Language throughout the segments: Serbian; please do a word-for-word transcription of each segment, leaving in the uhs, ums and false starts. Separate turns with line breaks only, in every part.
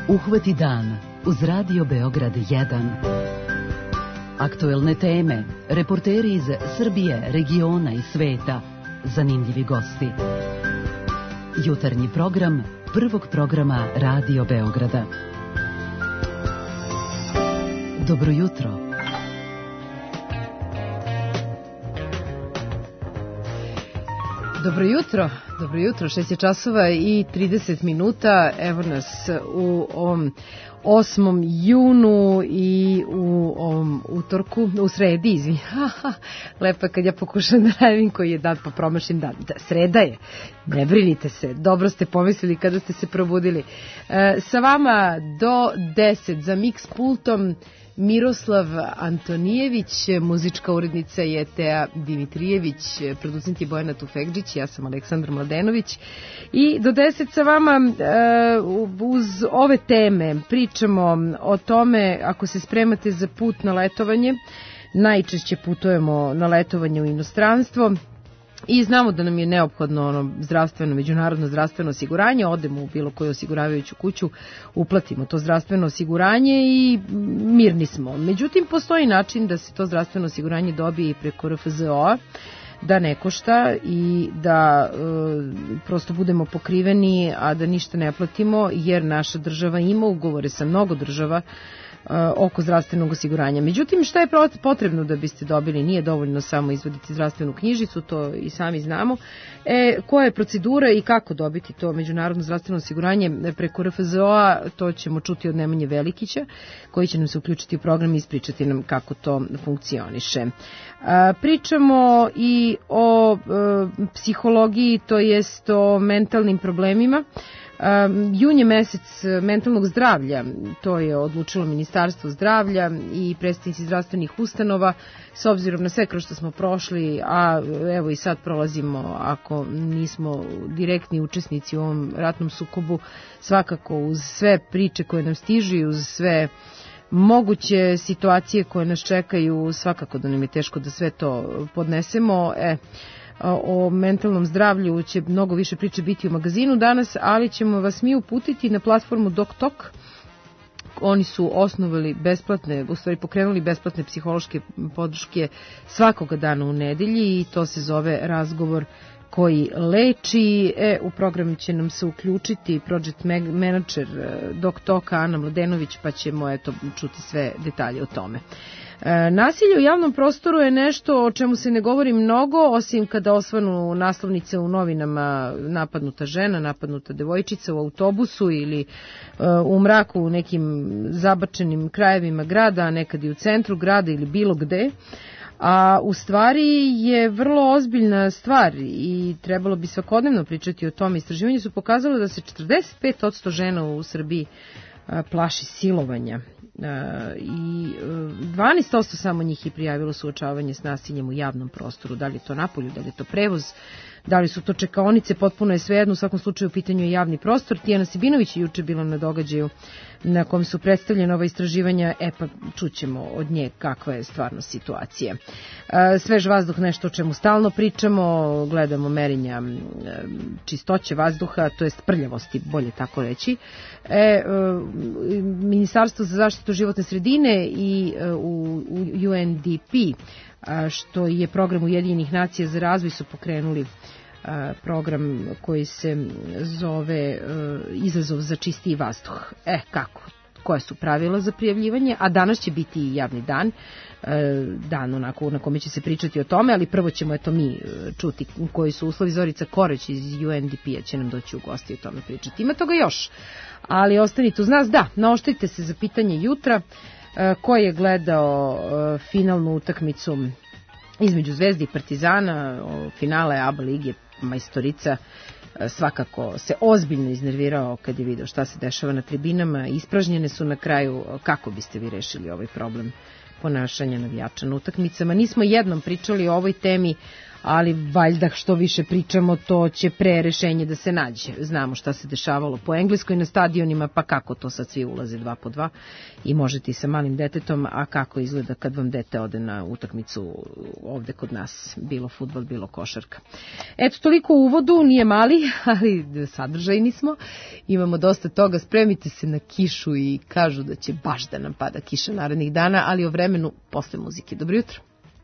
Uhvati dan uz Radio Beograd jedan. Aktuelne teme, reporteri iz Srbije, regiona i sveta, zanimljivi gosti. Jutarnji program prvog programa Radio Beograda. Dobro jutro.
Dobro jutro, dobro jutro, šest je časova i trideset minuta, evo nas u ovom osmom junu i u ovom utorku, u sredi, izvini, lepo je kad ja pokušam da najavim koji je dan pa promašim dan, da, sreda je, ne brinite se, dobro ste pomislili kada ste se probudili. E, sa vama do deset za mix pultom Miroslav Antonijević, muzička urednica je Teja Dimitrijević, producent je Bojana Tufekđić, ja sam Aleksandar Mladenović i do deset sa vama uz ove teme pričamo o tome ako se spremate za put na letovanje, najčešće putujemo na letovanje u inostranstvo i znamo da nam je neophodno ono zdravstveno, međunarodno zdravstveno osiguranje, odemo u bilo koju osiguravajuću kuću, uplatimo to zdravstveno osiguranje i mirni smo. Međutim, postoji način da se to zdravstveno osiguranje dobije i preko R F Z O-a, da ne košta i da e, prosto budemo pokriveni, a da ništa ne platimo, jer naša država ima ugovore sa mnogo država oko zdravstvenog osiguranja. Međutim, šta je potrebno da biste dobili? Nije dovoljno samo izvoditi zdravstvenu knjižicu, to i sami znamo. E, koja je procedura i kako dobiti to međunarodno zdravstveno osiguranje preko R F Z O-a, to ćemo čuti od Nemanje Velikića, koji će nam se uključiti u program i ispričati nam kako to funkcioniše. A, pričamo i o e, psihologiji, to jest o mentalnim problemima. Um, jun je mesec mentalnog zdravlja, to je odlučilo Ministarstvo zdravlja i predstavnici zdravstvenih ustanova, s obzirom na sve kroz što smo prošli, a evo i sad prolazimo, ako nismo direktni učesnici u ovom ratnom sukobu, svakako uz sve priče koje nam stižu i uz sve moguće situacije koje nas čekaju, svakako da nam je teško da sve to podnesemo. E, o mentalnom zdravlju će mnogo više priče biti u magazinu danas, ali ćemo vas mi uputiti na platformu DocTalk. Oni su osnovali besplatne, u stvari pokrenuli besplatne psihološke podrške svakoga dana u nedelji i to se zove Razgovor koji leči. E, u program će nam se uključiti project manager DocTalka Ana Mladenović, pa ćemo eto čuti sve detalje o tome. E, nasilje u javnom prostoru je nešto o čemu se ne govori mnogo, osim kada osvanu naslovnice u novinama napadnuta žena, napadnuta devojčica u autobusu ili e, u mraku u nekim zabačenim krajevima grada, nekad i u centru grada ili bilo gde. A u stvari je vrlo ozbiljna stvar i trebalo bi svakodnevno pričati o tome. Istraživanje su pokazalo da se četrdeset pet posto žena u Srbiji plaši silovanja i dvanaest posto samo njih je prijavilo suočavanje s nasiljem u javnom prostoru. Da li je to napolju, da li je to prevoz, da li su to čekaonice, potpuno je svejedno. U svakom slučaju u pitanju je javni prostor. Tijana Sibinović je juče bila na događaju na kom su predstavljene ova istraživanja, e pa čućemo od nje kakva je stvarno situacija. Svež vazduh, nešto o čemu stalno pričamo, gledamo merenja čistoće vazduha, to jest prljavosti, bolje tako reći. E, Ministarstvo za zaštitu životne sredine i u, u U N D P, što je program Ujedinjenih nacija za razvoj, su pokrenuli program koji se zove Izazov za čistiji vazduh. E, kako? Koje su pravila za prijavljivanje? A danas će biti i javni dan, dan onako na kome će se pričati o tome, ali prvo ćemo eto mi čuti koji su uslovi. Zorica Koreć iz U N D P-a će nam doći u gosti o tome pričati. Ima toga još, ali ostanite uz nas. Da, naoštrite se za pitanje jutra. Ko je gledao finalnu utakmicu između Zvezde i Partizana, finale A B A lige majstorica, svakako se ozbiljno iznervirao kad je video šta se dešava na tribinama. Ispražnjene su na kraju. Kako biste vi rešili ovaj problem ponašanja navijača na utakmicama. Nismo jednom pričali o ovoj temi, ali valjda što više pričamo, to će pre rešenje da se nađe. Znamo šta se dešavalo po Engleskoj na stadionima, pa kako to sad svi ulaze dva po dva i možete i sa malim detetom, a kako izgleda kad vam dete ode na utakmicu ovde kod nas, bilo fudbal, bilo košarka. Eto, toliko u uvodu, nije mali, ali sadržajni smo. Imamo dosta toga, spremite se na kišu i kažu da će baš da nam pada kiša narednih dana, ali o vremenu posle muzike. Dobro jutro.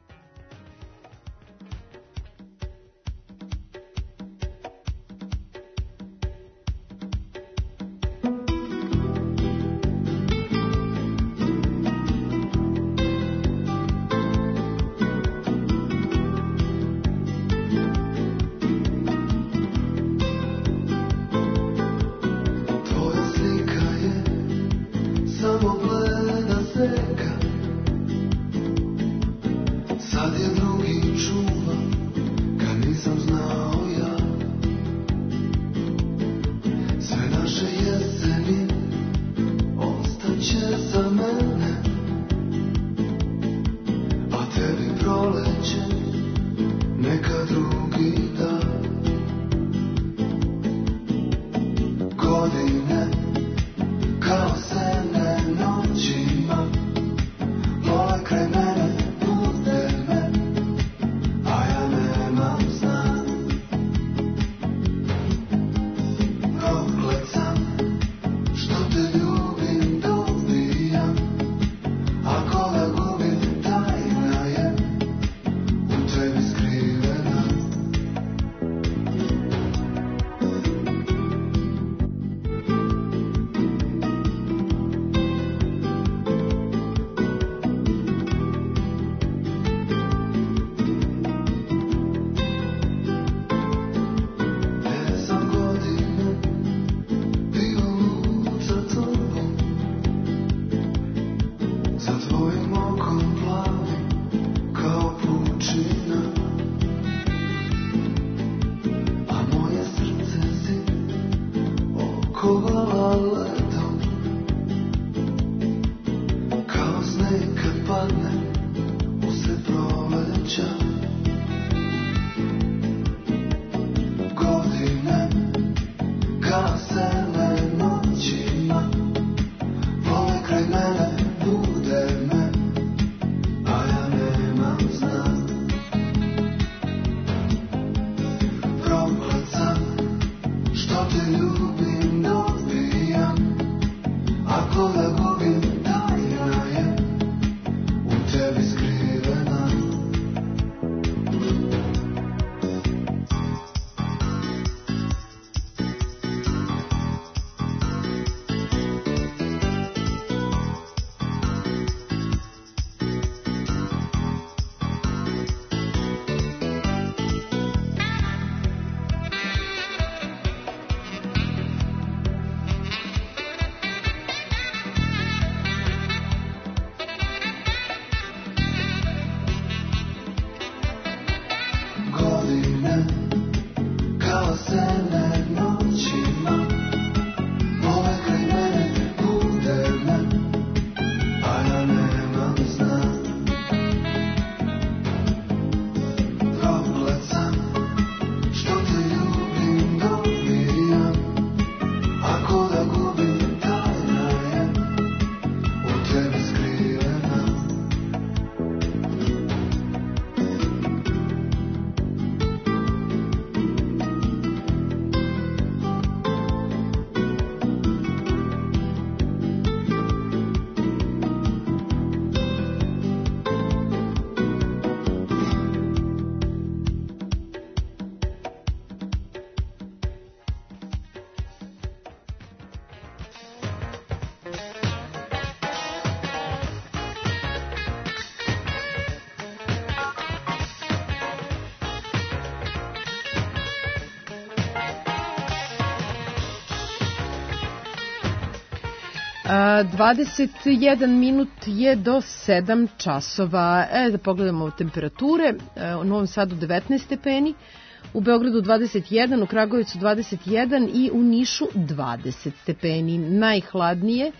dvadeset jedan minut je do sedam časova. E, da pogledamo temperature. E, u Novom Sadu devetnaest stepeni, u Beogradu dvadeset jedan, u Kragujevcu dvadeset jedan i u Nišu dvadeset stepeni. Najhladnije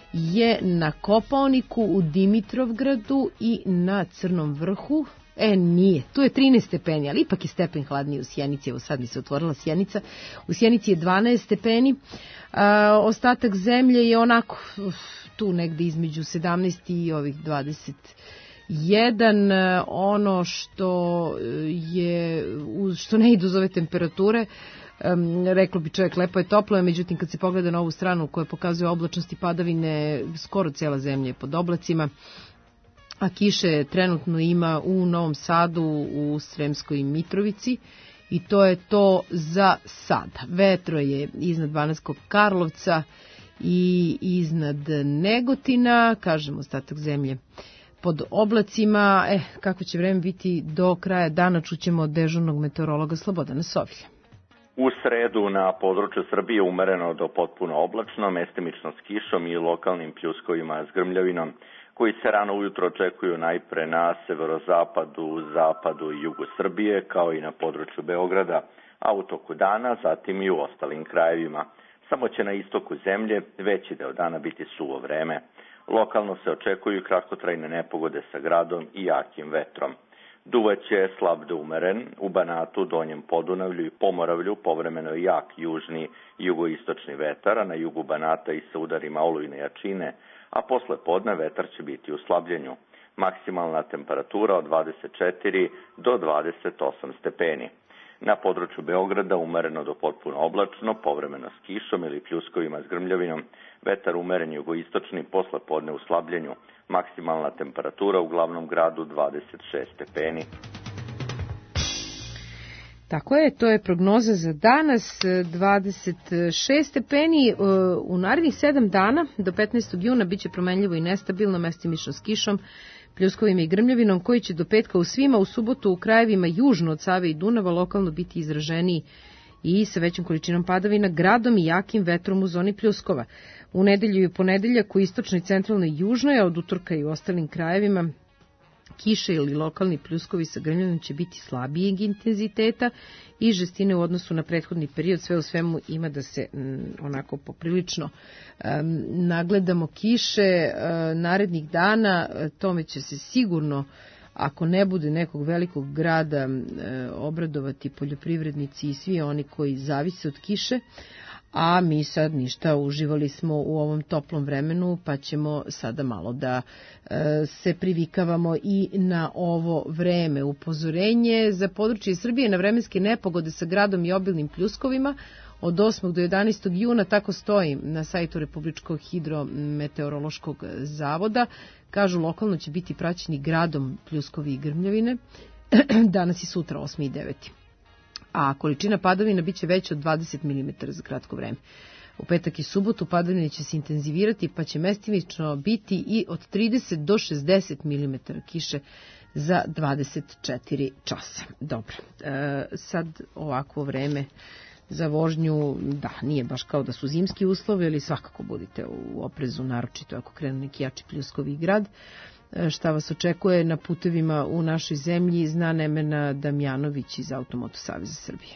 je na Kopaoniku, u Dimitrovgradu i na Crnom vrhu. E, nije, tu je trinaest stepeni, ali ipak je stepen hladniji u Sjenici. Evo sad mi se otvorila Sjenica. U Sjenici je dvanaest stepeni. A, ostatak zemlje je onako uf, tu negde između sedamnaest i ovih dvadeset jedan. Ono što je, što ne ide uz ove temperature, Um, reklo bi čovjek lepo je toplo, međutim kad se pogleda na ovu stranu koja pokazuje oblačnosti padavine, skoro cijela zemlja je pod oblacima, a kiše trenutno ima u Novom Sadu, u Sremskoj Mitrovici i to je to za sada. Vetro je iznad Banatskog Karlovca i iznad Negotina, kažem ostatak zemlje pod oblacima. Eh, kako će vreme biti do kraja dana, čućemo od dežurnog meteorologa Slobodana Sovilja.
U sredu na području Srbije umereno do potpuno oblačno, mestimično s kišom i lokalnim pljuskovima s grmljavinom, koji se rano ujutro očekuju najpre na severozapadu, zapadu i jugu Srbije, kao i na području Beograda, a u toku dana, zatim i u ostalim krajevima. Samo će na istoku zemlje veći deo dana biti suvo vreme. Lokalno se očekuju kratkotrajne nepogode sa gradom i jakim vetrom. Duvaće slab do umeren, u Banatu, Donjem Podunavlju i Pomoravlju povremeno je jak južni i jugoistočni vetar, a na jugu Banata i sa udarima olujne jačine, a posle podne vetar će biti u slabljenju. Maksimalna temperatura od dvadeset četiri do dvadeset osam stepeni. Na području Beograda umereno do potpuno oblačno, povremeno s kišom ili pljuskovima s grmljavinom, vetar umeren jugoistočni, posle podne u slabljenju. Maksimalna temperatura u glavnom gradu dvadeset šest stepeni.
Tako je, to je prognoza za danas, dvadeset šest stepeni. U narednih sedam dana do petnaestog juna biće promenljivo i nestabilno, mestimično s kišom, pljuskovima i grmljavinom, koji će do petka u svima, u subotu u krajevima južno od Save i Dunava lokalno biti izraženiji i sa većom količinom padavina, gradom i jakim vetrom u zoni pljuskova. U nedelju i ponedeljak u istočnoj, centralnoj i južnoj, a od utorka i u ostalim krajevima kiše ili lokalni pljuskovi sa grmljavinom će biti slabijeg intenziteta i žestine u odnosu na prethodni period. Sve u svemu ima da se m, onako poprilično um, nagledamo kiše um, narednih dana. Tome će se sigurno, ako ne bude nekog velikog grada, um, obradovati poljoprivrednici i svi oni koji zavise od kiše. A mi sad ništa, uživali smo u ovom toplom vremenu, pa ćemo sada malo da e, se privikavamo i na ovo vreme. Upozorenje za područje Srbije na vremenske nepogode sa gradom i obilnim pljuskovima od osmog do jedanaestog juna, tako stoji na sajtu Republičkog hidrometeorološkog zavoda. Kažu, lokalno će biti praćeni gradom pljuskovi i grmljavine, danas i sutra, osmi i deveti a količina padavina biće veća od dvadeset milimetara za kratko vreme. U petak i subotu padavine će se intenzivirati, pa će mestimično biti i od trideset do šezdeset milimetara kiše za dvadeset četiri časa. Dobro, e, sad ovakvo vreme za vožnju, da, nije baš kao da su zimski uslovi, ali svakako budite u oprezu, naročito ako krenu neki jači pljuskovi grad. Šta vas očekuje na putevima u našoj zemlji, zna Nemena Damjanović iz Automoto Saveza Srbije.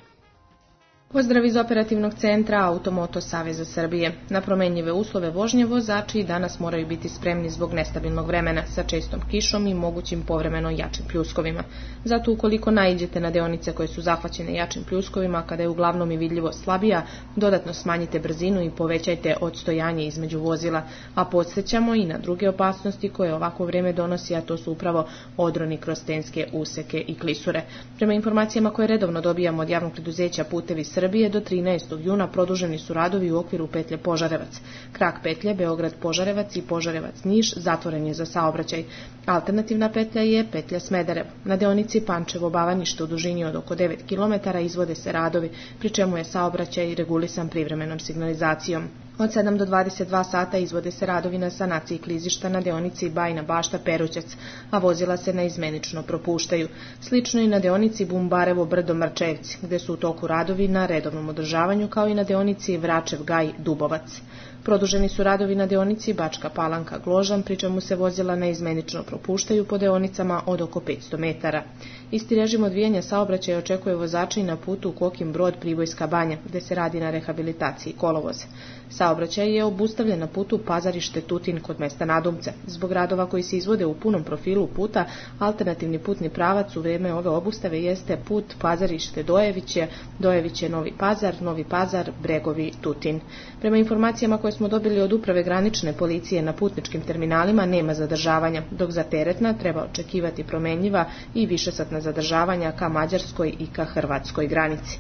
Pozdrav iz operativnog centra Automoto Saveza Srbije. Na promenljive uslove vožnje vozači i danas moraju biti spremni zbog nestabilnog vremena sa čestom kišom i mogućim povremeno jačim pljuskovima. Zato ukoliko naiđete na deonice koje su zahvaćene jačim pljuskovima, kada je uglavnom i vidljivo slabija, dodatno smanjite brzinu i povećajte odstojanje između vozila, a podsjećamo i na druge opasnosti koje ovako vreme donosi, a to su upravo odroni kroz stenske useke i klisure. Prema informacijama koje redovno dobijamo od javnog preduzeća Putevi Srbije, do trinaestog juna produženi su radovi u okviru petlje Požarevac. Krak petlje Beograd-Požarevac i Požarevac-Niš zatvoren je za saobraćaj. Alternativna petlja je petlja Smederevo. Na deonici Pančevo-Bavanište u dužini od oko devet kilometara izvode se radovi, pri čemu je saobraćaj regulisan privremenom signalizacijom. Od sedam do dvadeset dva sata izvode se radovi na sanaciji klizišta na deonici Bajina Bašta-Perućac, a vozila se neizmenično propuštaju. Slično i na deonici Bumbarevo Brdo-Marčevci, gde su u toku radovi na redovnom održavanju, kao i na deonici Vračev-Gaj-Dubovac. Produženi su radovi na deonici Bačka Palanka-Gložan, pri čemu se vozila neizmenično propuštaju po deonicama od oko petsto metara. Isti režim odvijanja saobraćaja očekuje vozače i na putu u Kokin Brod-Pribojska Banja, gde se radi na rehabilitaciji kolovoza. Saobraćaj je obustavljen na putu Pazarište-Tutin kod mesta Nadumce. Zbog radova koji se izvode u punom profilu puta, alternativni putni pravac u vrijeme ove obustave jeste put Pazarište-Dojeviće, Dojeviće-Novi Pazar, Novi Pazar, Bregovi-Tutin. Prema informacijama koje smo dobili od uprave granične policije na putničkim terminalima nema zadržavanja, dok za teretna treba očekivati promenljiva i višesatna zadržavanja ka mađarskoj i ka hrvatskoj granici.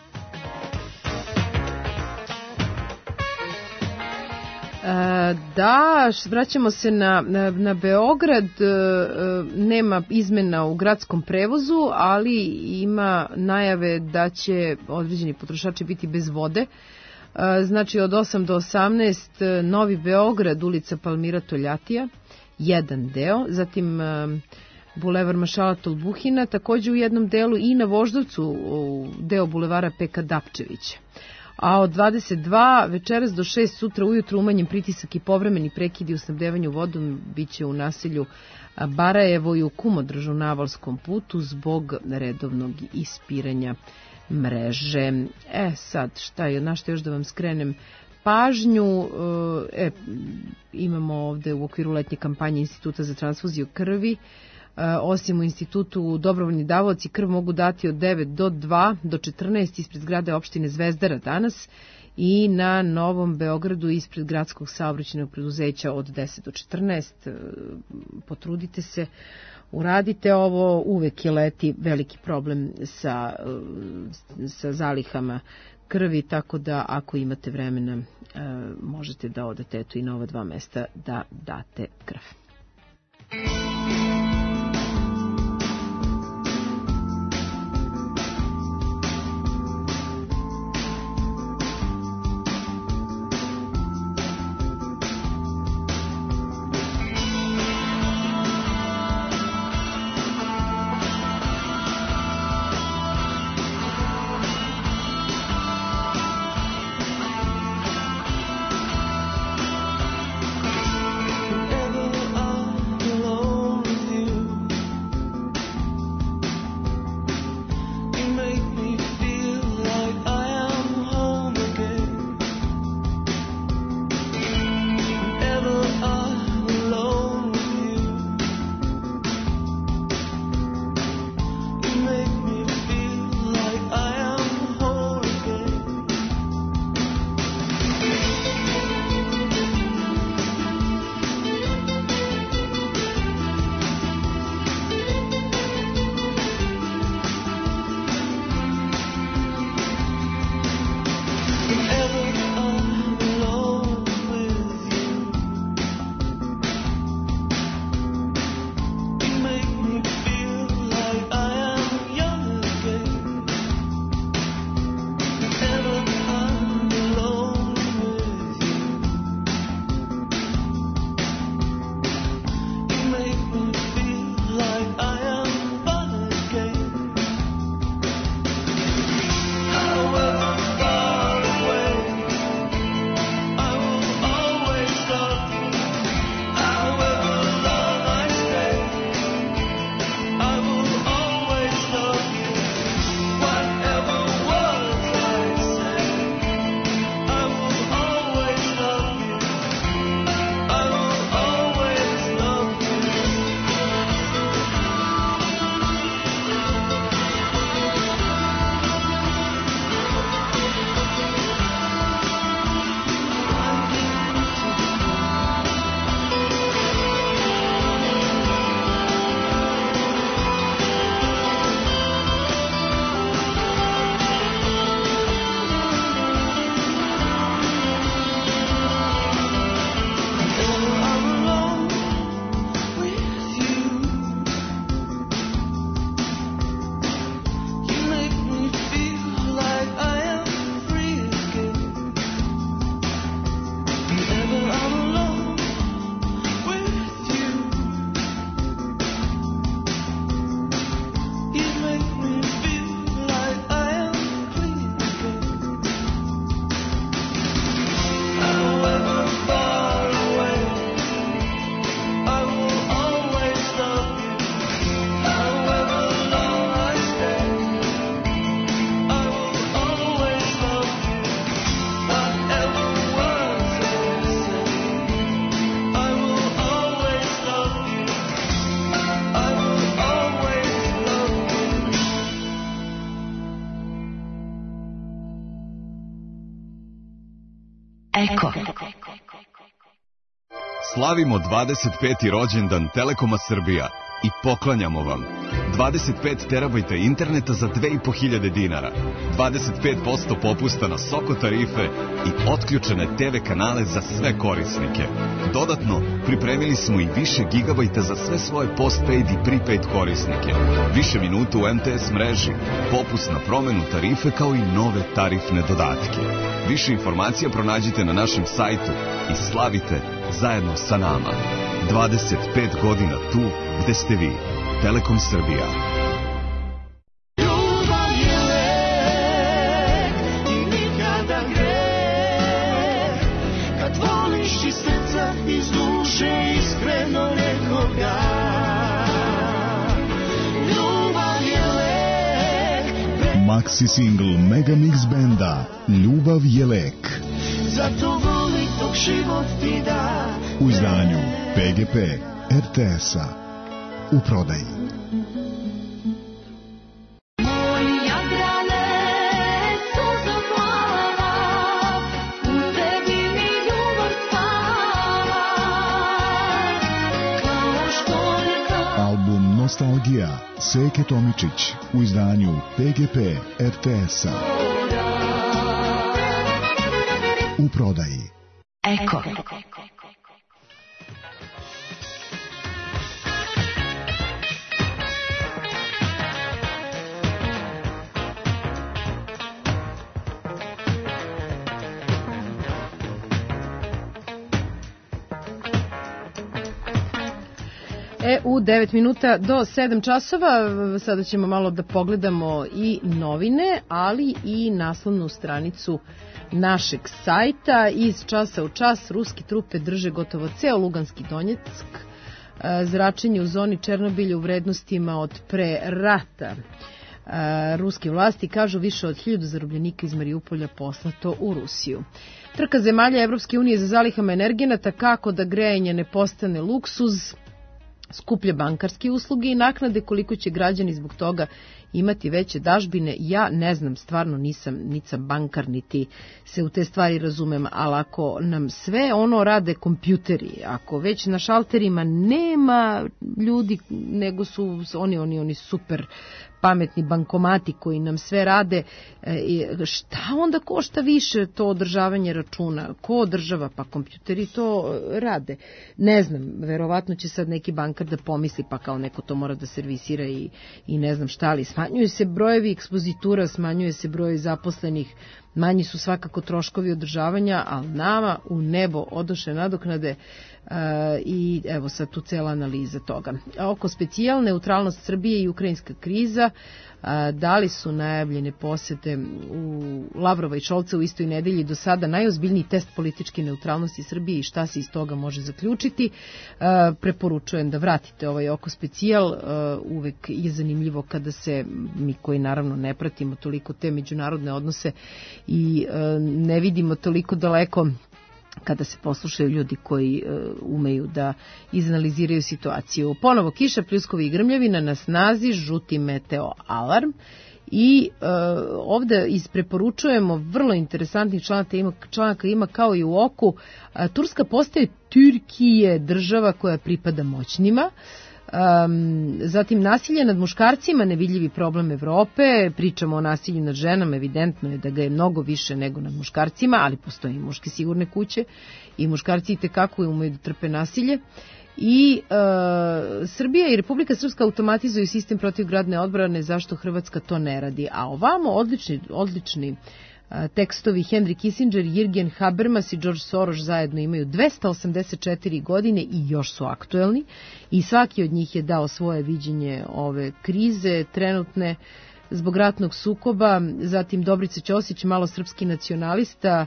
Da, vraćamo se na, na, na Beograd, nema izmena u gradskom prevozu, ali ima najave da će određeni potrošači biti bez vode. Znači od osam do osamnaest Novi Beograd, ulica Palmira Toljatija, jedan deo, zatim Bulevar Maršala Tolbuhina, također u jednom delu i na Voždovcu deo Bulevara Peka Dapčevića. A od dvadeset dva večeras do šest sutra ujutru umanjen pritisak i povremeni prekidi u snabdevanju vodom biće u naselju Barajevo i u Kumodržu na Avalskom putu zbog redovnog ispiranja mreže. E sad, šta je, na što još da vam skrenem pažnju, e, imamo ovde u okviru letnje kampanje Instituta za transfuziju krvi. Osim u institutu dobrovoljni davaoci krv mogu dati od devet do dva do četrnaest ispred zgrade opštine Zvezdara danas i na Novom Beogradu ispred gradskog saobraćajnog preduzeća od deset do četrnaest. Potrudite se, uradite ovo, uvek je leti veliki problem sa, sa zalihama krvi, tako da ako imate vremena možete da odete eto i na ova dva mesta da date krv.
Wherever
Eko.
Slavimo dvadeset peti rođendan Telekoma Srbija i poklanjamo vam dvadeset pet terabajta interneta za dve i po hiljade dinara, dvadeset pet posto popusta na Soko tarife i otključene te ve kanale za sve korisnike. Dodatno, pripremili smo i više gigabajta za sve svoje postpaid i prepaid korisnike, više minuta u em te es mreži, popust na promenu tarife kao i nove tarifne dodatke. Više informacija pronađite na našem sajtu i slavite zajedno sa nama. dvadeset pet godina tu gde ste vi. Telekom Srbija.
Ljubav je lek i nikada greh, kad voliš iz srca, iz duše, iskreno nekoga. Ljubav je lek.
Maxi single Mega Mix benda Ljubav je lek.
Zato voli dok život ti da.
U izdanju pe ge pe er te es-a. U prodaji. Album Nostalgija Seke Tomičić u izdanju pe ge pe er te es-a. U prodaji.
Eko.
E, u devet minuta do sedam časova, sada ćemo malo da pogledamo i novine, ali i naslovnu stranicu našeg sajta. Iz časa u čas ruski trupe drže gotovo ceo Luganski Donjeck, zračenje u zoni Černobilja u vrednostima od pre rata. Ruske vlasti kažu više od hiljadu zarobljenika iz Marijupolja poslato u Rusiju. Trka zemalja Evropske unije za zalihama energenata, kako da grejanje ne postane luksuz, skuplje bankarske usluge i naknade, koliko će građani zbog toga imati veće dažbine. Ja ne znam, stvarno nisam, niti sam bankar, niti se u te stvari razumem, ali ako nam sve ono rade kompjuteri, ako već na šalterima nema ljudi, nego su oni, oni, oni super pametni bankomati koji nam sve rade, šta onda košta više to održavanje računa? Ko održava? Pa kompjuteri to rade. Ne znam, verovatno će sad neki bankar da pomisli, pa kao neko to mora da servisira i, i ne znam šta, ali smanjuje se brojevi ekspozitura, smanjuje se broj zaposlenih, manji su svakako troškovi održavanja, ali nama u nebo odoše nadoknade. Uh, i evo sad tu cela analiza toga. Oko specijal, neutralnost Srbije i ukrajinska kriza, uh, da li su najavljene posete u Lavrova i Šolca u istoj nedelji do sada najozbiljniji test političke neutralnosti Srbije i šta se iz toga može zaključiti. Uh, preporučujem da vratite ovaj oko specijal, uh, uvek je zanimljivo kada se, mi koji naravno ne pratimo toliko te međunarodne odnose i uh, ne vidimo toliko daleko, kada se poslušaju ljudi koji uh, umeju da izanaliziraju situaciju. Ponovo kiša, pljuskovi i grmljavina, na snazi žuti meteo alarm. I uh, ovde ispreporučujemo vrlo interesantnih članaka ima, članaka ima kao i u oku. Uh, Turska postaje Türkije, država koja pripada moćnima. Um, zatim nasilje nad muškarcima, nevidljivi problem Evrope, pričamo o nasilju nad ženama, evidentno je da ga je mnogo više nego nad muškarcima, ali postoje i muške sigurne kuće i muškarci i tekako umeju da trpe nasilje. I uh, Srbija i Republika Srpska automatizuju sistem protivgradne odbrane, zašto Hrvatska to ne radi? A ovamo odlični, odlični tekstovi Henry Kissinger, Jürgen Habermas i George Soros zajedno imaju dvesta osamdeset četiri godine i još su aktuelni i svaki od njih je dao svoje viđenje ove krize trenutne zbog ratnog sukoba. Zatim Dobrica Ćosić, malo srpski nacionalista,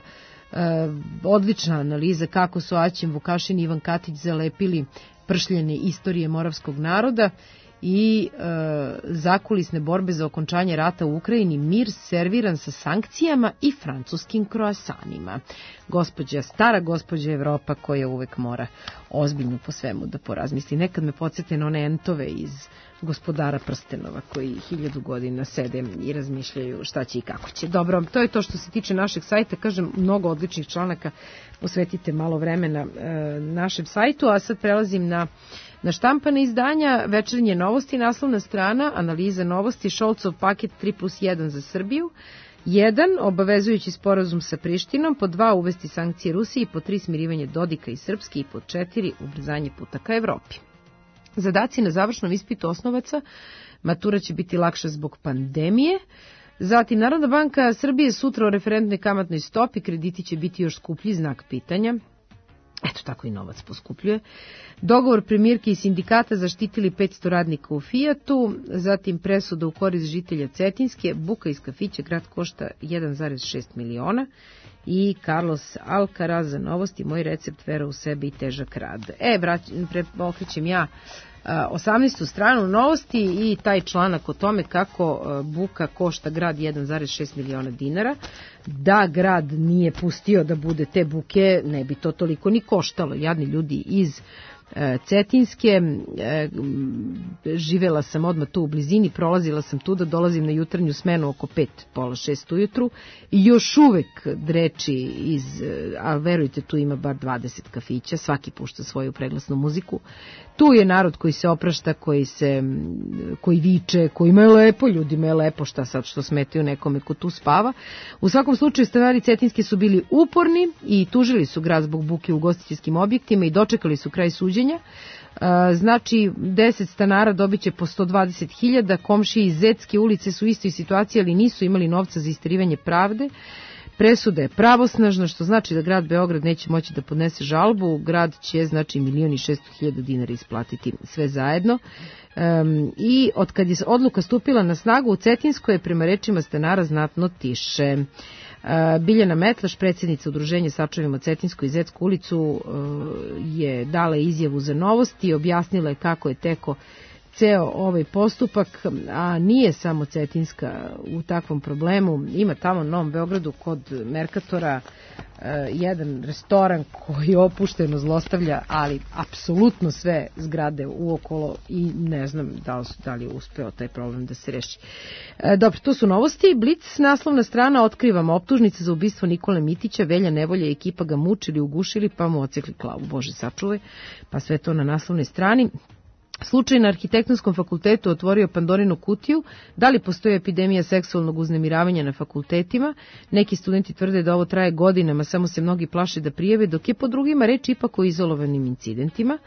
odlična analiza kako su Aćim Vukašin i Ivan Katić zalepili pršljene istorije moravskog naroda. I e, zakulisne borbe za okončanje rata u Ukrajini, mir serviran sa sankcijama i francuskim kroasanima. Gospođa, stara gospođa Evropa koja uvek mora ozbiljno po svemu da porazmisli. Nekad me podsjete na one entove iz gospodara prstenova koji hiljadu godina sede i razmišljaju šta će i kako će. Dobro, to je to što se tiče našeg sajta. Kažem, mnogo odličnih članaka, posvetite malo vremena e, našem sajtu, a sad prelazim na Na štampane izdanja, Večernje novosti, naslovna strana, analiza novosti, Šolcov paket tri plus jedan za Srbiju, jedan, obavezujući sporazum sa Prištinom, po dva, uvesti sankcije Rusiji, po tri, smirivanje Dodika i Srpski i po četiri, ubrzanje puta ka Evropi. Zadaci na završnom ispitu osnovaca, matura će biti lakša zbog pandemije. Zatim, Narodna banka Srbije sutra o referentnoj kamatnoj stopi, krediti će biti još skuplji, znak pitanja. Eto, tako i novac poskupljuje. Dogovor premijerke i sindikata zaštitili petsto radnika u Fijatu, zatim presuda u korist žitelja Cetinske, buka iz kafića, grad košta jedan zarez šest miliona i Carlos Alcaraz za novosti, moj recept, vera u sebe i težak rad. E, okrećem ja osamnaestu stranu novosti i taj članak o tome kako buka košta grad jedan zarez šest miliona dinara. Da grad nije pustio da bude te buke, ne bi to toliko ni koštalo. Jadni ljudi iz Cetinske, živela sam odmah tu u blizini, prolazila sam tu da dolazim na jutarnju smenu oko pet, pola šest ujutru i još uvek dreči iz, a verujte, tu ima bar dvadeset kafića, svaki pušta svoju preglasnu muziku. Tu je narod koji se oprašta, koji se, koji viče, kojima je lepo, ljudima je lepo, šta sad što smetaju nekome ko tu spava. U svakom slučaju stanari Cetinske su bili uporni i tužili su grad zbog buke u ugostiteljskim objektima i dočekali su kraj suđenja. Znači, deset stanara dobit će po sto dvadeset hiljada, komšije iz Zetske ulice su u istoj situaciji, ali nisu imali novca za isterivanje pravde. Presuda je pravosnažna, što znači da grad Beograd neće moći da podnese žalbu. Grad će, znači, milion i šesto hiljada dinara isplatiti sve zajedno. Um, I od kad je odluka stupila na snagu, u Cetinskoj je prema rečima stanara znatno tiše. Uh, Biljana Metlaš, predsjednica udruženja Sačuvajmo Cetinsku i Zetsku ulicu, uh, je dala izjavu za novosti i objasnila je kako je teko ceo ovaj postupak, a nije samo Cetinska u takvom problemu. Ima tamo u Novom Beogradu kod Merkatora eh, jedan restoran koji opušteno zlostavlja, ali apsolutno sve zgrade uokolo i ne znam da li, da li je uspeo taj problem da se reši. Eh, dobro, to su novosti. Blic, naslovna strana, otkrivamo optužnice za ubistvo Nikole Mitića, Velja Nevolja i ekipa ga mučili, ugušili, pa mu ocekli glavu. Bože sačuvaj, pa sve to na naslovnoj strani. Slučaj na Arhitektonskom fakultetu otvorio Pandorinu kutiju. Da li postoji epidemija seksualnog uznemiravanja na fakultetima? Neki studenti tvrde da ovo traje godinama, samo se mnogi plaše da prijave, dok je po drugima reč ipak o izolovanim incidentima.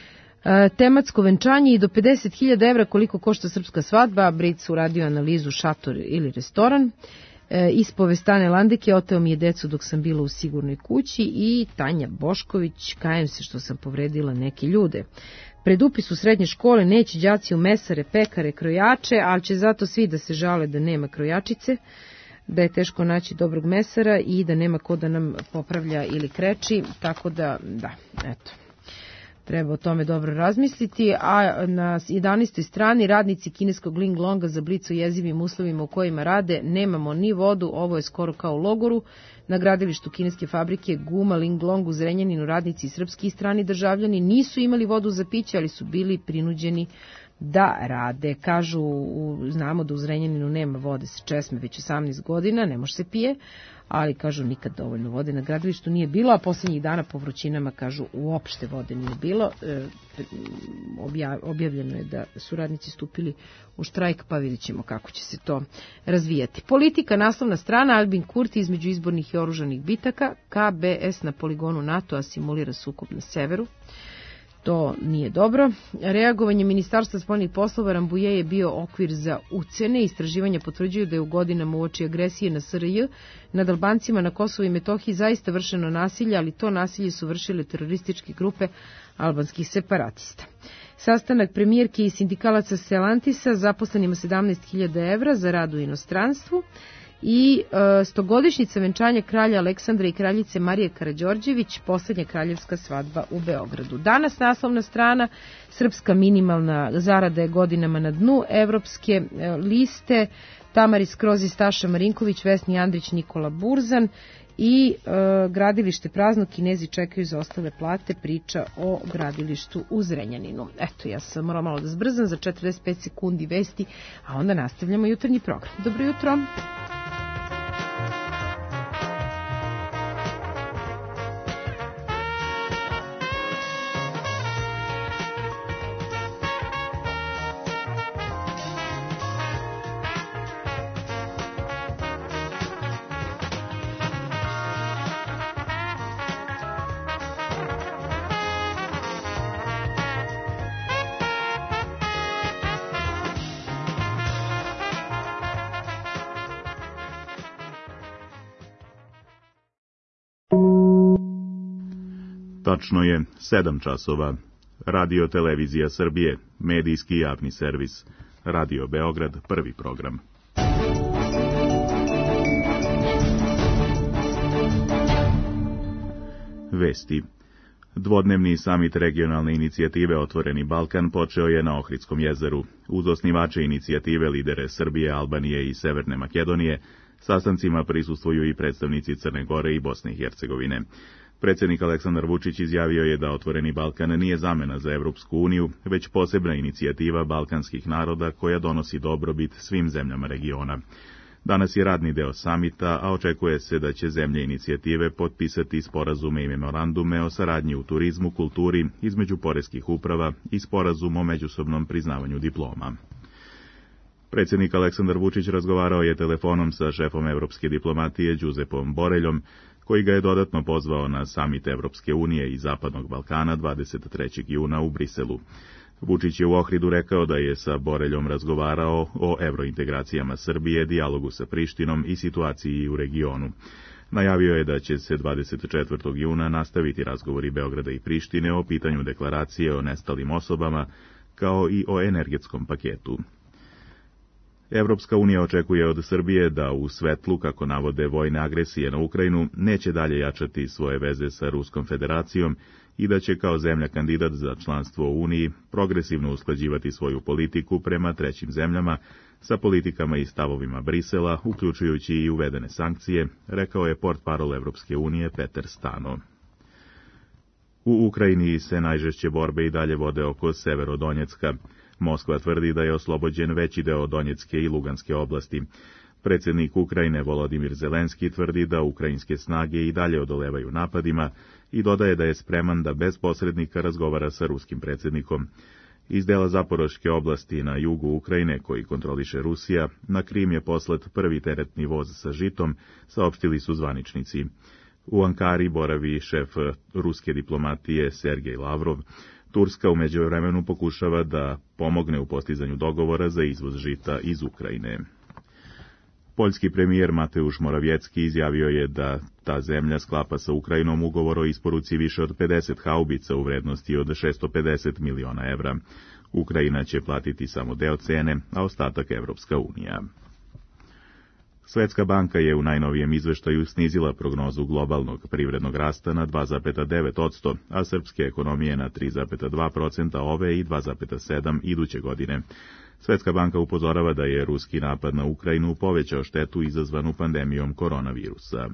E, tematsko venčanje i do pedeset hiljada evra koliko košta srpska svadba. Bric uradio analizu šator ili restoran. E, ispovest Ane Landeke, oteo mi je decu dok sam bila u sigurnoj kući. I Tanja Bošković, kajem se što sam povredila neke ljude. Pred upis u srednje škole neće đaci u mesare, pekare, krojače, ali će zato svi da se žale da nema krojačice, da je teško naći dobrog mesara i da nema ko da nam popravlja ili kreči, tako da, da, eto, treba o tome dobro razmisliti. A na jedanaestoj strani radnici kineskog Ling Longa za Blic o jezivim uslovima u kojima rade, nemamo ni vodu, ovo je skoro kao u logoru. Na gradilištu kineske fabrike Guma Ling Long u Zrenjaninu radnici i srpski i strani državljani nisu imali vodu za piće, ali su bili prinuđeni da rade. Kažu, znamo da u Zrenjaninu nema vode sa česme već osamnaest godina, ne može se pije, ali kažu nikad dovoljno vode na gradilištu nije bilo, a posljednjih dana po vrućinama kažu uopšte vode nije bilo. E, objavljeno je da su radnici stupili u štrajk, pa vidjet ćemo kako će se to razvijati. Politika, naslovna strana, Albin Kurti između izbornih i oružanih bitaka, K B S na poligonu NATO-a simulira sukob na severu. To nije dobro. Reagovanje Ministarstva spoljnih poslova Rambuje je bio okvir za ucene. Istraživanja potvrđuju da je u godinama uoči agresije na S R J nad Albancima na Kosovu i Metohiji zaista vršeno nasilje, ali to nasilje su vršile terorističke grupe albanskih separatista. Sastanak premijerke i sindikalaca Stellantisa, zaposlenima sedamnaest hiljada evra za rad u inostranstvu. I e, stogodišnjica venčanja kralja Aleksandra i kraljice Marije Karađorđević, posljednja kraljevska svadba u Beogradu. Danas naslovna strana, srpska minimalna zarada je godinama na dnu evropske e, liste, Tamaris Kroz i Staša Marinković, Vesni Andrić, Nikola Burzan i e, gradilište prazno, Kinezi čekaju za ostale plate, priča o gradilištu u Zrenjaninu. Eto, ja sam morala malo da zbrzam za četrdeset pet sekundi vesti, a onda nastavljamo jutarnji program. Dobro jutro.
Tačno je sedam časova. Radio Televizija Srbije, medijski javni servis. Radio Beograd, prvi program. Vesti. Dvodnevni samit regionalne inicijative Otvoreni Balkan počeo je na Ohridskom jezeru. Uz osnivače inicijative, lidere Srbije, Albanije i Severne Makedonije, sastancima prisustvuju i predstavnici Crne Gore i Bosne i Hercegovine. Predsjednik Aleksandar Vučić izjavio je da Otvoreni Balkan nije zamena za Evropsku uniju, već posebna inicijativa balkanskih naroda koja donosi dobrobit svim zemljama regiona. Danas je radni deo samita, a očekuje se da će zemlje inicijative potpisati sporazume i memorandume o saradnji u turizmu, kulturi, između poreskih uprava i sporazum o međusobnom priznavanju diploma. Predsjednik Aleksandar Vučić razgovarao je telefonom sa šefom evropske diplomatije Đuzepom Boreljom, koji ga je dodatno pozvao na samit Evropske unije i Zapadnog Balkana dvadeset trećeg juna u Briselu. Vučić je u Ohridu rekao da je sa Boreljom razgovarao o evrointegracijama Srbije, dijalogu sa Prištinom i situaciji u regionu. Najavio je da će se dvadeset četvrtog juna nastaviti razgovori Beograda i Prištine o pitanju deklaracije o nestalim osobama, kao i o energetskom paketu. Evropska unija očekuje od Srbije da u svetlu, kako navode, vojne agresije na Ukrajinu, neće dalje jačati svoje veze sa Ruskom federacijom i da će kao zemlja kandidat za članstvo u Uniji progresivno usklađivati svoju politiku prema trećim zemljama sa politikama i stavovima Brisela, uključujući i uvedene sankcije, rekao je portparol Evropske unije Peter Stano. U Ukrajini se najžešće borbe i dalje vode oko Severodonjecka. Moskva tvrdi da je oslobođen veći deo Donjecke i Luganske oblasti. Predsjednik Ukrajine Volodimir Zelenski tvrdi da ukrajinske snage i dalje odolevaju napadima i dodaje da je spreman da bez posrednika razgovara sa ruskim predsjednikom. Iz dela Zaporoške oblasti na jugu Ukrajine, koji kontroliše Rusija, na Krim je poslat prvi teretni voz sa žitom, saopštili su zvaničnici. U Ankari boravi šef ruske diplomatije Sergej Lavrov. Turska u međuvremenu pokušava da pomogne u postizanju dogovora za izvoz žita iz Ukrajine. Poljski premijer Mateusz Morawiecki izjavio je da ta zemlja sklapa sa Ukrajinom ugovor o isporuci više od pedeset haubica u vrednosti od šesto pedeset miliona evra. Ukrajina će platiti samo deo cene, a ostatak Evropska unija. Svetska banka je u najnovijem izveštaju snizila prognozu globalnog privrednog rasta na dva zarez devet posto, a srpske ekonomije na tri zarez dva posto ove i dva zarez sedam iduće godine. Svetska banka upozorava da je ruski napad na Ukrajinu povećao štetu izazvanu pandemijom koronavirusa.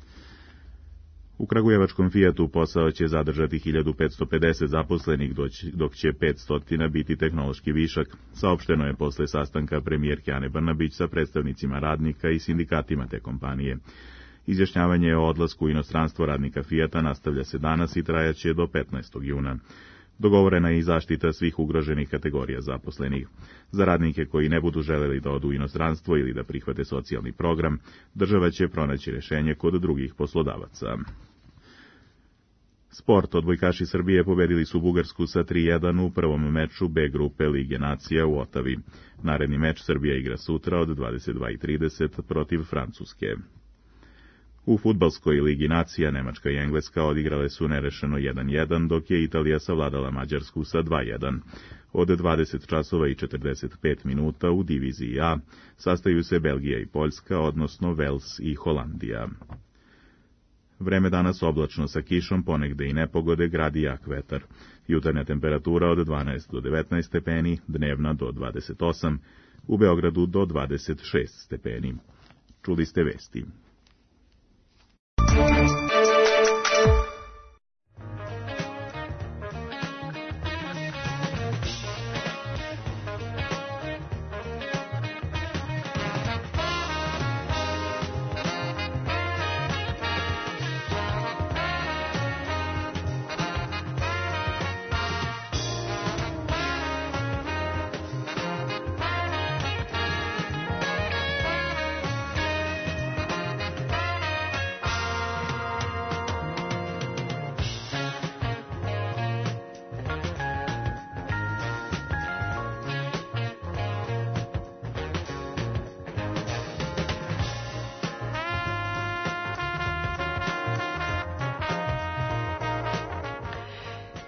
U kragujevačkom Fijatu posao će zadržati hiljadu petsto pedeset zaposlenih, dok će petsto biti tehnološki višak, saopšteno je posle sastanka premijerke Ane Brnabić sa predstavnicima radnika i sindikatima te kompanije. Izjašnjavanje o odlasku u inostranstvo radnika Fijata nastavlja se danas i trajaće do petnaestog juna. Dogovorena je i zaštita svih ugroženih kategorija zaposlenih. Za radnike koji ne budu želeli da odu u inostranstvo ili da prihvate socijalni program, država će pronaći rješenje kod drugih poslodavaca. Sport. Odbojkaši Srbije pobedili su Bugarsku sa tri jedan u prvom meču B grupe Lige nacija u Otavi. Naredni meč Srbija igra sutra od dvadeset dva i trideset protiv Francuske. U fudbalskoj Ligi nacija Nemačka i Engleska odigrale su nerešeno jedan jedan, dok je Italija savladala Mađarsku sa dva jedan. Od dvadeset časova i četrdeset pet minuta u diviziji A sastaju se Belgija i Poljska, odnosno Vels i Holandija. Vreme danas oblačno sa kišom, ponegde i nepogode, grad i jak vetar. Jutarnja temperatura od dvanaest do devetnaest stepeni, dnevna do dvadeset osam, u Beogradu do dvadeset šest stepeni. Čuli ste vesti.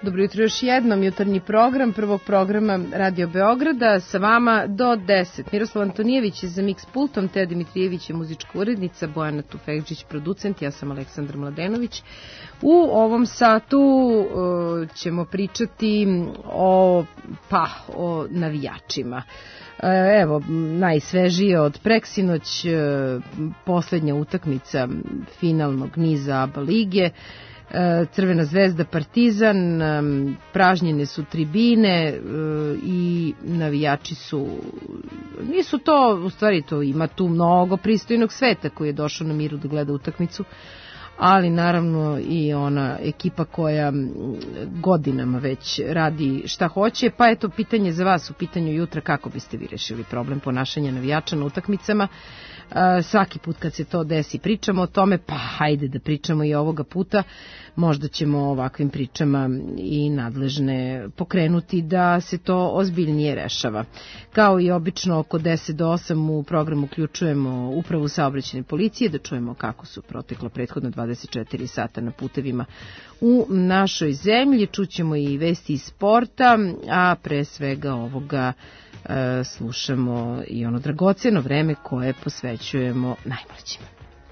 Dobro jutro još jednom, jutarnji program prvog programa Radio Beograda, sa vama do deset. Miroslav Antonijević je za Mix pultom, Teja Dimitrijević je muzička urednica, Bojana Tufekđić producent, ja sam Aleksandar Mladenović. U ovom satu uh, ćemo pričati o, pa, o navijačima. Evo, najsvežije od preksinoć, poslednja utakmica finalnog niza A B A lige, Crvena zvezda Partizan, pražnjene su tribine i navijači su, nisu to, u stvari to ima tu mnogo pristojnog sveta koji je došao na miru da gleda utakmicu, ali naravno i ona ekipa koja godinama već radi šta hoće, pa eto pitanje za vas u pitanju jutra, kako biste vi rešili problem ponašanja navijača na utakmicama. Svaki put kad se to desi pričamo o tome, pa hajde da pričamo i ovoga puta, možda ćemo ovakvim pričama i nadležne pokrenuti da se to ozbiljnije rešava. Kao i obično oko deset do osam u programu uključujemo upravu saobraćajne policije da čujemo kako su protekla prethodna dvadeset četiri sata na putevima u našoj zemlji. Čućemo i vesti iz sporta, a pre svega ovoga e, slušamo i ono dragoceno vreme koje posvećujemo najmlađima.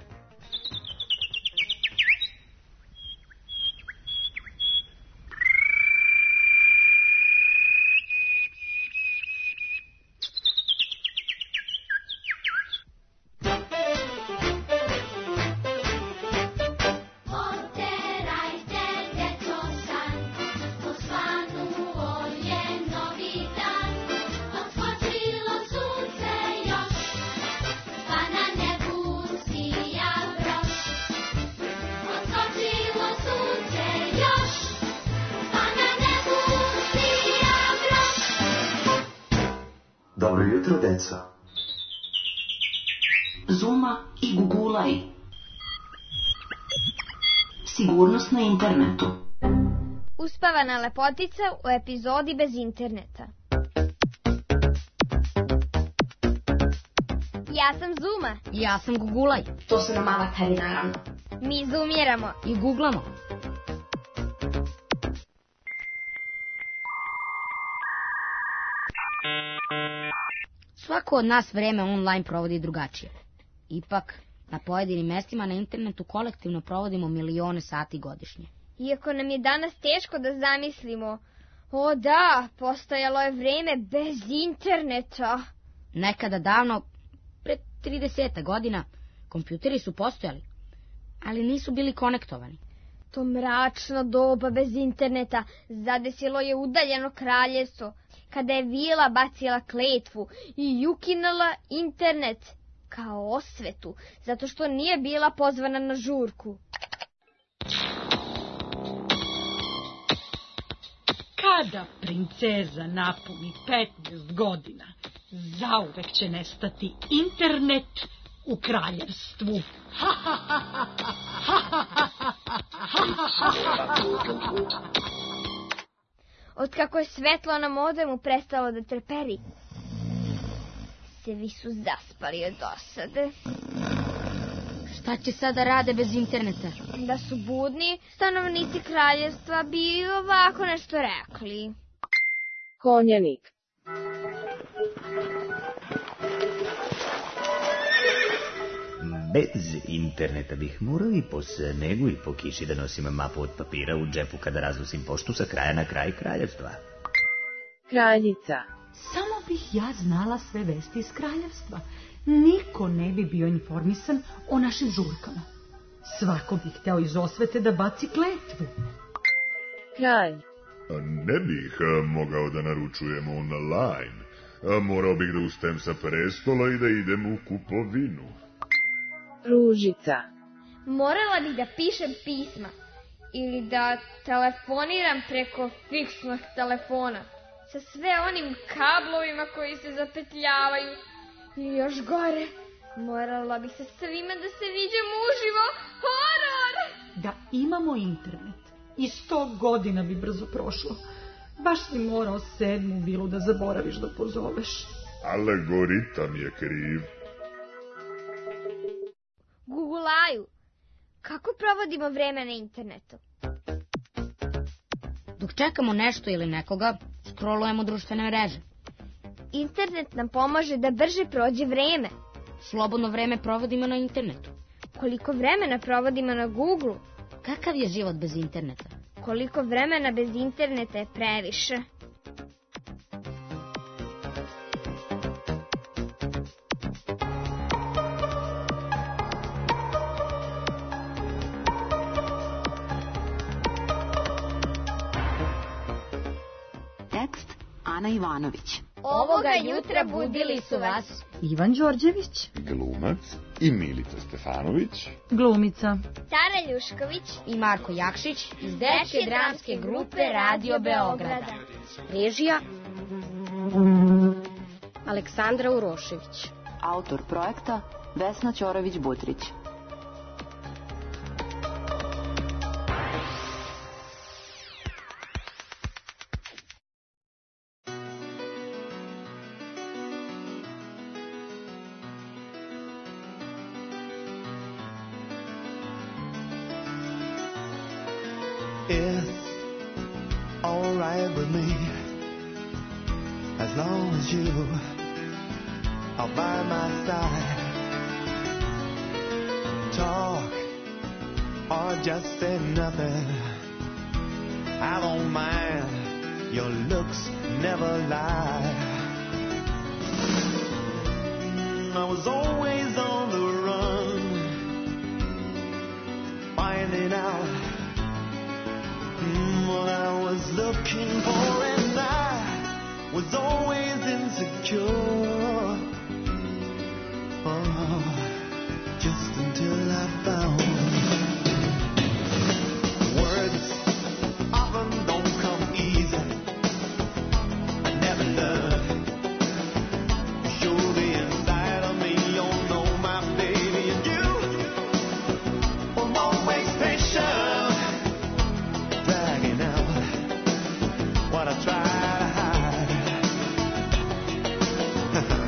Dobro jutro, deco.
Zuma i gugulaj. Sigurnost na internetu.
Uspavana lepotica u epizodi bez interneta. Ja sam Zuma.
Ja sam gugulaj.
To su nam avatari, naravno.
Mi zumiramo
i guglamo. Svako od nas vreme online provodi drugačije. Ipak, na pojedinim mestima na internetu kolektivno provodimo milione sati godišnje.
Iako nam je danas teško da zamislimo, o da, postojalo je vreme bez interneta.
Nekada davno, pre trideset godina, kompjuteri su postojali, ali nisu bili konektovani.
To mračno doba bez interneta zadesilo je udaljeno kraljevstvo, kada je vila bacila kletvu i ukinula internet kao osvetu, zato što nije bila pozvana na žurku.
Kada princeza napuni petnaest godina, zauvek će nestati internet u kraljevstvu.
Otkako je svetlo na modemu prestalo da treperi, svi su zaspali od dosade.
Šta će sada rade bez interneta?
Da su budni, stanovnici kraljevstva bi ovako nešto rekli.
Konjanik.
Bez interneta bih morao i po snegu i po kiši da nosim mapu od papira u džepu kada raznosim poštu sa kraja na kraj kraljevstva.
Kraljica.
Samo bih ja znala sve vesti iz kraljevstva. Niko ne bi bio informisan o našim žurkama. Svako bi hteo iz osvete da baci kletvu.
Kralj.
Ne bih mogao da naručujem online. Morao bih da ustajem sa prestola i da idem u kupovinu.
Ružica.
Morala bih da pišem pisma ili da telefoniram preko fiksnog telefona sa sve onim kablovima koji se zapetljavaju. Ili još gore, morala bih sa svima da se viđem uživo. Horor!
Da imamo internet i sto godina bi brzo prošlo. Baš si morao sedmu vilu da zaboraviš da pozoveš.
Algoritam je kriv.
Gugulaju, kako provodimo vreme na internetu?
Dok čekamo nešto ili nekoga, scrollujemo društvene mreže.
Internet nam pomaže da brže prođe vreme.
Slobodno vreme provodimo na internetu.
Koliko vremena provodimo na Google?
Kakav je život bez interneta?
Koliko vremena bez interneta je previše?
Tekst Ana Ivanović.
Ovoga jutra budili su vas
Ivan Đorđević,
glumac, i Milica Stefanović,
glumica,
Tara Ljušković
i Marko Jakšić
iz Dečke dramske grupe Radio Beograda.
Režija Aleksandra Urošević.
Autor projekta Vesna Ćorović-Butrić.
It's alright with me as long as you are by my side. Talk or just say nothing, I don't mind, your looks never lie. I was always on the run, finding out what I was looking for, and I was always insecure. Oh, just until I found words often don't come easy. I never learned. Show the inside of me, you'll know my baby, and you were always patient. What I try to hide.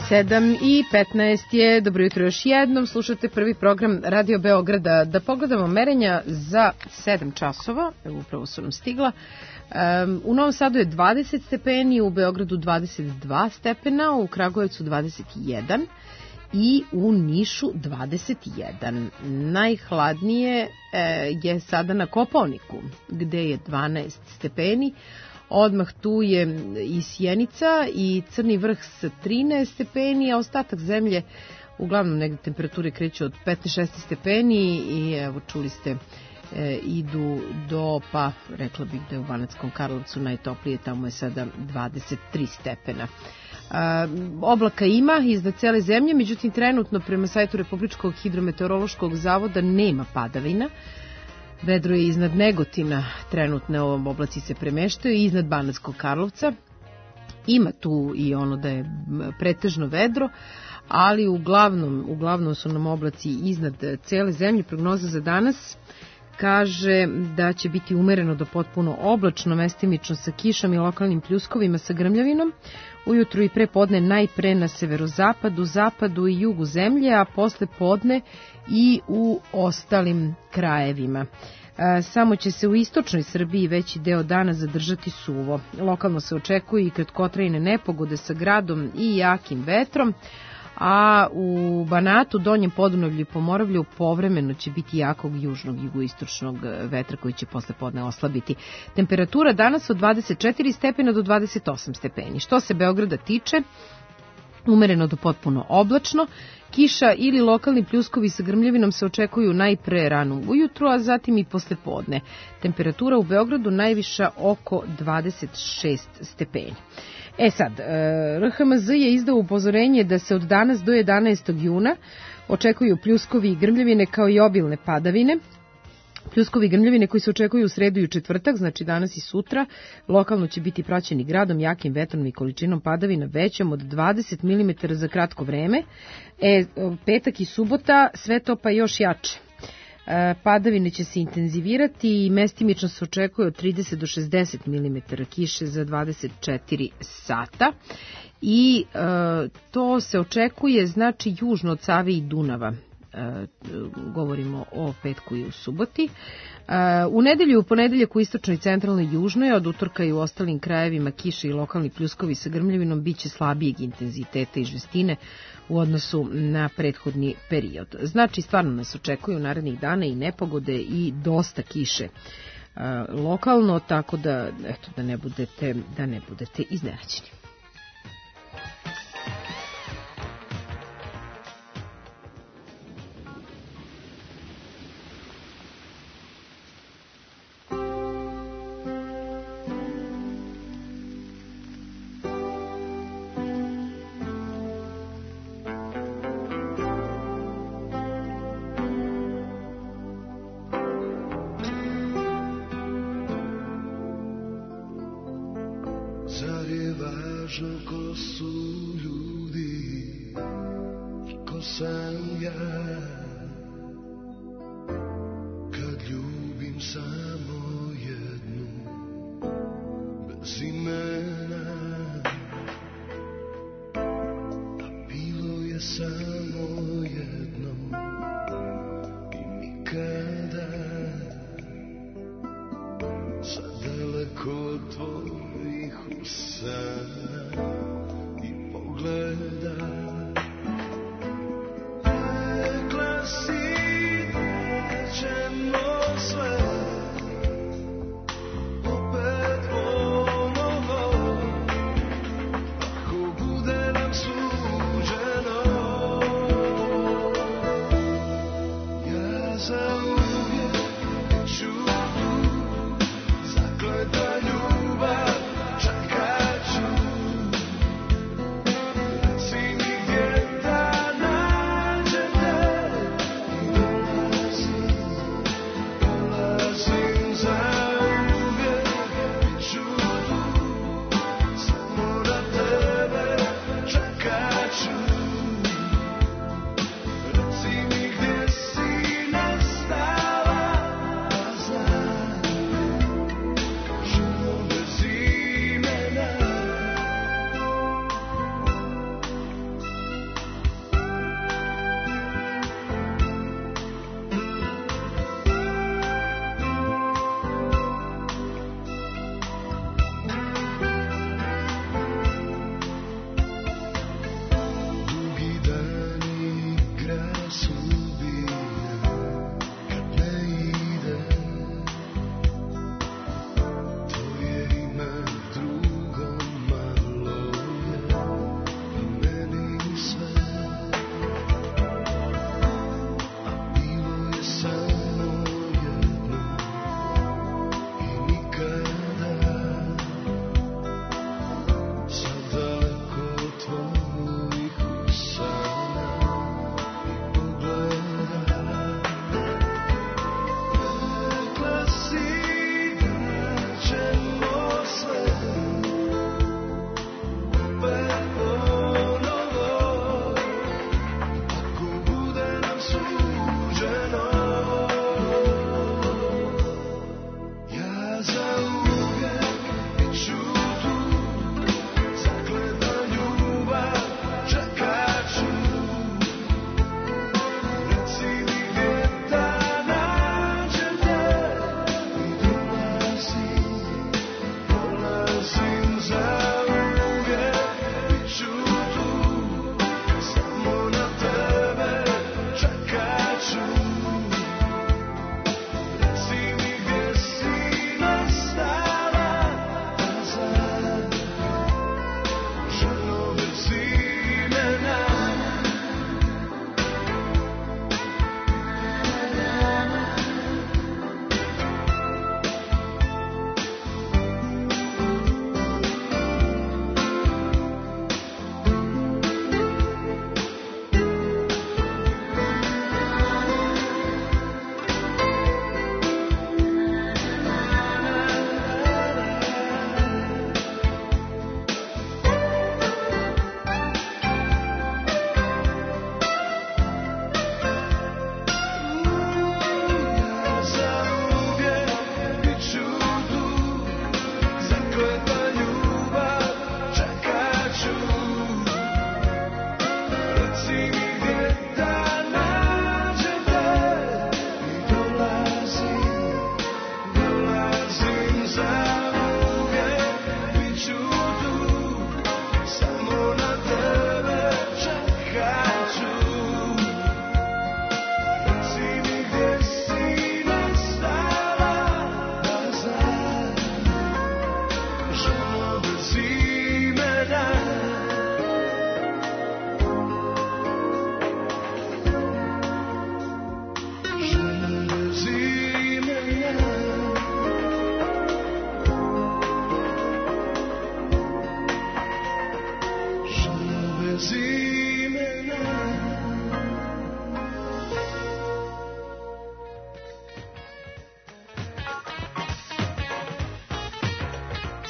sedam i petnaest je, dobro jutro još jednom, slušate prvi program Radio Beograda. Da pogledamo merenja za sedam časova, evo upravo su nam stigla. Um, u Novom Sadu je dvadeset stepeni, u Beogradu dvadeset dva stepena, u Kragujevcu dvadeset jedan i u Nišu dvadeset jedan. Najhladnije e, je sada na Kopaoniku, gde je dvanaest stepeni. Odmah tu je i Sjenica i Crni Vrh sa trinaest stepeni, a ostatak zemlje uglavnom negde temperature kreću od petnaest šesnaest stepeni i evo čuli ste e, idu do, pa rekla bih da je u Banatskom Karlovcu najtoplije, tamo je sada dvadeset tri stepena. A, oblaka ima iznad cele zemlje, međutim trenutno prema sajtu Republičkog hidrometeorološkog zavoda nema padavina. Vedro je iznad Negotina, trenutne ovom oblaci se premeštaju, i iznad Banatskog Karlovca. Ima tu i ono da je pretežno vedro, ali uglavnom, uglavnom su nam oblaci iznad cele zemlje. Prognoza za danas kaže da će biti umereno do potpuno oblačno, mestimično sa kišom i lokalnim pljuskovima sa grmljavinom. Ujutru i pre podne najpre na severozapadu, zapadu i jugu zemlje, a posle podne i u ostalim krajevima. Samo će se u istočnoj Srbiji veći deo dana zadržati suvo. Lokalno se očekuju i kratkotrajne nepogode sa gradom i jakim vetrom, a u Banatu, Donjem Podunavlju i Pomoravlju povremeno će biti jakog južnog jugoistočnog vetra koji će posle podne oslabiti. Temperatura danas od dvadeset četiri stepena do dvadeset osam stepeni. Što se Beograda tiče, umereno do potpuno oblačno, kiša ili lokalni pljuskovi sa grmljavinom se očekuju najpre rano ujutru, a zatim i posle podne. Temperatura u Beogradu najviša oko dvadeset šest stepeni. E sad, R H M Z je izdao upozorenje da se od danas do jedanaestog juna očekuju pljuskovi i grmljavine kao i obilne padavine. Pljuskovi i grmljavine koji se očekuju u sredu i u četvrtak, znači danas i sutra, lokalno će biti praćeni gradom, jakim vetrom i količinom padavina većom od dvadeset milimetara za kratko vreme. E, petak i subota sve to pa još jače. Padavine će se intenzivirati i mestimično se očekuje od trideset do šezdeset milimetara kiše za dvadeset četiri sata i e, to se očekuje znači južno od Save i Dunava. E, govorimo o petku i u suboti. E, u nedelju i u ponedeljak u istočnoj i centralnoj južnoj, od utorka i u ostalim krajevima kiše i lokalni pljuskovi sa grmljavinom biće slabijeg intenziteta i žestine u odnosu na prethodni period. Znači, stvarno nas očekuju narednih dana i nepogode i dosta kiše e, lokalno, tako da, eto, da ne budete, da ne budete iznenađeni.
Ko su ljudi i ko sam ja, kad ljubim samo jednu bez imena, a bilo je samo jedno i nikada, sad daleko od tvojih usana i pogleda. Rekla si da ćemo sve opet ponovo, ako bude nam suđeno.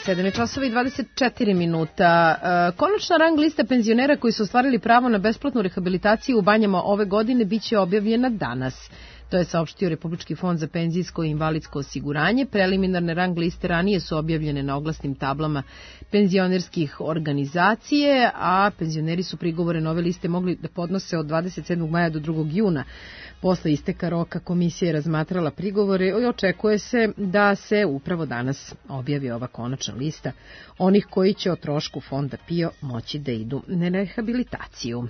sedam časova i dvadeset četiri minuta. Konačna rang lista penzionera koji su ostvarili pravo na besplatnu rehabilitaciju u Banjama ove godine biće objavljena danas. To je saopštio Republički fond za penzijsko i invalidsko osiguranje. Preliminarne rang liste ranije su objavljene na oglasnim tablama penzionerskih organizacije, a penzioneri su prigovore na ove liste mogli da podnose od dvadeset sedmog maja do drugog juna. Posle isteka roka komisija je razmatrala prigovore i očekuje se da se upravo danas objavi ova konačna lista onih koji će o trošku fonda P I O moći da idu na rehabilitaciju.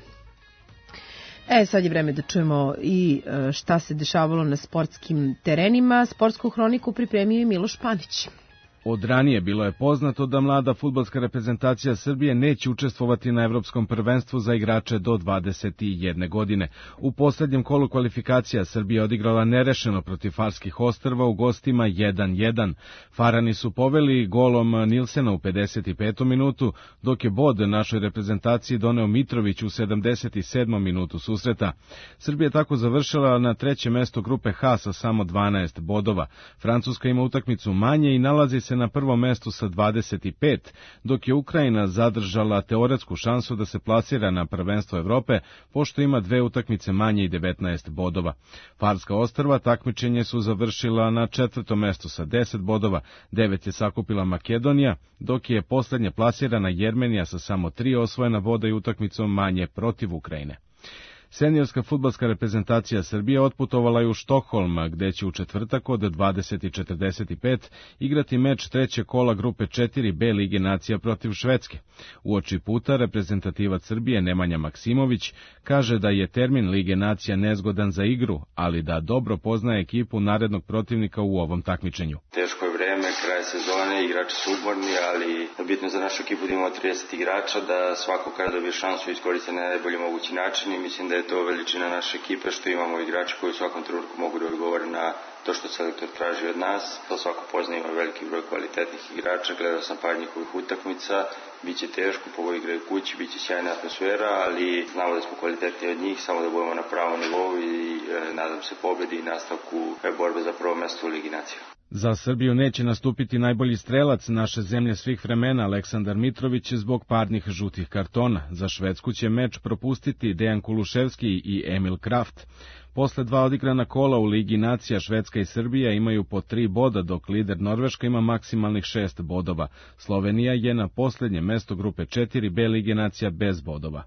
E, sad je vreme da čujemo i šta se dešavalo na sportskim terenima. Sportsku hroniku pripremio je Miloš Panić.
Od ranije bilo je poznato da mlada fudbalska reprezentacija Srbije neće učestvovati na evropskom prvenstvu za igrače do dvadeset jedne godine. U poslednjem kolu kvalifikacija Srbija odigrala nerešeno protiv Farskih ostrva u gostima jedan jedan. Farani su poveli golom Nilsena u pedeset petom minutu, dok je bod našoj reprezentaciji doneo Mitrović u sedamdeset sedmom minutu susreta. Srbija tako završila na trećem mestu grupe H sa samo dvanaest bodova. Francuska ima utakmicu manje i nalazi se na prvom mestu sa dvadeset pet, dok je Ukrajina zadržala teoretsku šansu da se plasira na prvenstvo Evrope, pošto ima dve utakmice manje i devetnaest bodova. Farska ostrva takmičenje su završila na četvrtom mestu sa deset bodova, devet je sakupila Makedonija, dok je poslednje plasirana Jermenija sa samo tri osvojena boda i utakmicom manje protiv Ukrajine. Seniorska fudbalska reprezentacija Srbije otputovala je u Štokholm, gde će u četvrtak od dvadeset četrdeset pet igrati meč treće kola grupe četiri B Lige nacija protiv Švedske. Uoči puta reprezentativac Srbije Nemanja Maksimović kaže da je termin Lige nacija nezgodan za igru, ali da dobro poznaje ekipu narednog protivnika u ovom takmičenju.
Teško je vreme, kraj sezone, igrači su umorni, ali bitno za našu ekipu da imamo trideset igrača, da svako kada dobije šansu iskoristi na najbolji mogući način i mislim da je to veličina naše ekipe što imamo igrače koji u svakom trenutku mogu da odgovore na to što selektor traži od nas. To svako pozna, ima veliki broj kvalitetnih igrača, gledao sam par njihovih utakmica, biće teško, pogo igraju kući, biće sjajna atmosfera, ali znamo da smo kvalitetniji od njih, samo da budemo na pravom nivou i e, nadam se pobedi i nastavku borbe za prvo mesto u Ligi nacija.
Za Srbiju neće nastupiti najbolji strelac naše zemlje svih vremena Aleksandar Mitrović zbog parnih žutih kartona. Za Švedsku će meč propustiti Dejan Kuluševski i Emil Kraft. Posle dva odigrana kola u Ligi nacija Švedska i Srbija imaju po tri boda, dok lider Norveška ima maksimalnih šest bodova. Slovenija je na poslednjem mestu grupe četiri B Lige nacija bez bodova.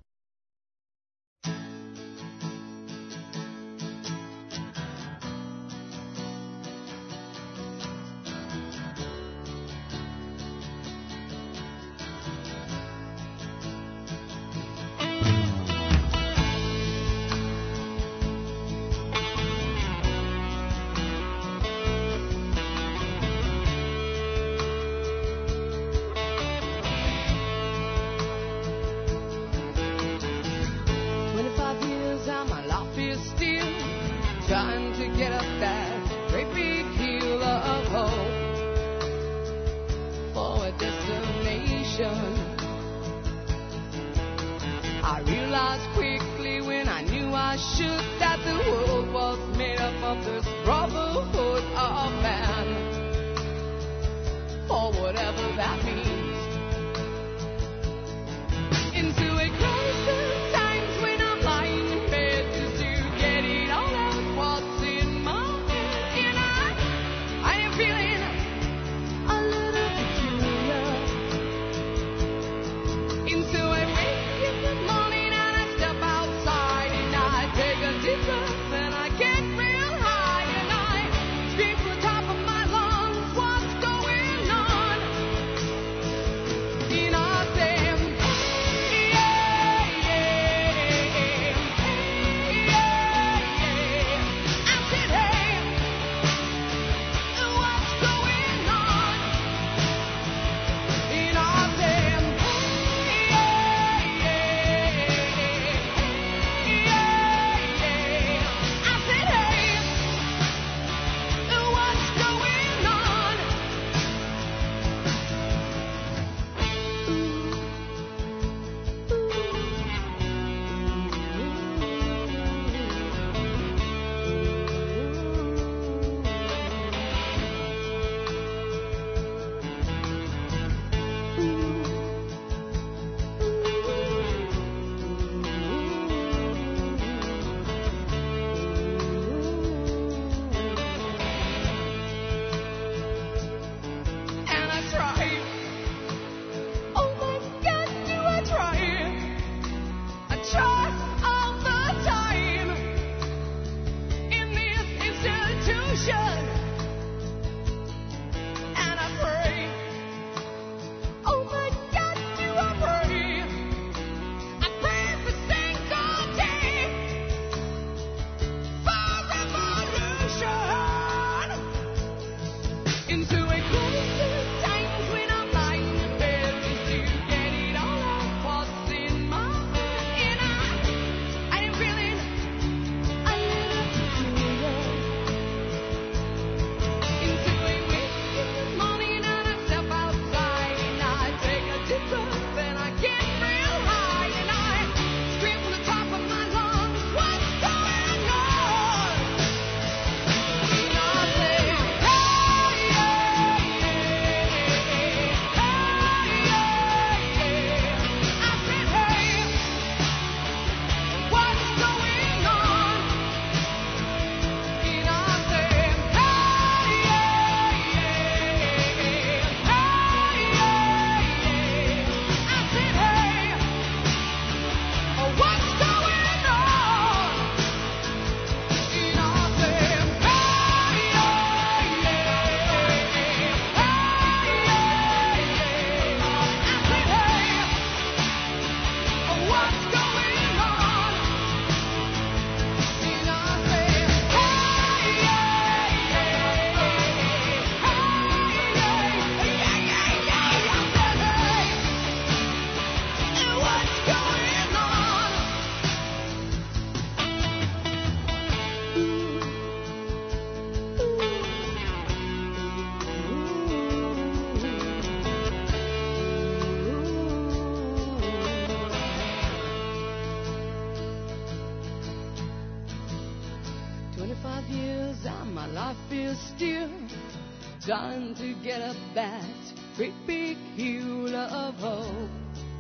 I feel still trying to get up that great big hill of hope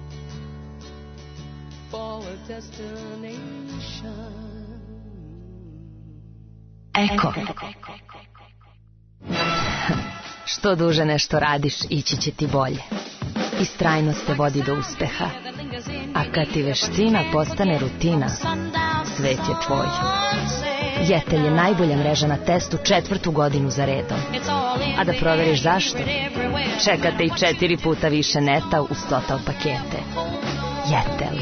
for a destination.
Eko. Što duže nešto radiš, ići će ti bolje. Istrajnost te vodi do uspeha. A kad ti veština postane rutina, svet je tvoj. Jetel je najbolja mreža na testu četvrtu godinu za redom. A da proveriš zašto, čekate i četiri puta više neta uz Total pakete. Jetel.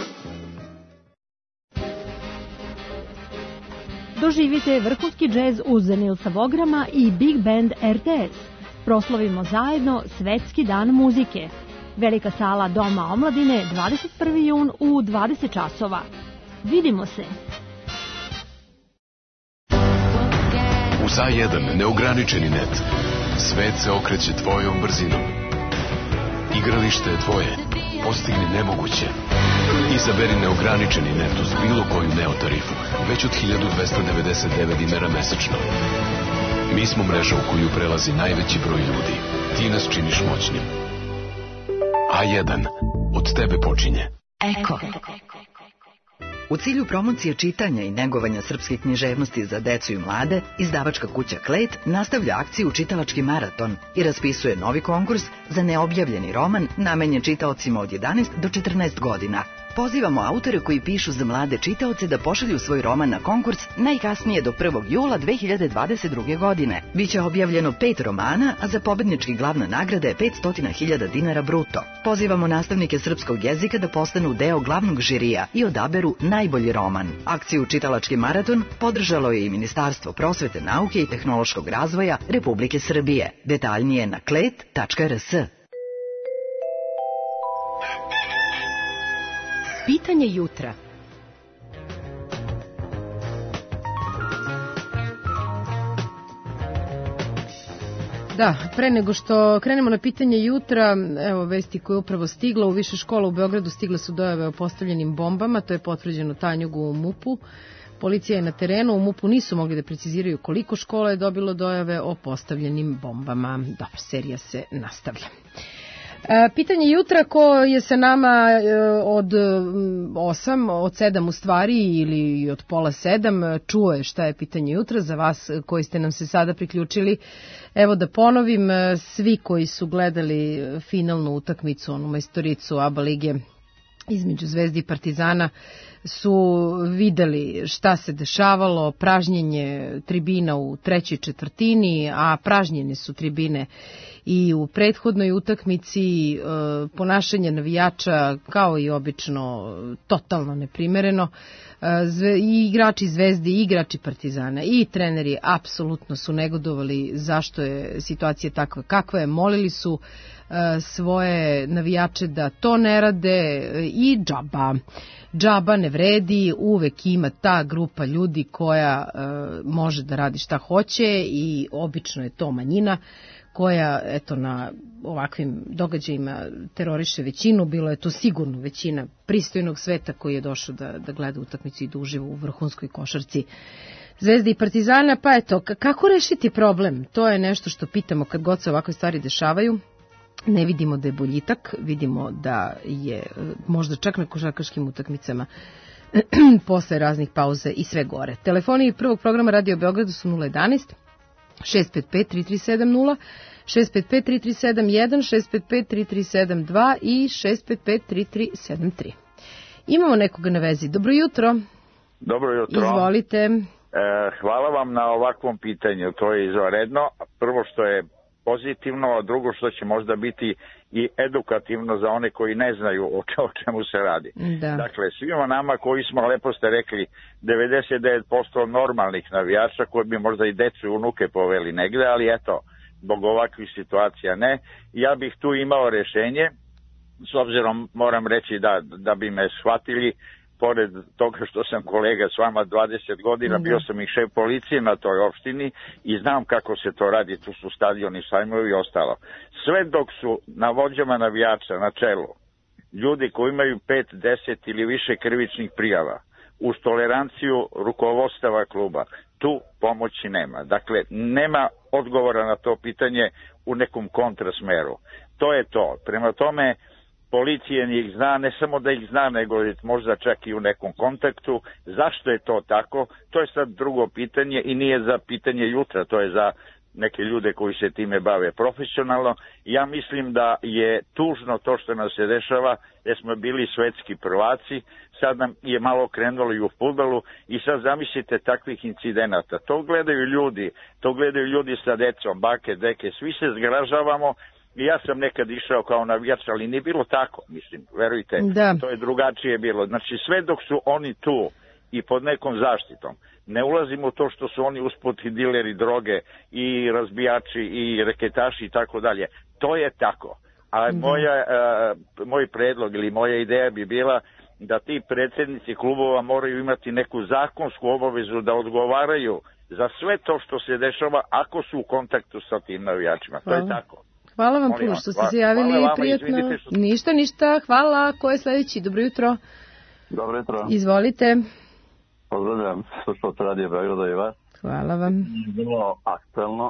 Doživite vrhunski džez uz Nilsa Vograma i Big Band R T S. Proslavimo zajedno Svetski dan muzike. Velika sala Doma omladine, dvadeset prvi jun u dvadeset časova. Vidimo se!
Uz A jedan neograničeni net. Svet se okreće tvojom brzinom. Igralište je tvoje. Postigni nemoguće. Izaberi neograničeni net uz bilo koju neotarifu. Već od hiljadu dvesta devedeset devet dinara mesečno. Mi smo mreža u koju prelazi najveći broj ljudi. Ti nas činiš moćnim. A jedan. Od tebe počinje.
Eko.
U cilju promocije čitanja i negovanja srpske književnosti za decu i mlade, izdavačka kuća Klet nastavlja akciju Čitalački maraton i raspisuje novi konkurs za neobjavljeni roman namenjen čitaocima od jedanaest do četrnaest godina. Pozivamo autore koji pišu za mlade čitaoce da pošalju svoj roman na konkurs najkasnije do prvog jula dve hiljade dvadeset druge. godine. Biće objavljeno pet romana, a za pobednički glavna nagrada je petsto hiljada dinara bruto. Pozivamo nastavnike srpskog jezika da postanu deo glavnog žirija i odaberu najbolji roman. Akciju Čitalački maraton podržalo je i Ministarstvo prosvete, nauke i tehnološkog razvoja Republike Srbije. Detaljnije na klet tačka r s.
Pitanje jutra. Da, pre nego što krenemo na pitanje jutra, evo vesti koje je upravo stigla. U više škola u Beogradu stigle su dojave o postavljenim bombama, to je potvrđeno tajnjugu u MUP-u. Policija je na terenu, u MUP-u nisu mogli da preciziraju koliko škola je dobilo dojave o postavljenim bombama. Dobro, serija se nastavlja. Pitanje jutra ko je sa nama od osam, od sedam u stvari ili od pola sedam, čuje šta je pitanje jutra. Za vas koji ste nam se sada priključili, evo da ponovim, svi koji su gledali finalnu utakmicu, onu majstoricu A B A lige između Zvezde i Partizana, su videli šta se dešavalo, pražnjenje tribina u trećoj četvrtini, a pražnjene su tribine i u prethodnoj utakmici, ponašanje navijača kao i obično totalno neprimereno. I igrači Zvezde, i igrači Partizana, i treneri apsolutno su negodovali zašto je situacija takva kakva je. Molili su svoje navijače da to ne rade i džaba. Džaba ne vredi, uvek ima ta grupa ljudi koja može da radi šta hoće i obično je to manjina koja eto na ovakvim događajima teroriše većinu. Bilo je to sigurno većina pristojnog sveta koji je došao da, da gleda utakmicu i da uživa u vrhunskoj košarci Zvezde i Partizana. Pa eto, kako rešiti problem? To je nešto što pitamo kad god se ovakve stvari dešavaju. Ne vidimo da je boljitak, vidimo da je možda čak na košarkaškim utakmicama posle raznih pauza i sve gore. Telefoni prvog programa Radio Beogradu su nula jedanaest šest pet pet tri tri sedam nula, šest pet pet tri tri sedam jedan, šest pet pet tri tri sedam dva i šest pet pet tri tri sedam tri. Imamo nekoga na vezi. Dobro jutro.
Dobro jutro.
Izvolite.
E, hvala vam na ovakvom pitanju. To je izvanredno. Prvo što je pozitivno, a drugo što će možda biti i edukativno za one koji ne znaju o čemu se radi.
Da.
Dakle, svima nama koji smo, lepo ste rekli, devedeset devet posto normalnih navijača koji bi možda i decu i unuke poveli negde, ali eto, zbog ovakvih situacija ne. Ja bih tu imao rešenje, s obzirom moram reći da, da bi me shvatili, pored toga što sam kolega s vama dvadeset godina, bio sam i šef policije na toj opštini i znam kako se to radi, tu su stadioni, sajmovi i ostalo. Sve dok su na vođama navijača na čelu ljudi koji imaju pet, deset ili više krivičnih prijava, uz toleranciju rukovodstava kluba, tu pomoći nema. Dakle, nema odgovora na to pitanje u nekom kontrasmeru. To je to. Prema tome, policija njih zna, ne samo da ih zna, nego možda čak i u nekom kontaktu. Zašto je to tako? To je sad drugo pitanje i nije za pitanje jutra, to je za neke ljude koji se time bave profesionalno. Ja mislim da je tužno to što nam se dešava, jer smo bili svetski prvaci, sad nam je malo krenulo i u fudbalu i sad zamislite takvih incidenata. To gledaju ljudi, to gledaju ljudi sa decom, bake, deke, svi se zgražavamo. I ja sam nekad išao kao navijač, ali nije bilo tako, mislim, verujte,
da.
To je drugačije bilo. Znači, sve dok su oni tu i pod nekom zaštitom, ne ulazimo u to što su oni usput i dileri droge i razbijači i reketaši i tako dalje. To je tako. A moja, uh, moj predlog ili moja ideja bi bila da ti predsjednici klubova moraju imati neku zakonsku obavezu da odgovaraju za sve to što se dešava ako su u kontaktu sa tim navijačima. To je tako.
Hvala vam puno što ste se javili, prijatno. Što... Ništa, ništa, hvala. Ko je sledeći? Dobro jutro.
Dobro jutro.
Izvolite.
Pozdravljam slušalce Radio Beograda i vas.
Hvala vam.
Bilo aktuelno,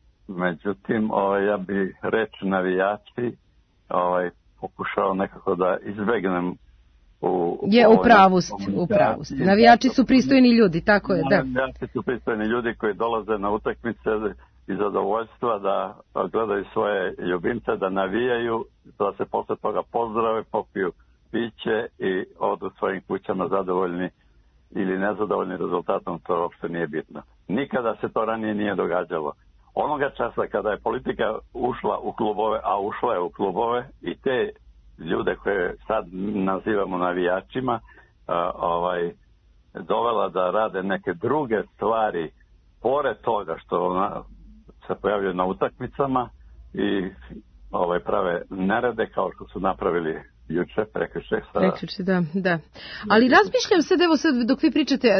međutim, ovaj, ja bi reč navijači ovaj, pokušao nekako da izbegnem u...
Je, u pravosti, u pravosti. Navijači su pristojni ljudi, tako je, da.
Navijači su pristojni ljudi koji dolaze na utakmice i zadovoljstva da gledaju svoje ljubimce, da navijaju, da se posle toga pozdrave, popiju piće i odu svojim kućama zadovoljni ili nezadovoljni rezultatom, to uopšte nije bitno. Nikada se to ranije nije događalo. Onoga časa kada je politika ušla u klubove, a ušla je u klubove i te ljude koje sad nazivamo navijačima, uh, ovaj, dovela da rade neke druge stvari pored toga što ona se pojavljaju na utakmicama i ovaj, prave nerede kao što su napravili juče, prekjuče.
Prekjuče, da, da. Ali razmišljam sad, evo sad dok vi pričate,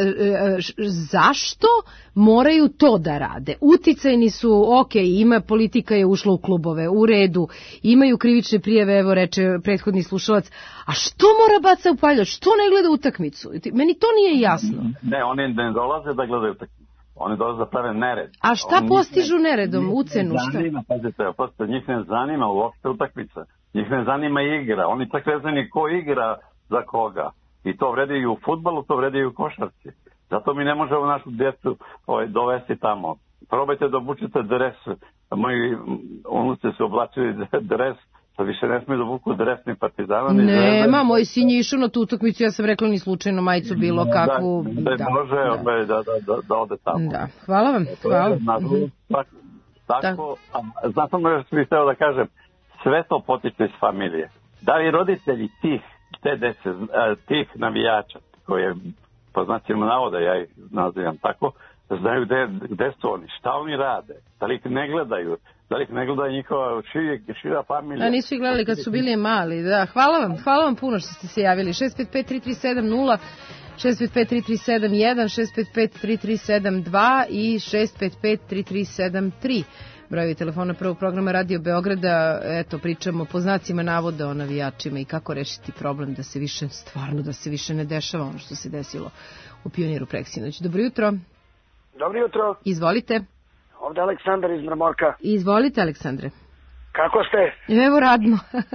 zašto moraju to da rade? Uticajni su, ok, ima, politika je ušla u klubove, u redu, imaju krivične prijave, evo reče prethodni slušalac, a što mora baca u paljač? Što ne gleda utakmicu? Meni to nije jasno.
Ne, oni ne dolaze da gledaju utakmicu. Oni dolaze da prave nered.
A šta oni postižu neredom, ucenu, šta?
Zanima, pazite, prosto njih ne zanima uopšte utakmica. Njih ne zanima igra. Oni čak ne znaju ko igra za koga. I to vredi i u fudbalu, to vredi i u košarci. Zato mi ne možemo našu djecu ovaj, dovesti tamo. Probajte da obučite dres. Moji unuci su oblačili dres, da više ne smiju da vuku dresni partizana.
Nema, moj sin je išao na tu utakmicu, ja sam rekla ni slučajno majicu bilo kakvu.
Da, da, može da. Da, da, da, da ode tamo.
Da, hvala vam. Hvala.
Mm-hmm. Tako, a, znam sam da bih hteo da kažem, sve to potiče iz familije. Da li roditelji tih, te dece, tih navijača, koje po znacima navoda, ja ih nazivam tako, znaju gde, gde su oni, šta oni rade, da li ih ne gledaju, da li ih ne gleda njihova šira, šira familija.
A nisu ih gledali kad su bili mali, da. Hvala vam, hvala vam puno što ste se javili. šest pet pet tri tri sedam nula, šest pet pet tri tri sedam jedan, šest pet pet tri tri sedam dva i šest pet pet tri tri sedam tri. Brojevi telefona prvog programa Radio Beograda, eto, pričamo po znacima navoda o navijačima i kako rešiti problem da se više, stvarno da se više ne dešava ono što se desilo u Pioniru preksinoć. Dobro jutro.
Dobro jutro.
Izvolite.
Ovde Aleksandar iz Mramorka.
Izvolite, Aleksandre.
Kako ste?
Evo radno.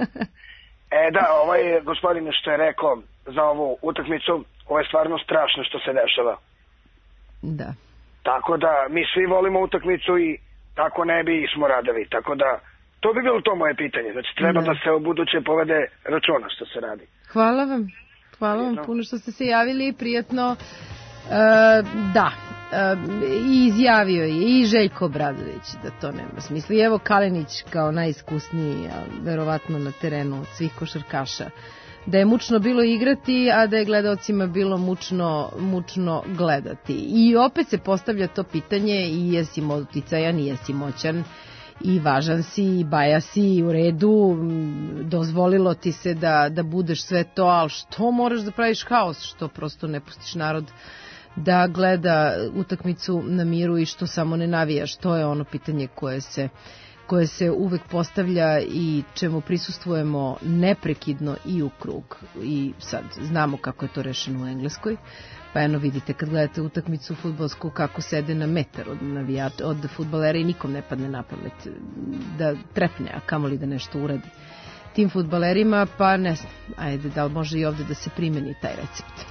e, da, ovaj gospodin što je rekao za ovu utakmicu, ovo je stvarno strašno što se dešava.
Da.
Tako da mi svi volimo utakmicu i tako ne bi smo radili, tako da to bi bilo to moje pitanje, znači treba da, da se u buduće povede računa što se radi.
Hvala vam, hvala vam puno što ste se javili, prijatno. E, da, e, i izjavio je i Željko Obradović da to nema smisla. I evo Kalinić kao najiskusniji, verovatno na terenu od svih košarkaša, da je mučno bilo igrati, a da je gledaocima bilo mučno, mučno gledati. I opet se postavlja to pitanje i jesi uticajan, i jesi moćan, i važan si, i baja si, u redu, dozvolilo ti se da, da budeš sve to, ali što moraš da praviš haos, što prosto ne pustiš narod da gleda utakmicu na miru i što samo ne navijaš, to je ono pitanje koje se koje se uvek postavlja i čemu prisustvujemo neprekidno i u krug. I sad znamo kako je to rešeno u Engleskoj. Pa eno vidite kad gledate utakmicu fudbalsku kako sede na metar od navijača, od fudbalera i nikom ne padne na pamet da trepne, a kamoli da nešto uradi tim fudbalerima, pa ne znam, ajde da li može i ovde da se primeni taj recept.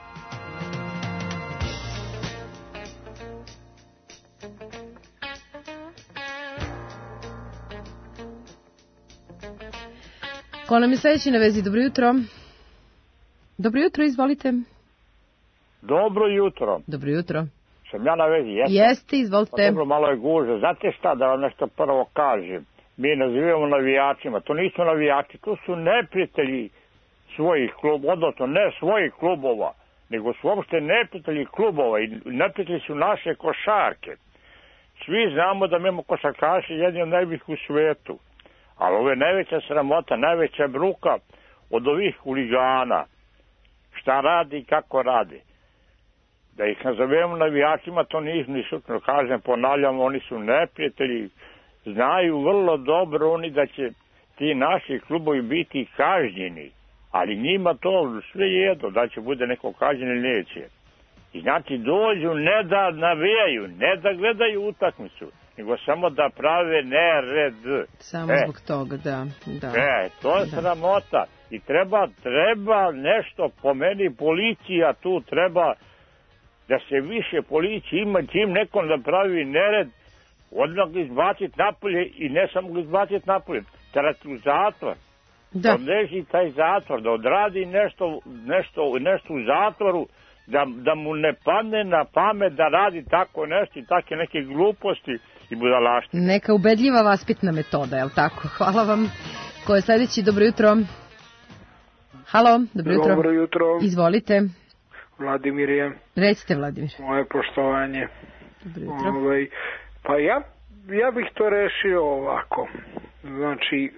Ko nam je sledeći na vezi? Dobro jutro. Dobro jutro, izvolite.
Dobro jutro.
Dobro jutro.
Sam ja na vezi, jeste?
Jeste, izvolite.
Pa dobro, malo je guža. Znate šta, da vam nešto prvo kažem. Mi nazivamo navijačima. To nisu navijači, to su neprijatelji svojih klubova, odnosno ne svojih klubova, nego su uopšte neprijatelji klubova i neprijatelji su naše košarke. Svi znamo da mi imamo košarkaše jedni od najboljih u svetu. Ali ovo je najveća sramota, najveća bruka od ovih huligana. Šta radi i kako radi. Da ih nazovemo navijačima, to nisu, nisu, kažem, ponavljam, oni su neprijatelji. Znaju vrlo dobro oni da će ti naši klubovi biti kažnjeni. Ali njima to sve jedo, da će bude neko kažnjen ili neće. I znači dođu ne da navijaju, ne da gledaju utakmicu, nego samo da prave nered.
Samo e. zbog toga, da. da.
E, to je da. sramota. I treba, treba nešto, po meni policija tu treba da se više policije ima, čim nekom da pravi nered, odmah ga izbaciti napolje i ne samo ga izbaciti napolje, trati u zatvor. Da. Odleži taj zatvor, da odradi nešto, nešto, nešto u zatvoru, da, da mu ne padne na pamet da radi tako nešto i take neke gluposti i budalaštine.
Neka ubedljiva vaspitna metoda, je li tako? Hvala vam. Ko je sledeći? Dobro jutro. Halo, dobro jutro.
Dobro jutro.
Izvolite.
Vladimir je.
Recite, Vladimir.
Moje poštovanje.
Dobro jutro.
Ovaj, pa ja, ja bih to rešio ovako. Znači,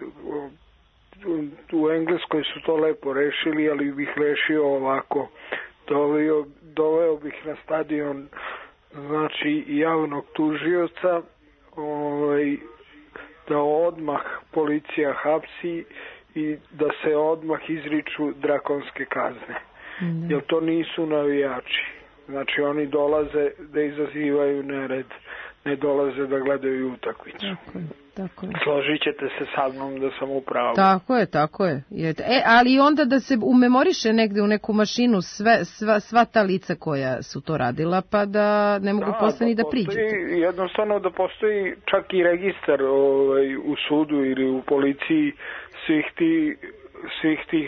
u Engleskoj su to lepo rešili, ali bih rešio ovako. Doveo, doveo bih na stadion znači javnog tužioca, ovaj, da odmah policija hapsi i da se odmah izriču drakonske kazne. Mm. Jer to nisu navijači. Znači oni dolaze da izazivaju nered, ne dolaze da gledaju utakmicu.
Tako je, tako je.
Složit ćete se sa mnom da sam u pravu.
Tako je, tako je. E, ali onda da se umemoriše negde u neku mašinu sve, sva, sva ta lica koja su to radila, pa da ne mogu da, posle ni da, da priđete.
Jednostavno da postoji čak i registar ovaj, u sudu ili u policiji svih, ti, svih tih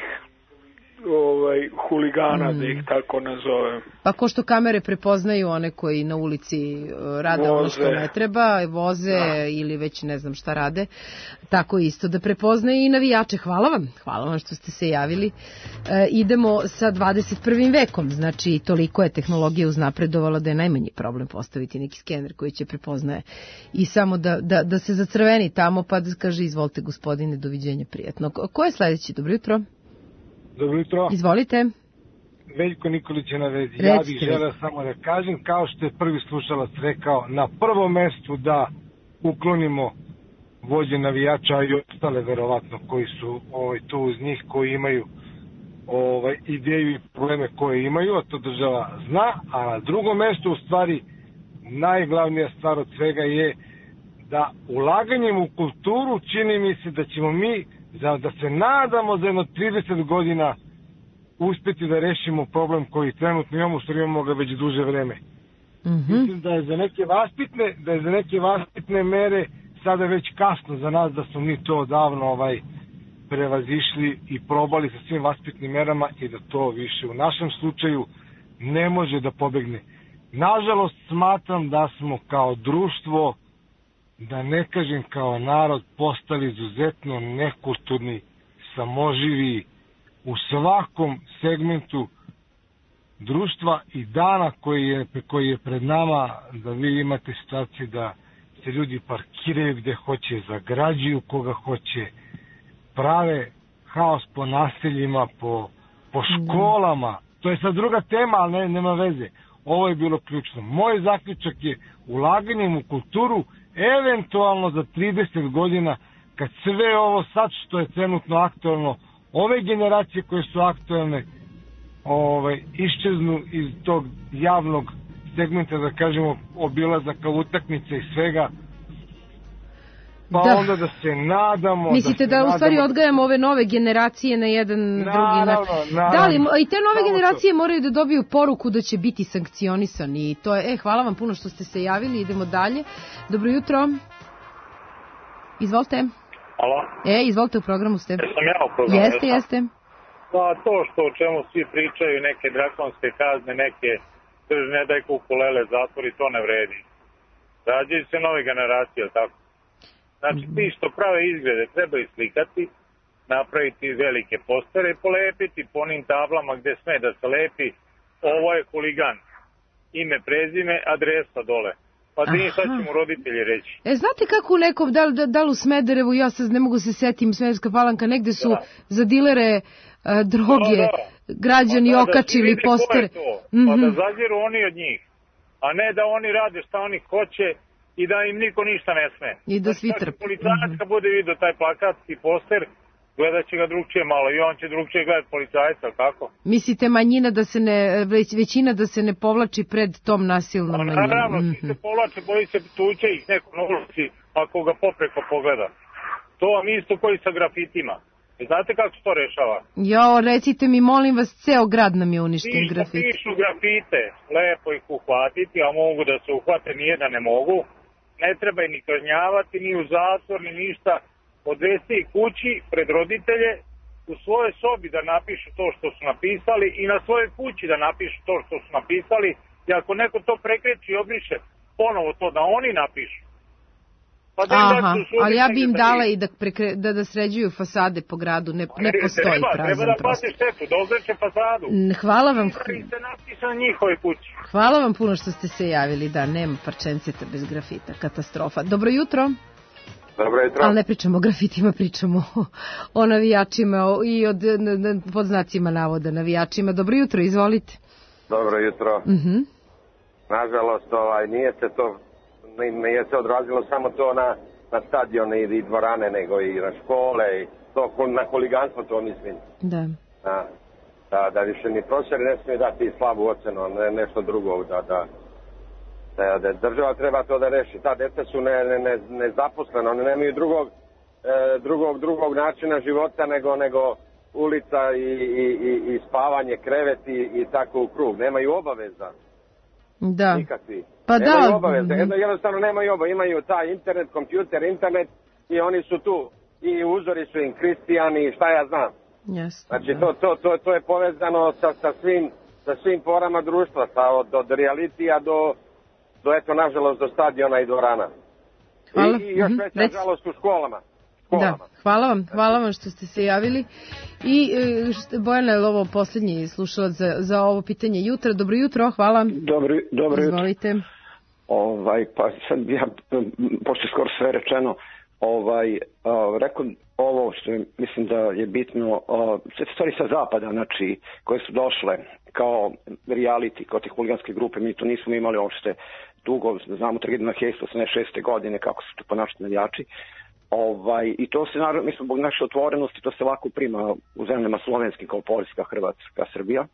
ovaj, huligana, mm. da ih tako nazovem.
Pa ko što kamere prepoznaju one koji na ulici rade voze. Ono što ne treba, voze da. Ili već ne znam šta rade, tako isto da prepoznaju i navijače. Hvala vam, hvala vam što ste se javili. E, idemo sa dvadeset prvim vekom, znači toliko je tehnologija uznapredovala da je najmanji problem postaviti neki skener koji će prepoznaje i samo da, da, da se zacrveni tamo pa da kaže izvolite gospodine, doviđenja, prijatno. Ko je sledeći? Dobro jutro.
Dobro jutro.
Izvolite.
Veljko Nikolić je na vezi.
Recite.
Ja bih želeo samo da kažem, kao što je prvi slušalac rekao, na prvom mestu da uklonimo vođe navijača i ostale verovatno koji su ovaj, tu uz njih, koji imaju ovaj, ideju i probleme koje imaju, a to država zna, a na drugom mestu u stvari najglavnija stvar od svega je da ulaganjem u kulturu čini mi se da ćemo mi Za, da se nadamo za jedno trideset godina uspeti da rešimo problem koji trenutno imamo, što imamo ga već duže vreme. Mm-hmm. Mislim da je za neke vaspitne, da je za neke vaspitne mere sada već kasno za nas, da smo mi to odavno ovaj, prevazišli i probali sa svim vaspitnim merama i da to više u našem slučaju ne može da pobegne. Nažalost, smatram da smo kao društvo, da ne kažem kao narod, postali izuzetno nekulturni, samoživi u svakom segmentu društva i dana koji je, koji je pred nama, da vi imate situaciju da se ljudi parkiraju gde hoće, zagrađuju koga hoće, prave haos po naseljima, po, po školama. To je sad druga tema, ali ne, nema veze. ovo je bilo ključno. Moj zaključak je ulaganjem u kulturu, eventualno za trideset godina, kad sve ovo sad što je trenutno aktualno, ove generacije koje su aktualne, ovaj, iščeznu iz tog javnog segmenta, da kažemo, obilazaka, utakmice i svega, pa da. Onda da se nadamo...
Mislite da,
da
u stvari
nadamo...
odgajamo ove nove generacije na jedan naravno, drugi način?
Naravno.
Da li, i te nove generacije to. moraju da dobiju poruku da će biti sankcionisani. I to je, e, hvala vam puno što ste se javili, idemo dalje. Dobro jutro. Izvolite.
Alo?
E, izvolite, u programu ste.
Jesam ja u programu?
Jeste,
jesam.
jeste.
Pa to što o čemu svi pričaju, neke drakonske kazne, neke drž ne daj kukulele zatvori, to ne vredi. Rađaju se nove generacije, tako? Znači, ti što prave izglede treba islikati, napraviti velike postere, polepiti po onim tablama gde sme da se lepi, ovo je huligan, ime, prezime, adresa dole. Pa da im sad će mu roditelji reći.
E, znate kako u nekom, da, da, da li u Smederevu, ja sad ne mogu se setim, Smederevska Palanka, negde su da. za dilere uh, droge, da, da. građani da, okačili da postere.
Mm-hmm. Pa da zaziru oni od njih, a ne da oni rade šta oni hoće, i da im niko ništa ne sme.
I da svi trpe.
Policajac kad bude vidio taj plakat i poster, gledat će ga drugčije malo i on će drugčije gledati policajca, kako?
Mislite manjina da se ne, već, većina da se ne povlači pred tom nasilnom
pa,
manjinom?
Naravno, mm-hmm. svi se povlače, boji se tuče ih neko na ulici ako ga popreko pogleda. To vam isto koji sa grafitima. Znate kako se to rešava?
Jo, recite mi, molim vas, ceo grad nam je uništen grafit.
Pišu grafite, lepo ih uhvatiti, a mogu da se uhvate, nije da ne mogu. Ne treba ih ni kažnjavati, ni u zatvor, ni ništa. Odvesti ih kući pred roditelje, u svojoj sobi da napišu to što su napisali i na svojoj kući da napišu to što su napisali. I ako neko to prekreći i obriše, ponovo to da oni napišu. Pa da
aha, ali ja bi im dala i da, prekre, da, da sređuju fasade po gradu, ne, ne postoji
treba,
prazan
treba da
prostor.
plati štetu, da ozreće fasadu.
Hvala vam.
Se napiše na njihovoj kući.
Hvala vam puno što ste se javili, da, nema parčenceta bez grafita, katastrofa. Dobro jutro.
Dobro jutro.
Ali ne pričamo o grafitima, pričamo o, o navijačima o, i od, pod znacima navoda navijačima. Dobro jutro, izvolite.
Dobro jutro.
Mhm.
Nažalost, ovaj, nije se to... nije se odrazilo samo to na, na stadione i dvorane, nego i na škole i to, na huliganstvo, to mislim.
Da.
Da, da, da više ni profesori ne smije dati slabu ocenu, ne, nešto drugo, da, da, da, da država treba to da reši. Ta deca su ne, ne, ne, nezaposlena, one nemaju drugog, e, drugog, drugog načina života nego, nego ulica i, i, i, i spavanje, krevet i, i tako u krug. Nemaju obaveza.
Da.
Nikakvi.
Pa
nemaju
da.
obaveze, jedno, jednostavno nemaju obaveze, imaju taj internet, kompjuter, internet i oni su tu. I uzori su im kristijani, šta ja znam.
Jasno,
znači
da.
to, to, to, to je povezano sa, sa, svim, sa svim porama društva, sa, od, od realitija do, do, eto, nažalost, do stadiona i dvorana.
Hvala.
I, i još veća, mm-hmm. nažalost, u školama. školama.
Da, hvala vam, hvala vam što ste se javili. I Bojana je ovo posljednji slušalac za, za ovo pitanje jutra. Dobro jutro, hvala.
Dobro, dobro jutro.
Izvolite.
Ovaj, pa sad ja, pošto je skoro sve rečeno, ovaj, uh, rekao ovo što je, mislim da je bitno, uh, sve stvari sa zapada, znači, koje su došle kao reality, kao te huliganske grupe, mi to nismo imali uopšte dugo, znamo tragediju na Hejstu osamdeset šeste godine, kako su to ponašali navijači. Ovaj, I to se, naravno, mislim, zbog naše otvorenosti, to se lako prima u zemljama slovenskim kao Poljska, Hrvatska, Srbija.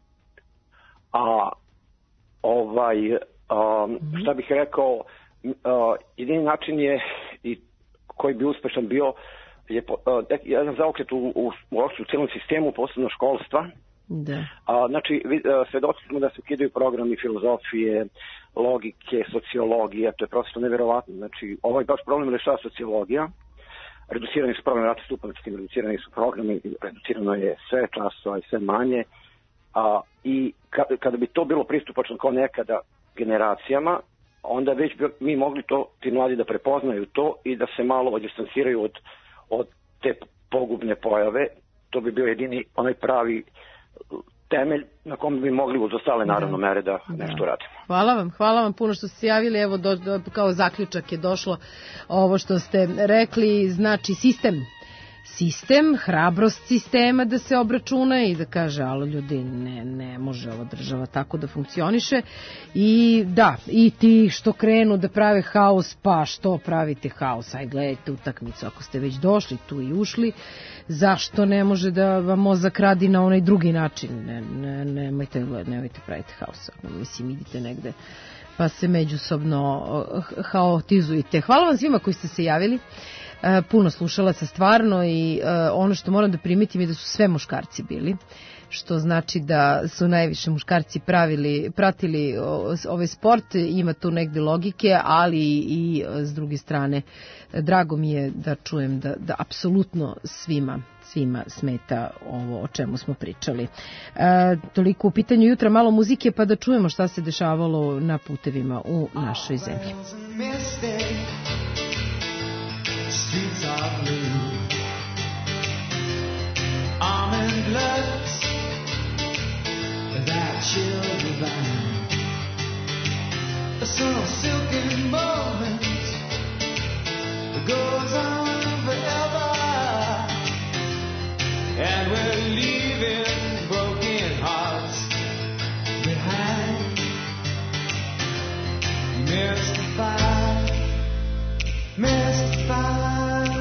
A ovaj, um, šta bih rekao, uh, jedini način je, i koji bi uspešan bio, je uh, jedan zaokret u, u, u, u cijelom sistemu, posebno školstva.
Da.
A, znači, svedoci smo da se ukidaju programi filozofije, logike, sociologije, to je prosto nevjerovatno. Znači, ovaj baš problem rešava sociologija. Reducirani su programi rata stupanskim, reducirani su programi, reducirano je sve časova i sve manje. A, I kada, kada bi to bilo pristupačno kao nekada generacijama, onda već bi mi mogli to, ti mladi da prepoznaju to i da se malo odistanciraju od, od te pogubne pojave. To bi bio jedini onaj pravi temelj na kom bi mogli uz ostale naravno mere da, da nešto radimo.
Hvala vam, hvala vam puno što ste se javili. Evo, do, do, kao zaključak je došlo ovo što ste rekli, znači sistem. sistem, hrabrost sistema da se obračuna i da kaže, alo ljudi, ne, ne može ova država tako da funkcioniše. I da, i ti što krenu da prave haos, pa što pravite haos, aj gledajte utakmicu, ako ste već došli tu i ušli, zašto ne može da vam mozak radi na onaj drugi način, ne, ne, nemojte, nemojte praviti haos, mislim, idite negde pa se međusobno haotizujete. Hvala vam svima koji ste se javili. Puno slušalaca stvarno i ono što moram da primetim je da su sve muškarci bili, što znači da su najviše muškarci pravili, pratili ovaj sport, ima tu negde logike, ali i s druge strane drago mi je da čujem da, da apsolutno svima svima smeta ovo o čemu smo pričali. E, toliko u pitanju jutra, malo muzike pa da čujemo šta se dešavalo na putevima u našoj zemlji.
Streets are blue, almond gloves that chill divine, a subtle silken moment that goes on forever, and we're leaving broken hearts behind, mystified, mystified.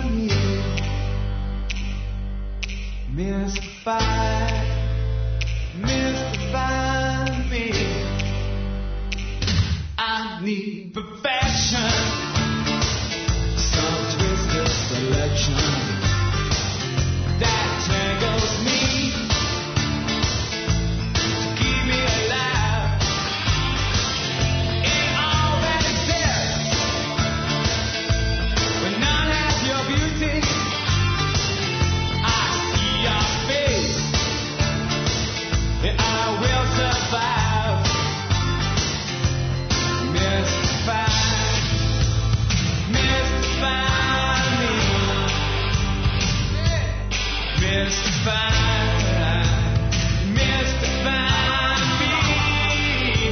Mystify, mystify me. I need perfection, some twisted selection that tangles me to keep me alive in all that exists. When none has your beauty, I will survive. Mystify, mystify me. Mystify, mystify me.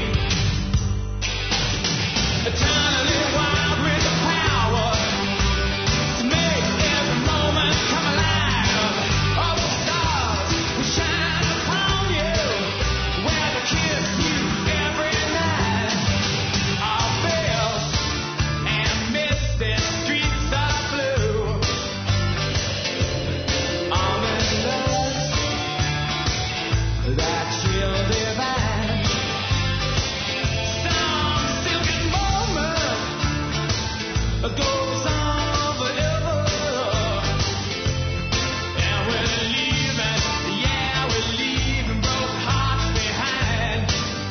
Eternally wild with the power to make every moment come alive. All the stars will shine upon you. Kiss you every night. Our veils and misty streets are blue. Almond loves that chill divine. Some silken moment goes on forever, and we're leaving, yeah, we're leaving broken hearts behind.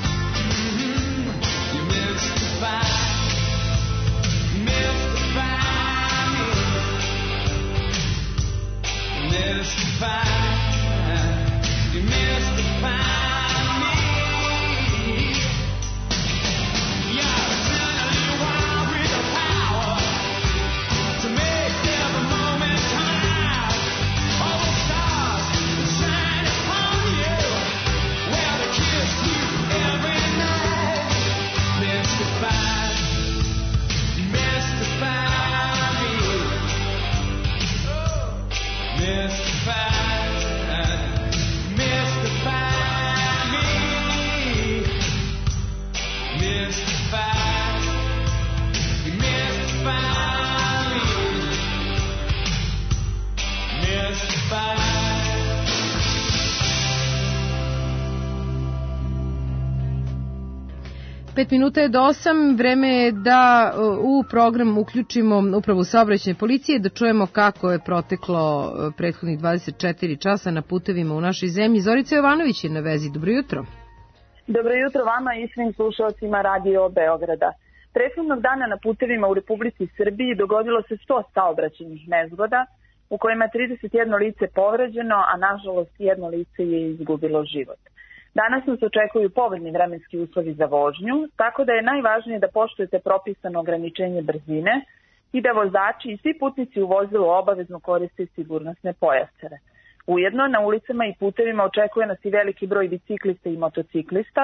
Pet minuta je do osam, vreme je da u program uključimo upravu saobraćajne policije, da čujemo kako je proteklo prethodnih dvadeset četiri časa na putevima u našoj zemlji. Zorica Jovanović je na vezi, dobro jutro.
Dobro jutro vama i svim slušalcima Radio Beograda. Prethodnog dana na putevima u Republici Srbiji dogodilo se sto saobraćajnih nezgoda u kojima je trideset jedno lice povređeno, a nažalost jedno lice je izgubilo život. Danas nas očekuju povoljni vremenski uslovi za vožnju, tako da je najvažnije da poštujete propisano ograničenje brzine i da vozači i svi putnici u vozilu obavezno koriste sigurnosne pojaseve. Ujedno na ulicama i putevima očekuje nas i veliki broj biciklista i motociklista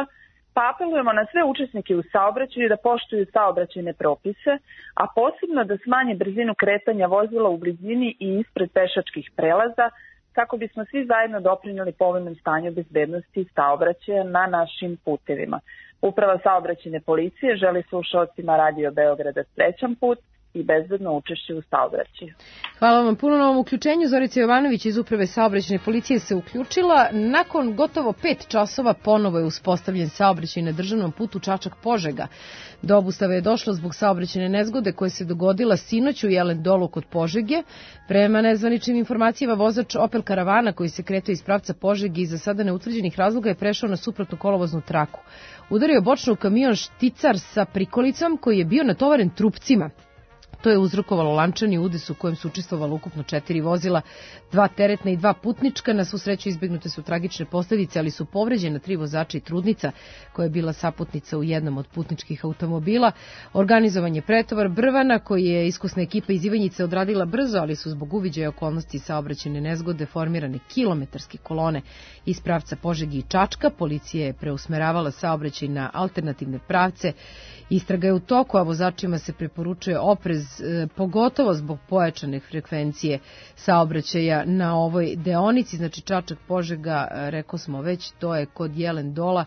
pa apelujemo na sve učesnike u saobraćaju da poštuju saobraćajne propise, a posebno da smanje brzinu kretanja vozila u blizini i ispred pešačkih prelaza, kako bismo svi zajedno doprinijeli povoljnom stanju bezbednosti saobraćaja na našim putevima. Uprava saobraćajne policije želi slušaocima Radio Beograda srećan put i bezbedno učešće u saobraćaju.
Hvala vam puno na ovom uključenju. Zorica Jovanović iz Uprave saobraćajne policije se uključila. Nakon gotovo pet časova ponovo je uspostavljen saobraćaj na državnom putu Čačak-Požega. Do obustave je došlo zbog saobraćajne nezgode koja se dogodila sinoć u Jelen dolu kod Požege. Prema nezvaničnim informacijama, vozač Opel karavana koji se kretao iz pravca Požege iz za sada neutvrđenih razloga je prešao na suprotnu kolovoznu traku. Udario bočno u kamion Šticar sa prikolicom koji je bio natovaren trupcima. To je uzrokovalo lančani udes u kojem su učestvovalo ukupno četiri vozila, dva teretna i dva putnička. Na svu sreću izbegnute su tragične posljedice, ali su povređena tri vozača i trudnica koja je bila saputnica u jednom od putničkih automobila. Organizovan je pretovar Brvana koji je iskusna ekipa iz Ivanjice odradila brzo, ali su zbog uviđaja okolnosti saobraćajne nezgode formirane kilometarske kolone iz pravca Požege i Čačka. Policija je preusmeravala saobraćaj na alternativne pravce. Istraga je u toku, a vozačima se preporučuje oprez, pogotovo zbog pojačane frekvencije saobraćaja na ovoj deonici, znači Čačak-Požega, rekao smo već, to je kod Jelen dola.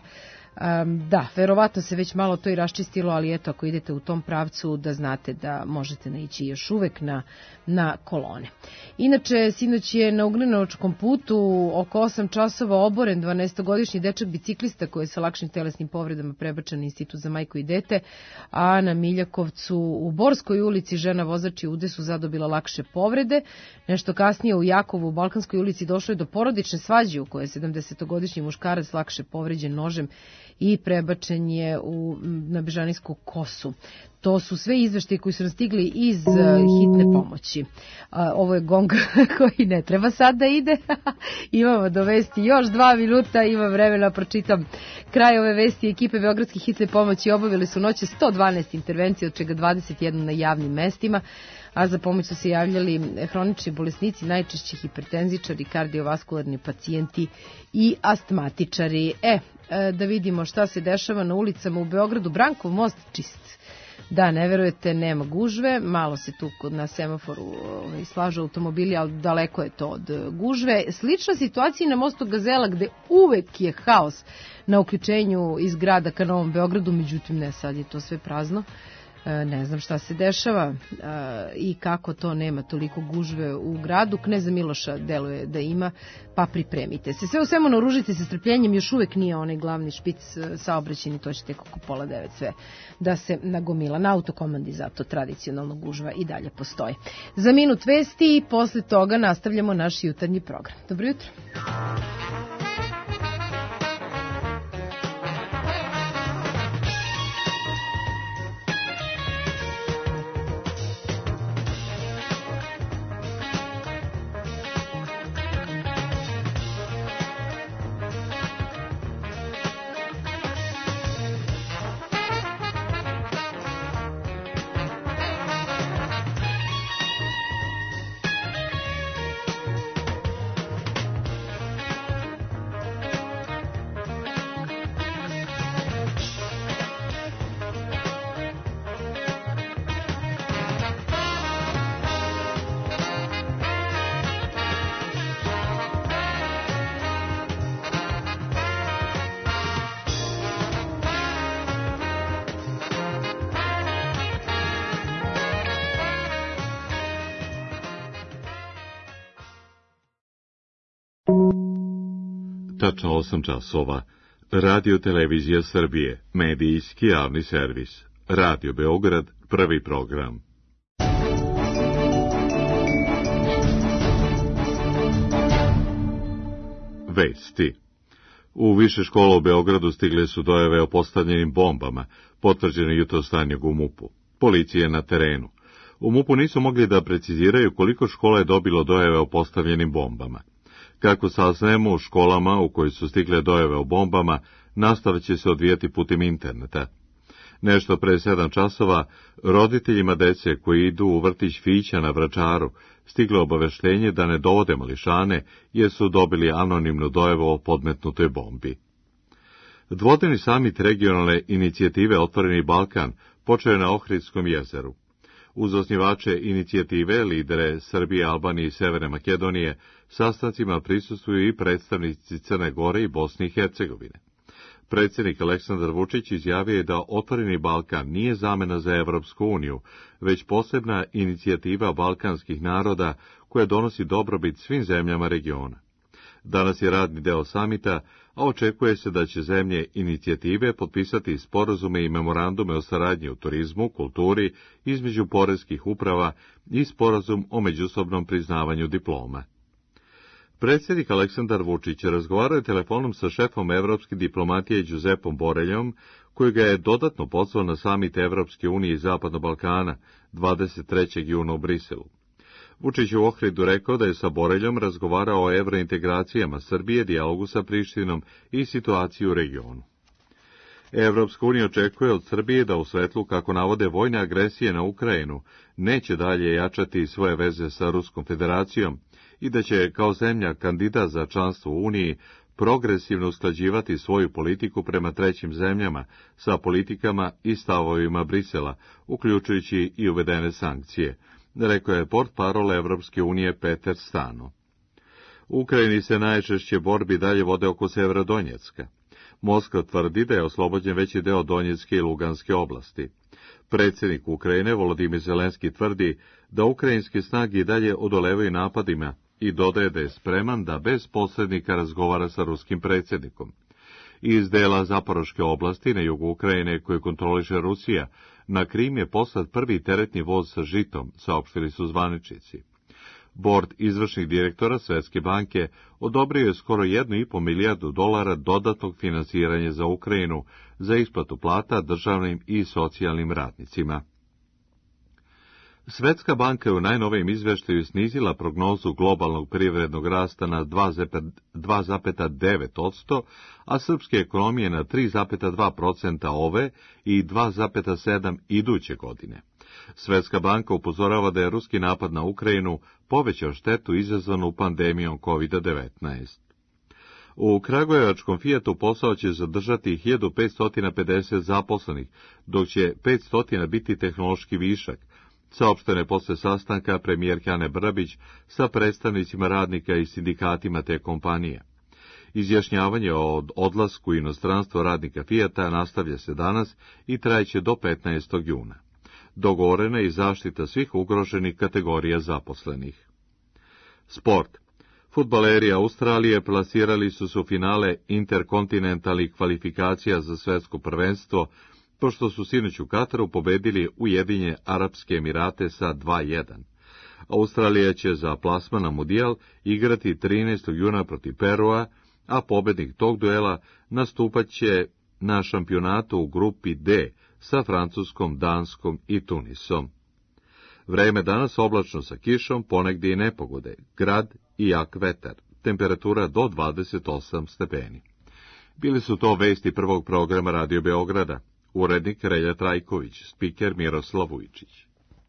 Um, da, verovatno se već malo to i raščistilo, ali eto, ako idete u tom pravcu da znate da možete naići još uvek na, na kolone. Inače, sinoć je na Uglinovačkom putu oko osam časova oboren dvanaestogodišnji dečak biciklista koji je sa lakšim telesnim povredama prebačen na Institut za majku i dete, a na Miljakovcu u Borskoj ulici žena vozač je u udesu zadobila lakše povrede. Nešto kasnije u Jakovu u Balkanskoj ulici došlo je do porodične svađe u kojoj je sedamdesetogodišnji muškarac lakše povređen nožem i prebačen je u, na Bežanijsku kosu. To su sve izveštaji koji su nam stigli iz uh, hitne pomoći. Uh, ovo je gong koji ne treba sad da ide. Imamo do vesti još dva minuta, ima vremena pročitam kraj ove vesti. Ekipe Beogradske hitne pomoći obavili su noće sto dvanaest intervencija, od čega dvadeset jedna na javnim mestima, a za pomoć su se javljali hronični bolesnici, najčešće hipertenzičari, kardiovaskularni pacijenti i astmatičari. E, da vidimo šta se dešava na ulicama u Beogradu. Brankov most čist. Da, ne verujete, nema gužve, malo se tu kod na semaforu ovaj, slažu automobili, ali daleko je to od gužve. Slična situacija na mostu Gazela, gde uvek je haos na uključenju iz grada ka Novom Beogradu, međutim ne, sad je to sve prazno. Ne znam šta se dešava i kako to nema toliko gužve u gradu. Kneza Miloša deluje da ima, pa pripremite se. Sve u svemu, naoružite se strpljenjem, još uvek nije onaj glavni špic saobraćajni, to će tek oko pola devet sve da se nagomila. Na autokomandi zato tradicionalno gužva i dalje postoji. Za minut vesti i posle toga nastavljamo naš jutarnji program. Dobro jutro.
Tačno osam časova. Radio Televizija Srbije, medijski javni servis. Radio Beograd, prvi program. Vesti. U više škola u Beogradu stigle su dojave o postavljenim bombama, potvrđeno jutro stanje u MUP-u. Policija je na terenu. U MUP-u nisu mogli da preciziraju koliko škola je dobilo dojave o postavljenim bombama. Kako saznajemo, u školama u kojoj su stigle dojave o bombama, nastava će se odvijati putem interneta. Nešto pre sedam časova, roditeljima dece koji idu u vrtić Fića na Vračaru, stiglo obaveštenje da ne dovode mališane, jer su dobili anonimnu dojavu o podmetnutoj bombi. Dvodnevni samit regionalne inicijative Otvoreni Balkan počeo je na Ohridskom jezeru. Uz osnivače inicijative, lidere Srbije, Albanije i Severne Makedonije, sastancima prisustvuju i predstavnici Crne Gore i Bosne i Hercegovine. Predsjednik Aleksandar Vučić izjavio je da Otvoreni Balkan nije zamena za Evropsku uniju, već posebna inicijativa balkanskih naroda koja donosi dobrobit svim zemljama regiona. Danas je radni deo samita, a očekuje se da će zemlje inicijative potpisati sporazume i memorandume o saradnji u turizmu, kulturi, između poreskih uprava i sporazum o međusobnom priznavanju diploma. Predsjednik Aleksandar Vučić razgovarao je telefonom sa šefom evropske diplomatije Đuzepom Boreljom, koji ga je dodatno pozvao na samit Evropske unije i Zapadnog Balkana dvadeset trećeg juna u Briselu. Vučić je u Ohridu rekao da je sa Boreljom razgovarao o evrointegracijama Srbije, dijalogu sa Prištinom i situaciji u regionu. Evropska unija očekuje od Srbije da u svetlu, kako navode, vojne agresije na Ukrajinu, neće dalje jačati svoje veze sa Ruskom federacijom i da će kao zemlja kandidat za članstvo u Uniji progresivno usklađivati svoju politiku prema trećim zemljama sa politikama i stavovima Brisela, uključujući i uvedene sankcije, rekao je portparol Evropske unije Peter Stano. U Ukrajini se najčešće borbi dalje vode oko Severodonjecka. Moskva tvrdi da je oslobođen veći deo Donjecke i Luganske oblasti. Predsjednik Ukrajine Volodimir Zelenski tvrdi da ukrajinske snage i dalje odolevaju napadima i dodaje da je spreman da bez posrednika razgovara sa ruskim predsjednikom. Iz dela Zaporoške oblasti na jugu Ukrajine koju kontroliše Rusija, na Krim je poslat prvi teretni voz sa žitom, saopštili su zvaničnici. Bord izvršnih direktora Svetske banke odobrio je skoro jednu i po milijardu dolara dodatnog finansiranja za Ukrajinu za isplatu plata državnim i socijalnim radnicima. Svetska banka je u najnovijem izveštaju snizila prognozu globalnog privrednog rasta na dva zarez devet posto, a srpske ekonomije na tri zarez dva posto ove i dva zarez sedam iduće godine. Svetska banka upozorava da je ruski napad na Ukrajinu povećao štetu izazvanu pandemijom kovid devetnaest. U Kragujevačkom Fijatu posao će zadržati hiljadu petsto pedeset zaposlenih, dok će petsto biti tehnološki višak, saopštene posle sastanka premijerke Ane Brnabić sa predstavnicima radnika i sindikatima te kompanije. Izjašnjavanje o odlasku u inostranstvo radnika Fijata nastavlja se danas i trajeće do petnaestog juna. Dogovorena je i zaštita svih ugroženih kategorija zaposlenih. Sport. Fudbaleri Australije plasirali su se u finale interkontinentalnih kvalifikacija za svetsko prvenstvo, pošto su sinoć u Kataru pobedili Ujedinjene Arapske Emirate sa dva jedan. Australija će za plasman na Mundijal igrati trinaestog juna protiv Perua, a pobednik tog duela nastupat će na šampionatu u grupi D sa Francuskom, Danskom i Tunisom. Vreme danas oblačno sa kišom, ponegdje i nepogode, grad i jak vetar, temperatura do dvadeset osam stepeni. Bili su to vesti prvog programa Radio Beograda. Urednik Relja Trajković, spiker Miroslav Vujčić.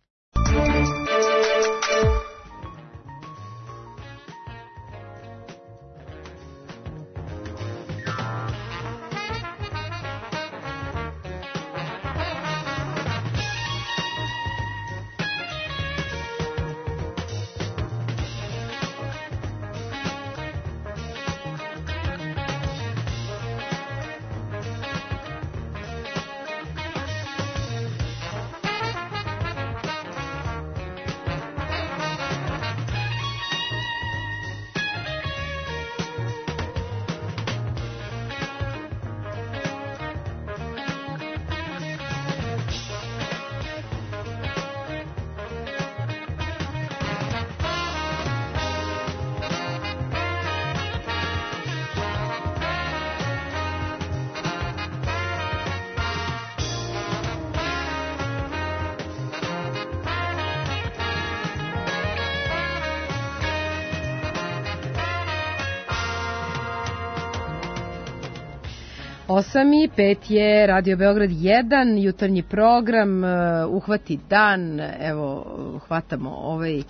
osam i pet je Radio Beograd jedan, jutarnji program, uh, uhvati dan, evo, hvatamo ovaj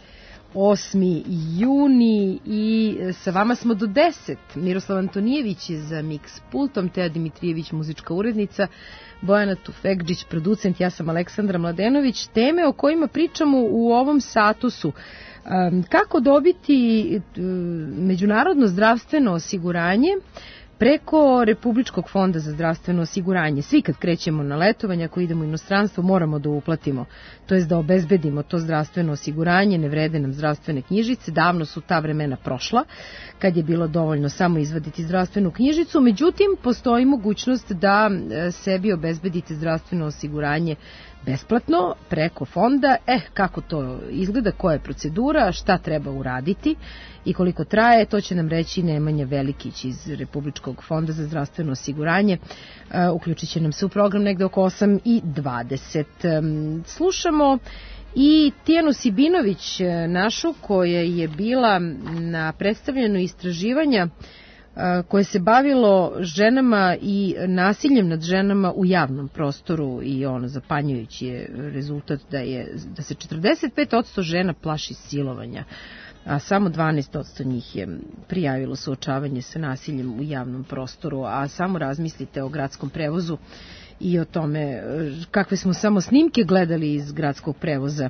osmi juni i sa vama smo do deset. Miroslav Antonijević je za Mix pultom, Teja Dimitrijević muzička urednica, Bojana Tufekđić producent, ja sam Aleksandra Mladenović. Teme o kojima pričamo u ovom satu su um, kako dobiti um, međunarodno zdravstveno osiguranje preko Republičkog fonda za zdravstveno osiguranje. Svi kad krećemo na letovanje, ako idemo u inostranstvo, moramo da uplatimo, to jest da obezbedimo to zdravstveno osiguranje, ne vrede nam zdravstvene knjižice, davno su ta vremena prošla, kad je bilo dovoljno samo izvaditi zdravstvenu knjižicu, međutim, postoji mogućnost da sebi obezbedite zdravstveno osiguranje besplatno preko fonda. Eh, kako to izgleda, koja je procedura, šta treba uraditi i koliko traje, to će nam reći Nemanja Velikić iz Republičkog fonda za zdravstveno osiguranje. Uh, uključit će nam se u program negde oko osam i dvadeset. Um, slušamo i Tijanu Sibinović, našu, koja je bila na predstavljanju istraživanja koje se bavilo ženama i nasiljem nad ženama u javnom prostoru, i ono zapanjujući je rezultat da je da se četrdeset pet posto žena plaši silovanja, a samo dvanaest posto njih je prijavilo suočavanje sa nasiljem u javnom prostoru. A samo razmislite o gradskom prevozu i o tome kakve smo samo snimke gledali iz gradskog prevoza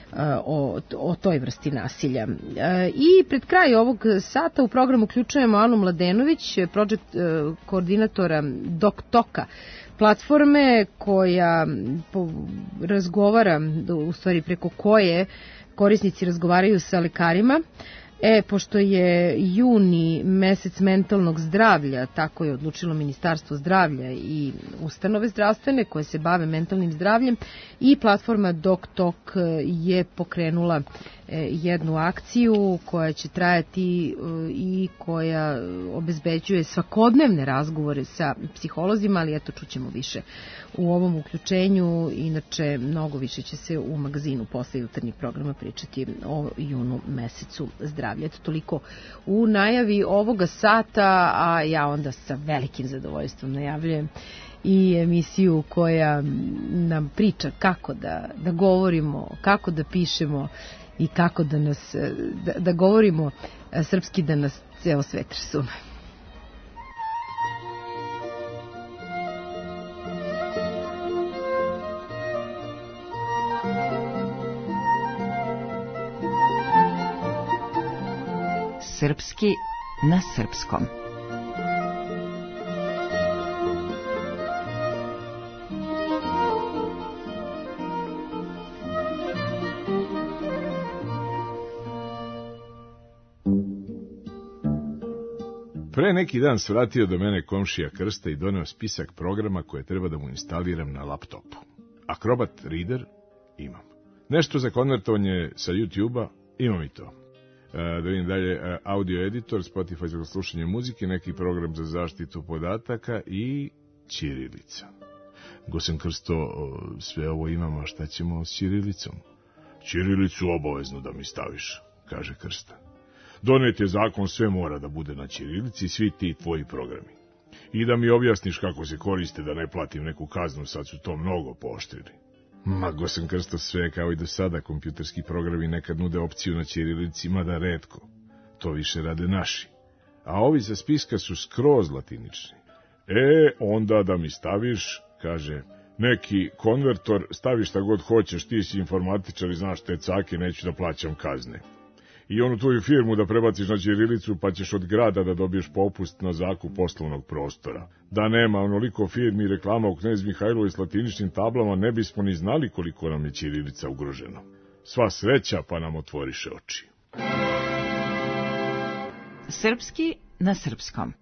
o, o toj vrsti nasilja. I pred kraj ovog sata u programu uključujemo Anu Mladenović, projekt koordinatora DocToka, platforme koja razgovara, u stvari preko koje korisnici razgovaraju sa lekarima. E, pošto je juni mesec mentalnog zdravlja, tako je odlučilo Ministarstvo zdravlja i ustanove zdravstvene koje se bave mentalnim zdravljem, i platforma DocTok je pokrenula jednu akciju koja će trajati i koja obezbeđuje svakodnevne razgovore sa psiholozima, ali eto, čućemo više u ovom uključenju. Inače, mnogo više će se u magazinu posle jutarnjih programa pričati o junu mesecu zdravlja. Eto, toliko u najavi ovoga sata, a ja onda sa velikim zadovoljstvom najavljujem i emisiju koja nam priča kako da, da govorimo, kako da pišemo i kako da nas da, da govorimo srpski, da nas ceo svet razume.
Srpski na srpskom.
Pre neki dan svratio do mene komšija Krsta i doneo spisak programa koje treba da mu instaliram na laptopu. Acrobat Reader imam. Nešto za konvertovanje sa YouTube-a imam i to. E, da vidim dalje, audio editor, Spotify za slušanje muzike, neki program za zaštitu podataka i ćirilica. Gosen Krsto, sve ovo imam, a šta ćemo s ćirilicom? Ćirilicu obavezno da mi staviš, kaže Krsta. Donet je zakon, sve mora da bude na ćirilici, svi ti tvoji programi. I da mi objasniš kako se koriste, da ne platim neku kaznu, sad su to mnogo pooštrili. Ma, Gosen Krsto, sve kao i do sada, kompjuterski programi nekad nude opciju na ćirilici, mada retko. To više rade naši. A ovi za spiska su skroz latinični. E, onda da mi staviš, kaže, neki konvertor, staviš šta god hoćeš, ti si informatičar i znaš te cake, neću da plaćam kazne. I onu tvoju firmu da prebaciš na ćirilicu, pa ćeš od grada da dobiješ popust na zakup poslovnog prostora. Da nema onoliko firmi i reklama u Knez Mihajlovoj s latiničnim tablama, ne bismo ni znali koliko nam je ćirilica ugrožena. Sva sreća, pa nam otvoriše oči.
Srpski na srpskom.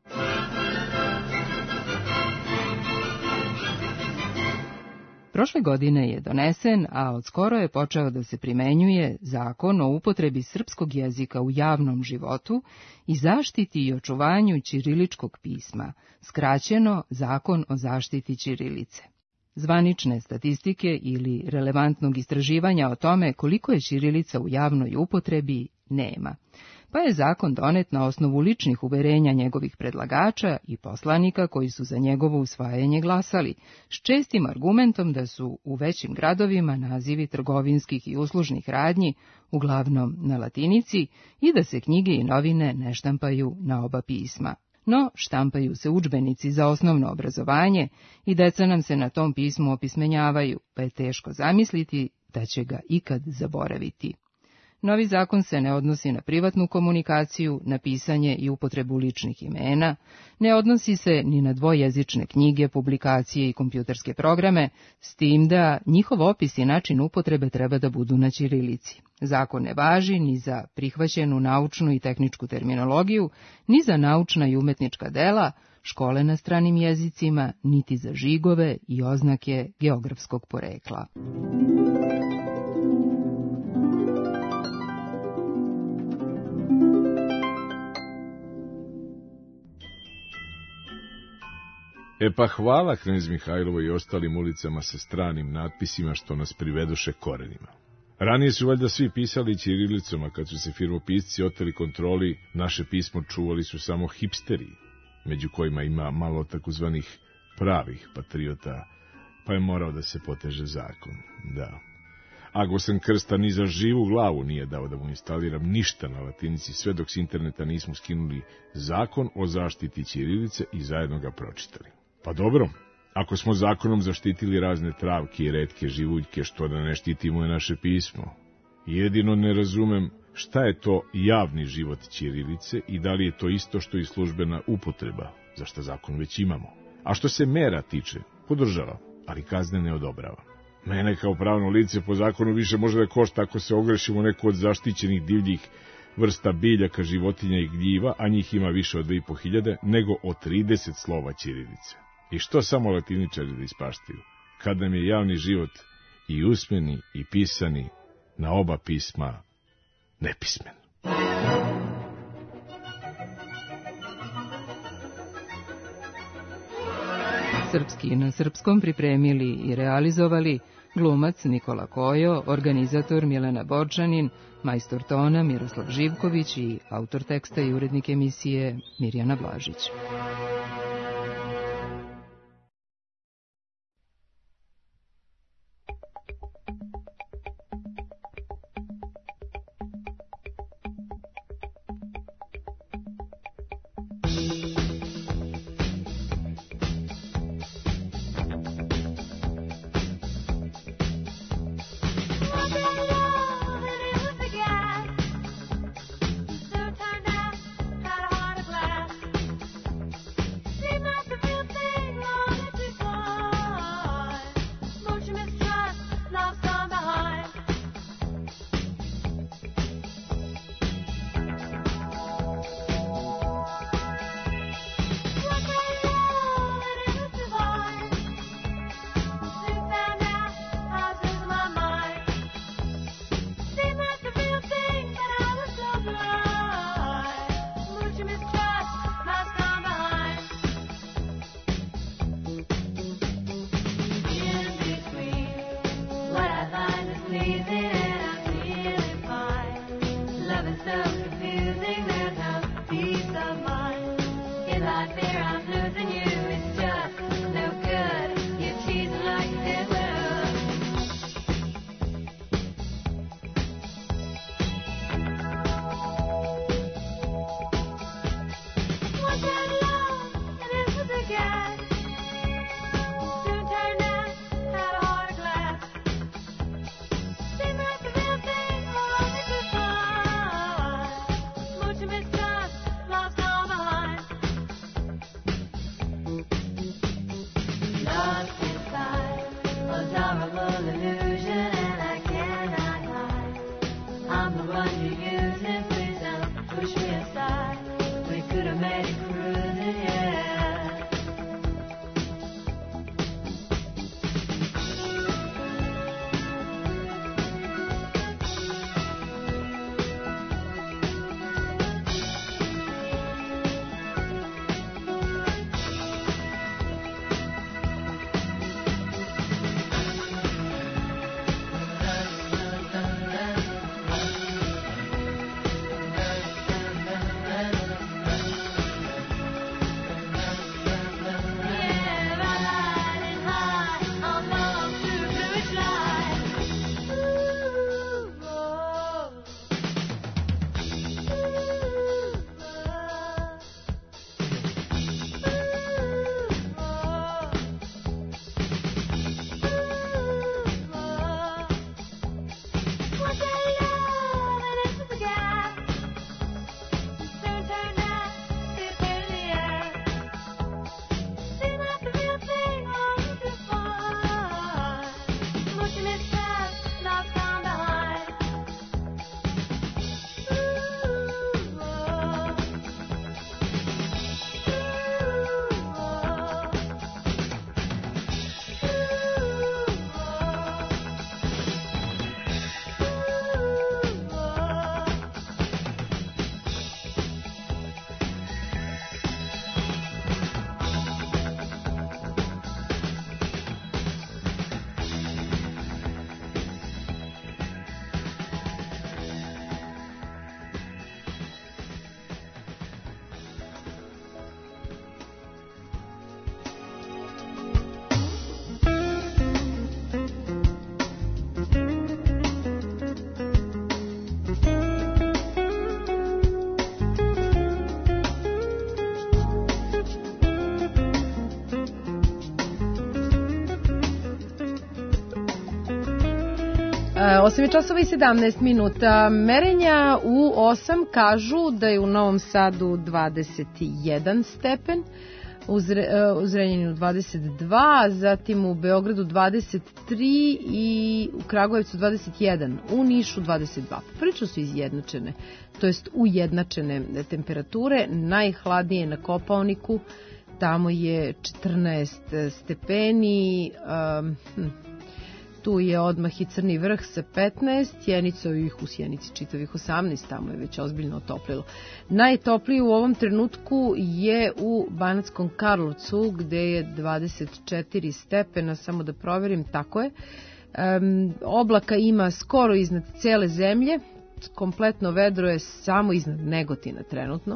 Prošle godine je donesen, a od skoro je počeo da se primenjuje Zakon o upotrebi srpskog jezika u javnom životu i zaštiti i očuvanju ćiriličkog pisma, skraćeno Zakon o zaštiti ćirilice. Zvanične statistike ili relevantnog istraživanja o tome koliko je ćirilica u javnoj upotrebi nema. pa je zakon donet na osnovu ličnih uverenja njegovih predlagača i poslanika koji su za njegovo usvajanje glasali, s čestim argumentom da su u većim gradovima nazivi trgovinskih i uslužnih radnji uglavnom na latinici i da se knjige i novine ne štampaju na oba pisma. No, štampaju se udžbenici za osnovno obrazovanje i deca nam se na tom pismu opismenjavaju, pa je teško zamisliti da će ga ikad zaboraviti. Novi zakon se ne odnosi na privatnu komunikaciju, na pisanje i upotrebu ličnih imena, ne odnosi se ni na dvojezične knjige, publikacije i kompjuterske programe, s tim da njihov opis i način upotrebe treba da budu na ćirilici. Zakon ne važi ni za prihvaćenu naučnu i tehničku terminologiju, ni za naučna i umetnička dela, škole na stranim jezicima, niti za žigove i oznake geografskog porekla.
E pa hvala knez Mihajlovoj i ostalim ulicama sa stranim natpisima što nas privedoše korenima. Ranije su valjda svi pisali ćirilicom, a kad su se firmopisci oteli kontroli, naše pismo čuvali su samo hipsteri, među kojima ima malo takozvanih pravih patriota, pa je morao da se poteže zakon, da. Ako sam Krsta ni za živu glavu nije dao da mu instaliram ništa na latinici, sve dok s interneta nismo skinuli zakon o zaštiti ćirilice i zajedno ga pročitali. Pa dobro, ako smo zakonom zaštitili razne travke i retke živuljke, što da ne štitimo je naše pismo? Jedino ne razumem šta je to javni život ćirilice i da li je to isto što i službena upotreba, za što zakon već imamo. A što se mera tiče, podržava, ali kazne ne odobrava. Mene kao pravno lice po zakonu više može da košta ako se ogrešimo neku od zaštićenih divljih vrsta biljaka, životinja i gljiva, a njih ima više od dve i po hiljade, nego od trideset slova ćirilice. I što samo latiničari da ispaštaju, kad nam je javni život i usmeni i pisani na oba pisma nepismen.
Srpski na srpskom pripremili i realizovali glumac Nikola Kojo, organizator Milena Borčanin, majstor tona Miroslav Živković i autor teksta i urednik emisije Mirjana Blažić.
osam časova i sedamnaest minuta. Merenja u osam kažu da je u Novom Sadu dvadeset jedan stepen, u, Zre, u Zrenjaninu dvadeset dva, zatim u Beogradu dvadeset tri i u Kragujevcu dvadeset jedan, u Nišu dvadeset dva. Prilično su izjednačene, to jest ujednačene temperature. Najhladnije na Kopaoniku, tamo je četrnaest stepeni, um, hm, tu je odmah i Crni Vrh sa petnaest, Sjenicovih u Sjenici čitavih osamnaest, tamo je već ozbiljno otoplilo. Najtoplije u ovom trenutku je u Banatskom Karlovcu, gde je dvadeset četiri stepena, samo da proverim, tako je. Um, oblaka ima skoro iznad cele zemlje, kompletno vedro je samo iznad Negotina trenutno.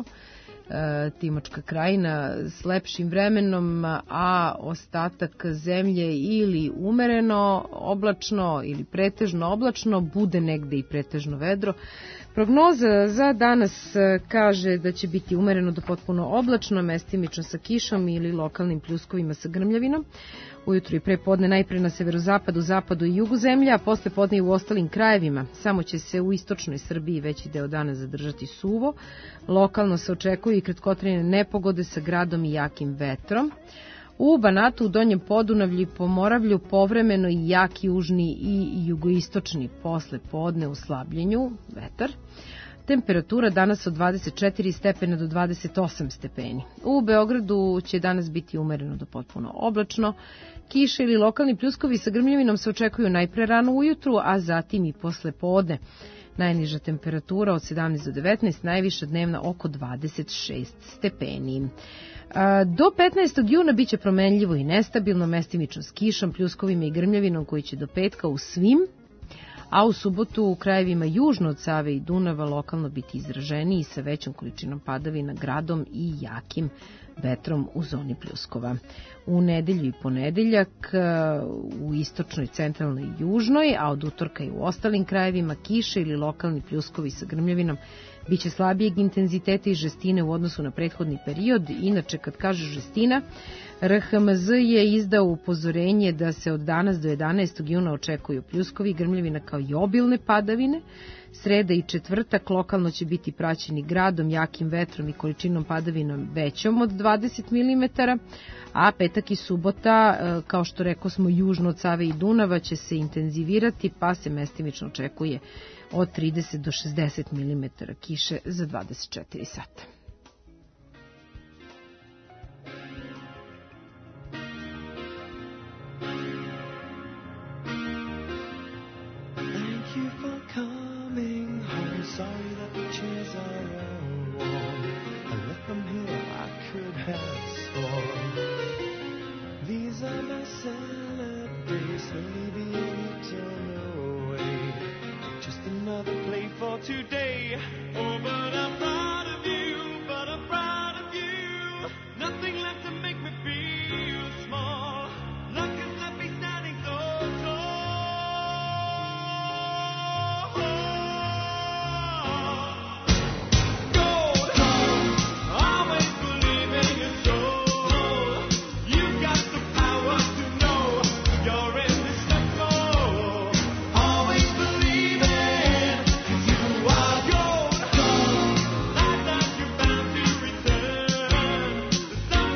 Timočka krajina s lepšim vremenom, a ostatak zemlje ili umereno oblačno ili pretežno oblačno, bude negde i pretežno vedro. Prognoza za danas kaže da će biti umereno do potpuno oblačno, mestimično sa kišom ili lokalnim pljuskovima sa grmljavinom. Ujutru i pre podne najpre na severozapadu, zapadu i jugu zemlje, a posle podne i u ostalim krajevima. Samo će se u istočnoj Srbiji veći deo dana zadržati suvo. Lokalno se očekuju i kratkotrajne nepogode sa gradom i jakim vetrom. U Banatu, u Donjem Podunavlju i Pomoravlju povremeno i jak južni i jugoistočni, posle podne u slabljenju vetar. Temperatura danas od dvadeset četiri stepena do dvadeset osam stepeni. U Beogradu će danas biti umereno do potpuno oblačno. Kiše ili lokalni pljuskovi sa grmljavinom se očekuju najpre rano ujutru, a zatim i posle podne. Najniža temperatura od sedamnaest do devetnaest, najviša dnevna oko dvadeset šest stepeni. Do petnaestog juna biće promenljivo i nestabilno, mestimično s kišom, pljuskovima i grmljavinom koji će do petka u svim, a u subotu u krajevima južno od Save i Dunava lokalno biti izraženiji sa većom količinom padavina, gradom i jakim vetrom u zoni pljuskova. U nedelju i ponedeljak u istočnoj, centralnoj i južnoj, a od utorka i u ostalim krajevima kiše ili lokalni pljuskovi sa grmljavinom biće slabijeg intenziteta i žestine u odnosu na prethodni period. Inače, kad kaže žestina, R H M Z je izdao upozorenje da se od danas do jedanaestog juna očekuju pljuskovi, grmljavina kao i obilne padavine. Sreda i četvrtak lokalno će biti praćeni gradom, jakim vetrom i količinom padavinom većom od dvadeset milimetara, a petak i subota, kao što rekao smo, južno od Save i Dunava će se intenzivirati, pa se mestimično očekuje od trideset do šezdeset milimetara kiše za dvadeset četiri sata.
Sorry that the chairs are all warm. I left them here, I could have sworn. These are my salad days, slowly being eaten away. Just another play for today. Oh, but I'm proud of you, but I'm proud of you. Nothing left to make me feel small. Luck has left me standing so tall. Sun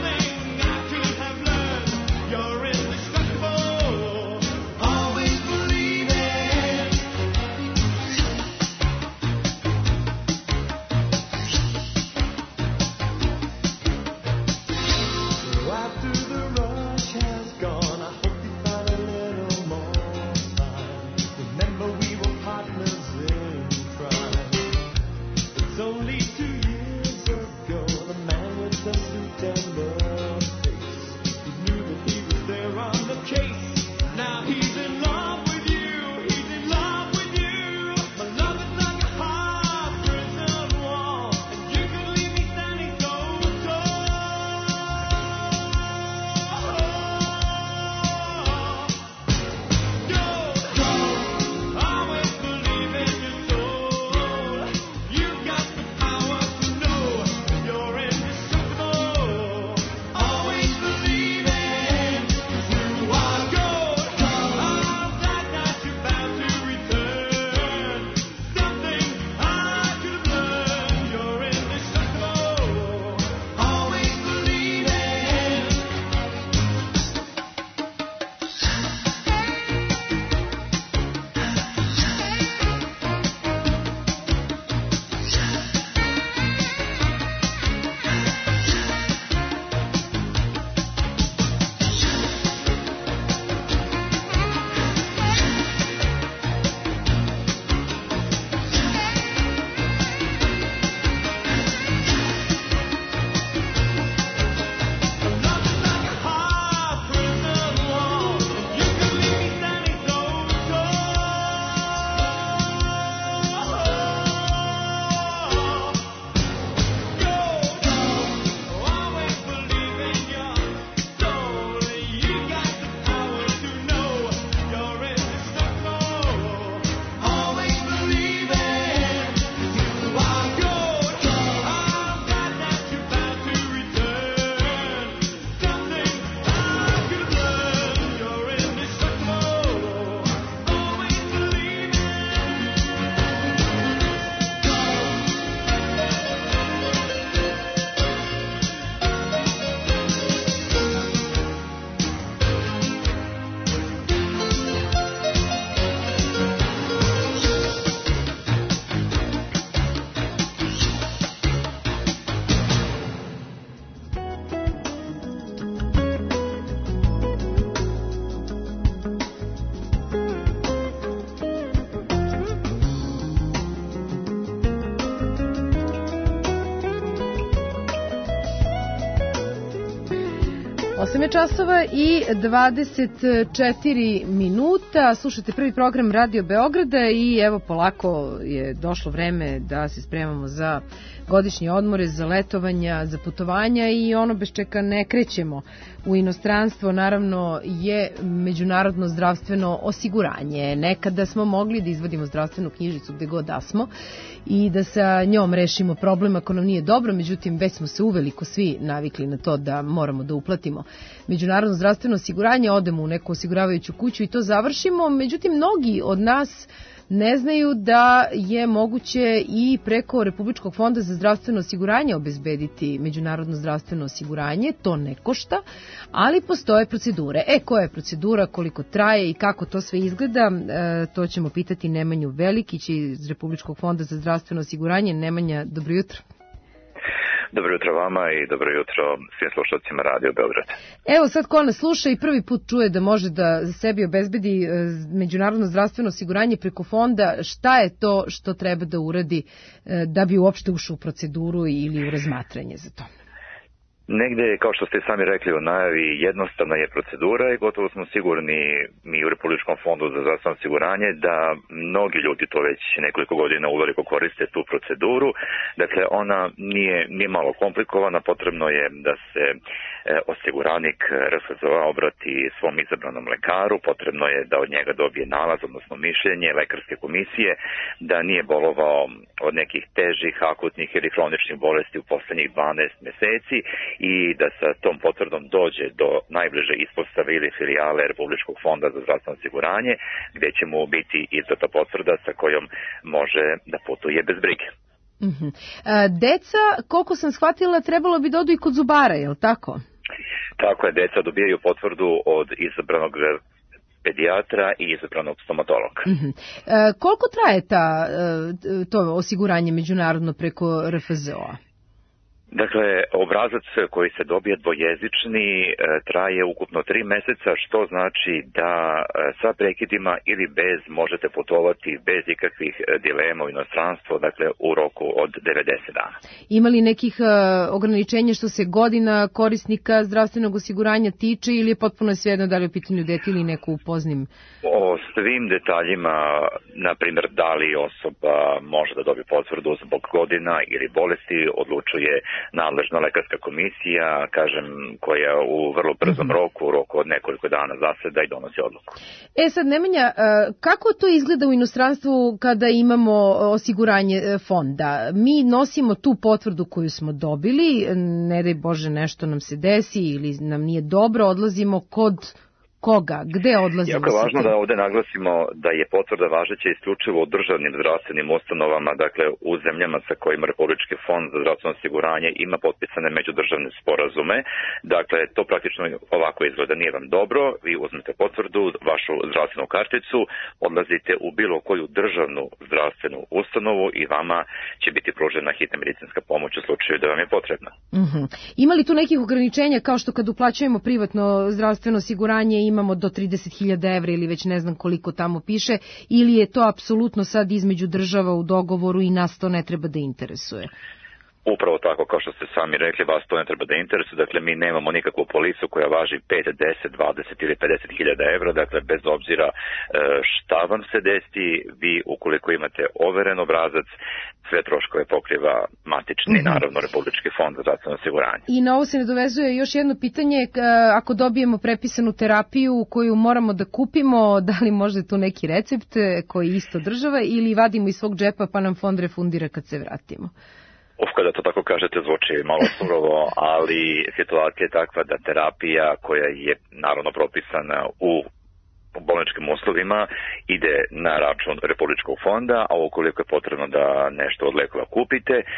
osam je časova i dvadeset četiri minuta. Slušajte prvi program Radio Beograda i evo polako je došlo vreme da se spremamo za godišnje odmore, za letovanja, za putovanja i ono bez čega ne krećemo u inostranstvo naravno je međunarodno zdravstveno osiguranje. Nekada smo mogli da izvadimo zdravstvenu knjižicu gde god da smo i da sa njom rešimo problem ako nam nije dobro, međutim već smo se uveliko svi navikli na to da moramo da uplatimo međunarodno zdravstveno osiguranje, odemo u neku osiguravajuću kuću i to završimo, međutim mnogi od nas ne znaju da je moguće i preko Republičkog fonda za zdravstveno osiguranje obezbediti međunarodno zdravstveno osiguranje, to ne košta, ali postoje procedure. E, koja je procedura, koliko traje i kako to sve izgleda, e, to ćemo pitati Nemanju Velikić iz Republičkog fonda za zdravstveno osiguranje. Nemanja, dobro jutro.
Dobro jutro vama i dobro jutro svim slušalcima Radio Beograd.
Evo sad ko nas sluša i prvi put čuje da može da sebi obezbedi međunarodno zdravstveno osiguranje preko fonda, šta je to što treba da uradi da bi uopšte ušao u proceduru ili u razmatranje za to?
Negde, kao što ste sami rekli u najavi, jednostavna je procedura i gotovo smo sigurni mi u Republičkom fondu za zdravstveno osiguranje da mnogi ljudi to već nekoliko godina uveliko koriste tu proceduru. Dakle, ona nije, nije malo komplikovana, potrebno je da se e, osiguranik R F Z O obrati svom izabranom lekaru, potrebno je da od njega dobije nalaz, odnosno mišljenje lekarske komisije, da nije bolovao od nekih težih, akutnih ili hroničnih bolesti u poslednjih dvanaest meseci i da sa tom potvrdom dođe do najbliže ispostave ili filijale Republičkog fonda za zdravstveno osiguranje, gde će mu biti izdata potvrda sa kojom može da putuje bez brige.
Uh-huh. A, deca, koliko sam shvatila, trebalo bi da odu i kod zubara, je li tako?
Tako je, deca dobijaju potvrdu od izabranog pedijatra i izabranog stomatologa.
Uh-huh. A, koliko traje ta, to osiguranje međunarodno preko R F Z O-a?
Dakle, obrazac koji se dobije dvojezični traje ukupno tri meseca, što znači da sa prekidima ili bez možete putovati bez ikakvih dilema u inostranstvo, dakle u roku od devedeset dana.
Ima li nekih uh, ograničenja što se godina korisnika zdravstvenog osiguranja tiče ili je potpuno svejedno da li je u pitanju dete ili neko upoznim?
O svim detaljima, na primjer da li osoba može da dobije potvrdu zbog godina ili bolesti, odlučuje nadležna lekarska komisija, kažem, koja u vrlo brzom mm-hmm. roku, u roku od nekoliko dana zaseda i donosi odluku.
E sad, Nemanja, kako to izgleda u inostranstvu kada imamo osiguranje fonda? Mi nosimo tu potvrdu koju smo dobili, ne daj Bože nešto nam se desi ili nam nije dobro, odlazimo kod koga? Gde odlazimo?
Jako je važno da ovde naglasimo da je potvrda važeća isključivo u državnim zdravstvenim ustanovama, dakle u zemljama sa kojima Republički fond za zdravstveno osiguranje ima potpisane međudržavne sporazume. Dakle, to praktično ovako izgleda, nije vam dobro, vi uzmete potvrdu, vašu zdravstvenu karticu, odlazite u bilo koju državnu zdravstvenu ustanovu i vama će biti pružena hitna medicinska pomoć u slučaju da vam je potrebna.
Uh-huh. Ima li tu nekih ograničenja kao što kad uplaćujemo privatno zdravstveno osiguranje imamo do trideset hiljada evra ili već ne znam koliko tamo piše, ili je to apsolutno sad između država u dogovoru i nas to ne treba da interesuje?
Upravo tako, kao što ste sami rekli, vas to ne treba da interesuje, dakle mi nemamo nikakvu policu koja važi pet, deset, dvadeset ili pedeset hiljada evra, dakle bez obzira šta vam se desi, vi ukoliko imate overen obrazac, sve troškove pokriva matični, mm-hmm. naravno, Republički fond za zdravstveno osiguranje.
I na ovo se nadovezuje još jedno pitanje, ako dobijemo prepisanu terapiju koju moramo da kupimo, da li može tu neki recept koji isto država ili vadimo iz svog džepa pa nam fond refundira kad se vratimo?
Uf, kada to tako kažete, zvuči malo surovo, ali situacija je takva da terapija koja je naravno propisana u bolničkim uslovima ide na račun Republičkog fonda, a ukoliko je potrebno da nešto od lekova kupite, e,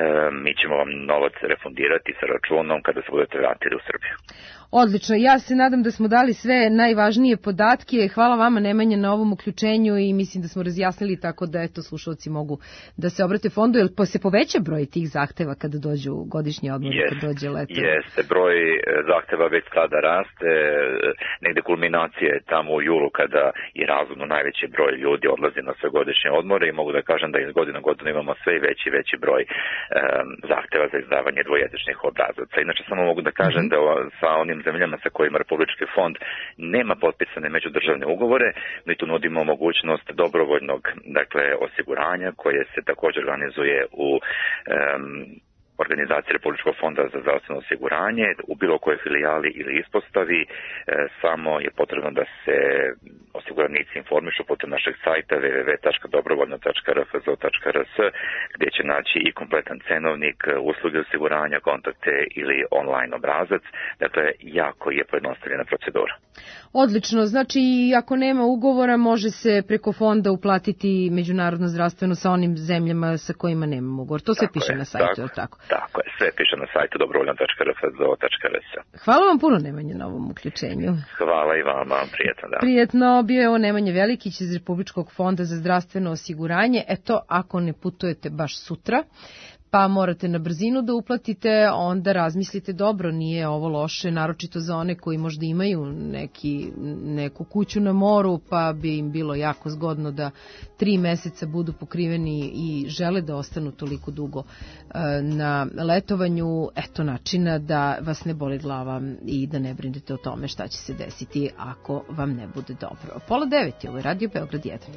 mi ćemo vam novac refundirati sa računom kada se budete vratili u Srbiju.
Odlično, ja se nadam da smo dali sve najvažnije podatke. Hvala vama, Nemanja, na ovom uključenju i mislim da smo razjasnili tako da eto slušalci mogu da se obrate fondu, jer se poveća broj tih zahteva kada dođu godišnji odmor, yes, kada dođe leto.
Jeste, broj zahteva već sada raste, negde kulminacija je tamo u julu kada i razumno najveći broj ljudi odlazi na sve godišnje odmore i mogu da kažem da iz godine godinu imamo sve veći veći broj um, zahteva za izdavanje dvojezičnih obrazaca. Inače samo mogu da kažem mm-hmm. da sa onim zemljama sa kojima Republički fond nema potpisane međudržavne ugovore. Mi tu nudimo mogućnost dobrovoljnog, dakle, osiguranja koje se također organizuje u um, organizacije Republičkog fonda za zdravstveno osiguranje u bilo kojoj filijali ili ispostavi. E, samo je potrebno da se osiguranici informišu putem našeg sajta w w w tačka dobrovoljno tačka r f z o tačka r s gdje će naći i kompletan cenovnik, usluge osiguranja, kontakte ili online obrazac. Dakle, jako je pojednostavljena procedura.
Odlično, znači ako nema ugovora može se preko fonda uplatiti međunarodno zdravstveno sa onim zemljama sa kojima nemamo ugovor. To sve
tako
piše
je,
na sajtu,
tako,
tako?
Tako je, sve piše na sajtu dobrovoljno tačka r f z o tačka r s.
Hvala vam puno, Nemanja, na ovom uključenju.
Hvala i vama, prijetno da.
Prijetno, bio je ovo Nemanja Velikić iz Republičkog fonda za zdravstveno osiguranje. Eto, ako ne putujete baš sutra, pa morate na brzinu da uplatite, onda razmislite dobro, nije ovo loše, naročito za one koji možda imaju neki, neku kuću na moru, pa bi im bilo jako zgodno da tri meseca budu pokriveni i žele da ostanu toliko dugo na letovanju. Eto načina da vas ne boli glava i da ne brinete o tome šta će se desiti ako vam ne bude dobro. Pola devet je, ovo je Radio Beograd jedan.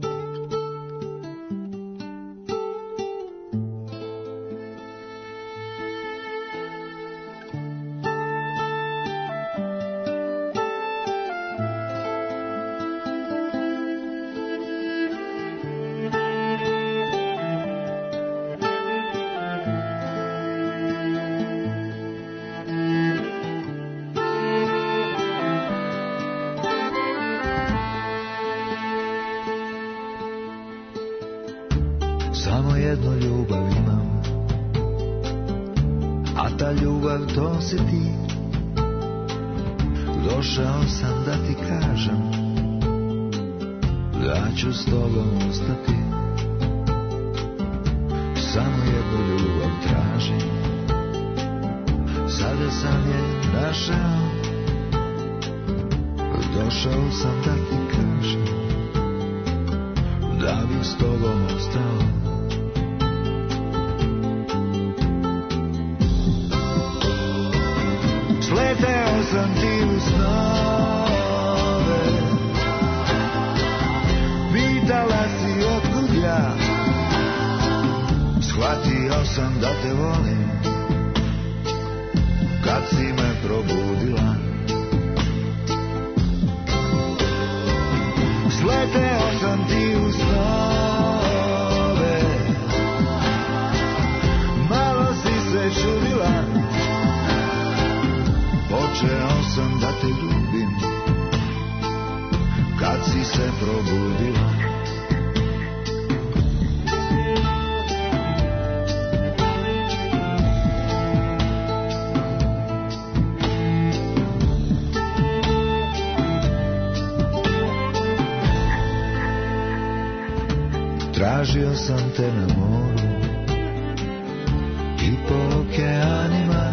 Samo jednu ljubav imam, a ta ljubav to si ti. Došao sam da ti kažem da ću s tobom ostati. Samo jednu ljubav tražim, sada sam je našao. Došao sam da ti kažem da bih s tobom ostao. Sleteo sam ti u snove, pitala si otkud ja, shvatio sam da te volim kad si me probudila. Sleteo sam ti u snove, malo si se čudila. Počeo sam da te ljubim kad si se probudila. Tražio sam te na moru i po okeanima.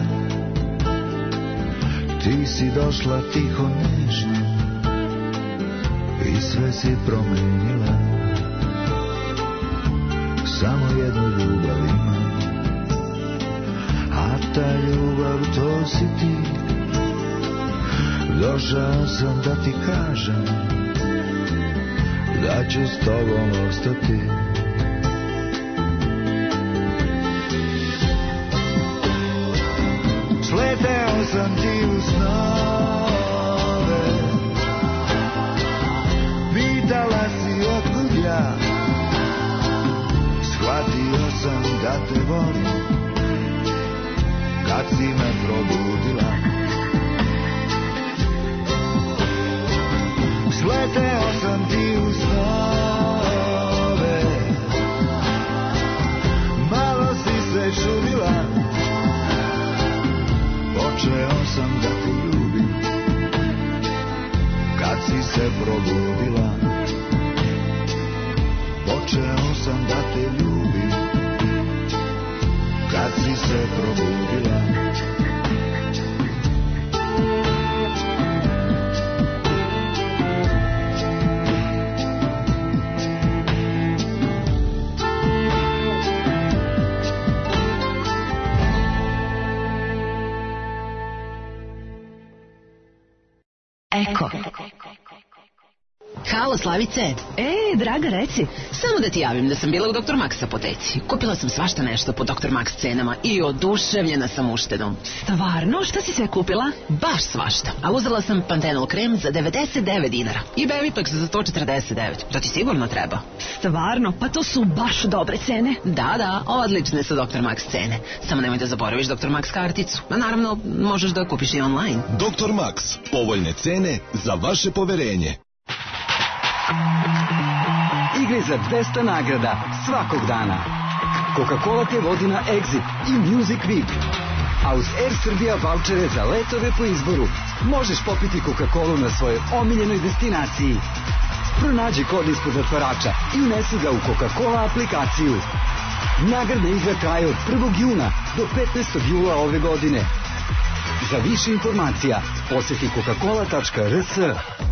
Ti si došla tiho nežno i sve si promenila. Samo jednu ljubav imam, a ta ljubav to si ti. Došao sam da ti kažem da ću s tobom ostati. Sleteo sam ti u snove, pitala si otkud ja, shvatio sam da te volim kad si me probudila. Sleteo sam ti u snove, malo si se čudila. Počeo sam da te ljubim kad si se probudila. Počeo sam da te ljubim kad si se probudila.
Eko. Halo, Slavice.
E, draga, reci.
Samo da ti javim da sam bila u doktor Max apoteci. Kupila sam svašta nešto po doktor Max cenama i oduševljena sam uštedom.
Stvarno? Šta si sve kupila?
Baš svašta. A uzela sam Pantenol krem za devedeset devet dinara i Bevipax za sto četrdeset devet. To ti sigurno treba.
Stvarno? Pa to su baš dobre cene.
Da, da, odlične su doktor Max cene. Samo nemoj da zaboraviš doktor Max karticu. A naravno, možeš da kupiš i online.
doktor Max. Povoljne cene za vaše poverenje.
Igre za dvesta nagrada svakog dana. Coca-Cola te vodi na Exit i Music Week. A uz Air Srbija vouchere za letove po izboru možeš popiti Coca-Colu na svojoj omiljenoj destinaciji. Pronađi kod ispod zatvarača i unesi ga u Coca-Cola aplikaciju. Nagradna igra traje od prvog juna do petnaestog jula ove godine. Za više informacija posjeti coca cola tačka r s.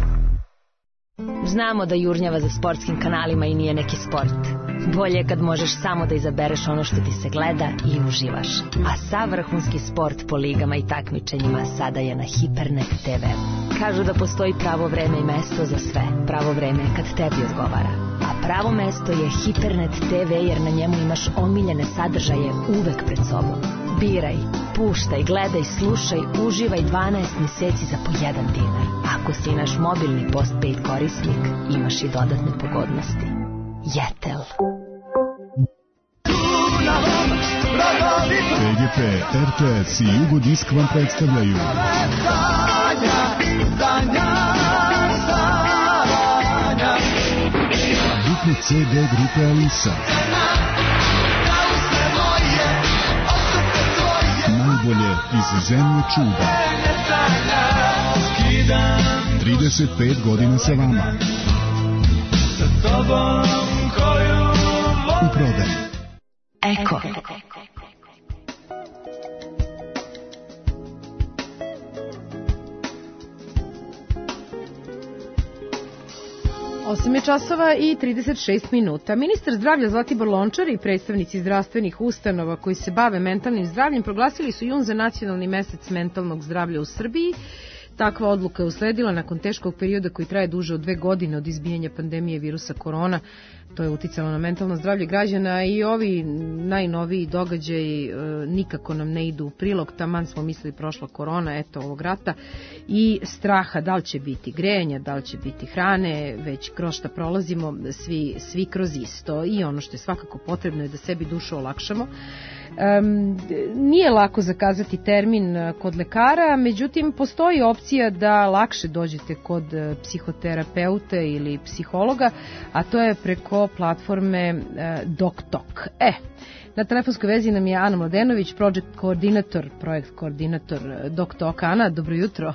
Znamo da jurnjava za sportskim kanalima i nije neki sport. Bolje je kad možeš samo da izabereš ono što ti se gleda i uživaš. A sav vrhunski sport po ligama i takmičenjima sada je na Hipernet te ve. Kažu da postoji pravo vreme i mesto za sve. Pravo vreme je kad tebi odgovara. A pravo mesto je Hipernet te ve jer na njemu imaš omiljene sadržaje uvek pred sobom. Biraj, puštaj, gledaj, slušaj, uživaj dvanaest meseci za po jedan dinar. Ako si naš mobilni postpaid korisnik, imaš i dodatne pogodnosti. Jetel.
P G P, R T S i Jugodisk vam predstavljaju dupli ce de grupe Alisa. Najbolje iz zemlje čuda. trideset pet godina sa vama. U prodaju.
Eko.
osam je časova i trideset šest minuta. Ministar zdravlja Zlatibor Lončar i predstavnici zdravstvenih ustanova koji se bave mentalnim zdravljem proglasili su jun za nacionalni mesec mentalnog zdravlja u Srbiji. Takva odluka je usledila nakon teškog perioda koji traje duže od dve godine od izbijanja pandemije virusa korona. To je uticalo na mentalno zdravlje građana i ovi najnoviji događaji e, nikako nam ne idu u prilog. Taman smo mislili prošla korona, eto ovog rata, i straha da li će biti grejanja, da li će biti hrane, već kroz šta prolazimo svi, svi kroz isto. I ono što je svakako potrebno je da sebi dušu olakšamo. Um, nije lako zakazati termin kod lekara, međutim postoji opcija da lakše dođete kod psihoterapeuta ili psihologa, a to je preko platforme uh, DocTalk. E, na telefonskoj vezi nam je Ana Mladenović, project koordinator, projekt koordinator DocTalk. Ana, dobro jutro.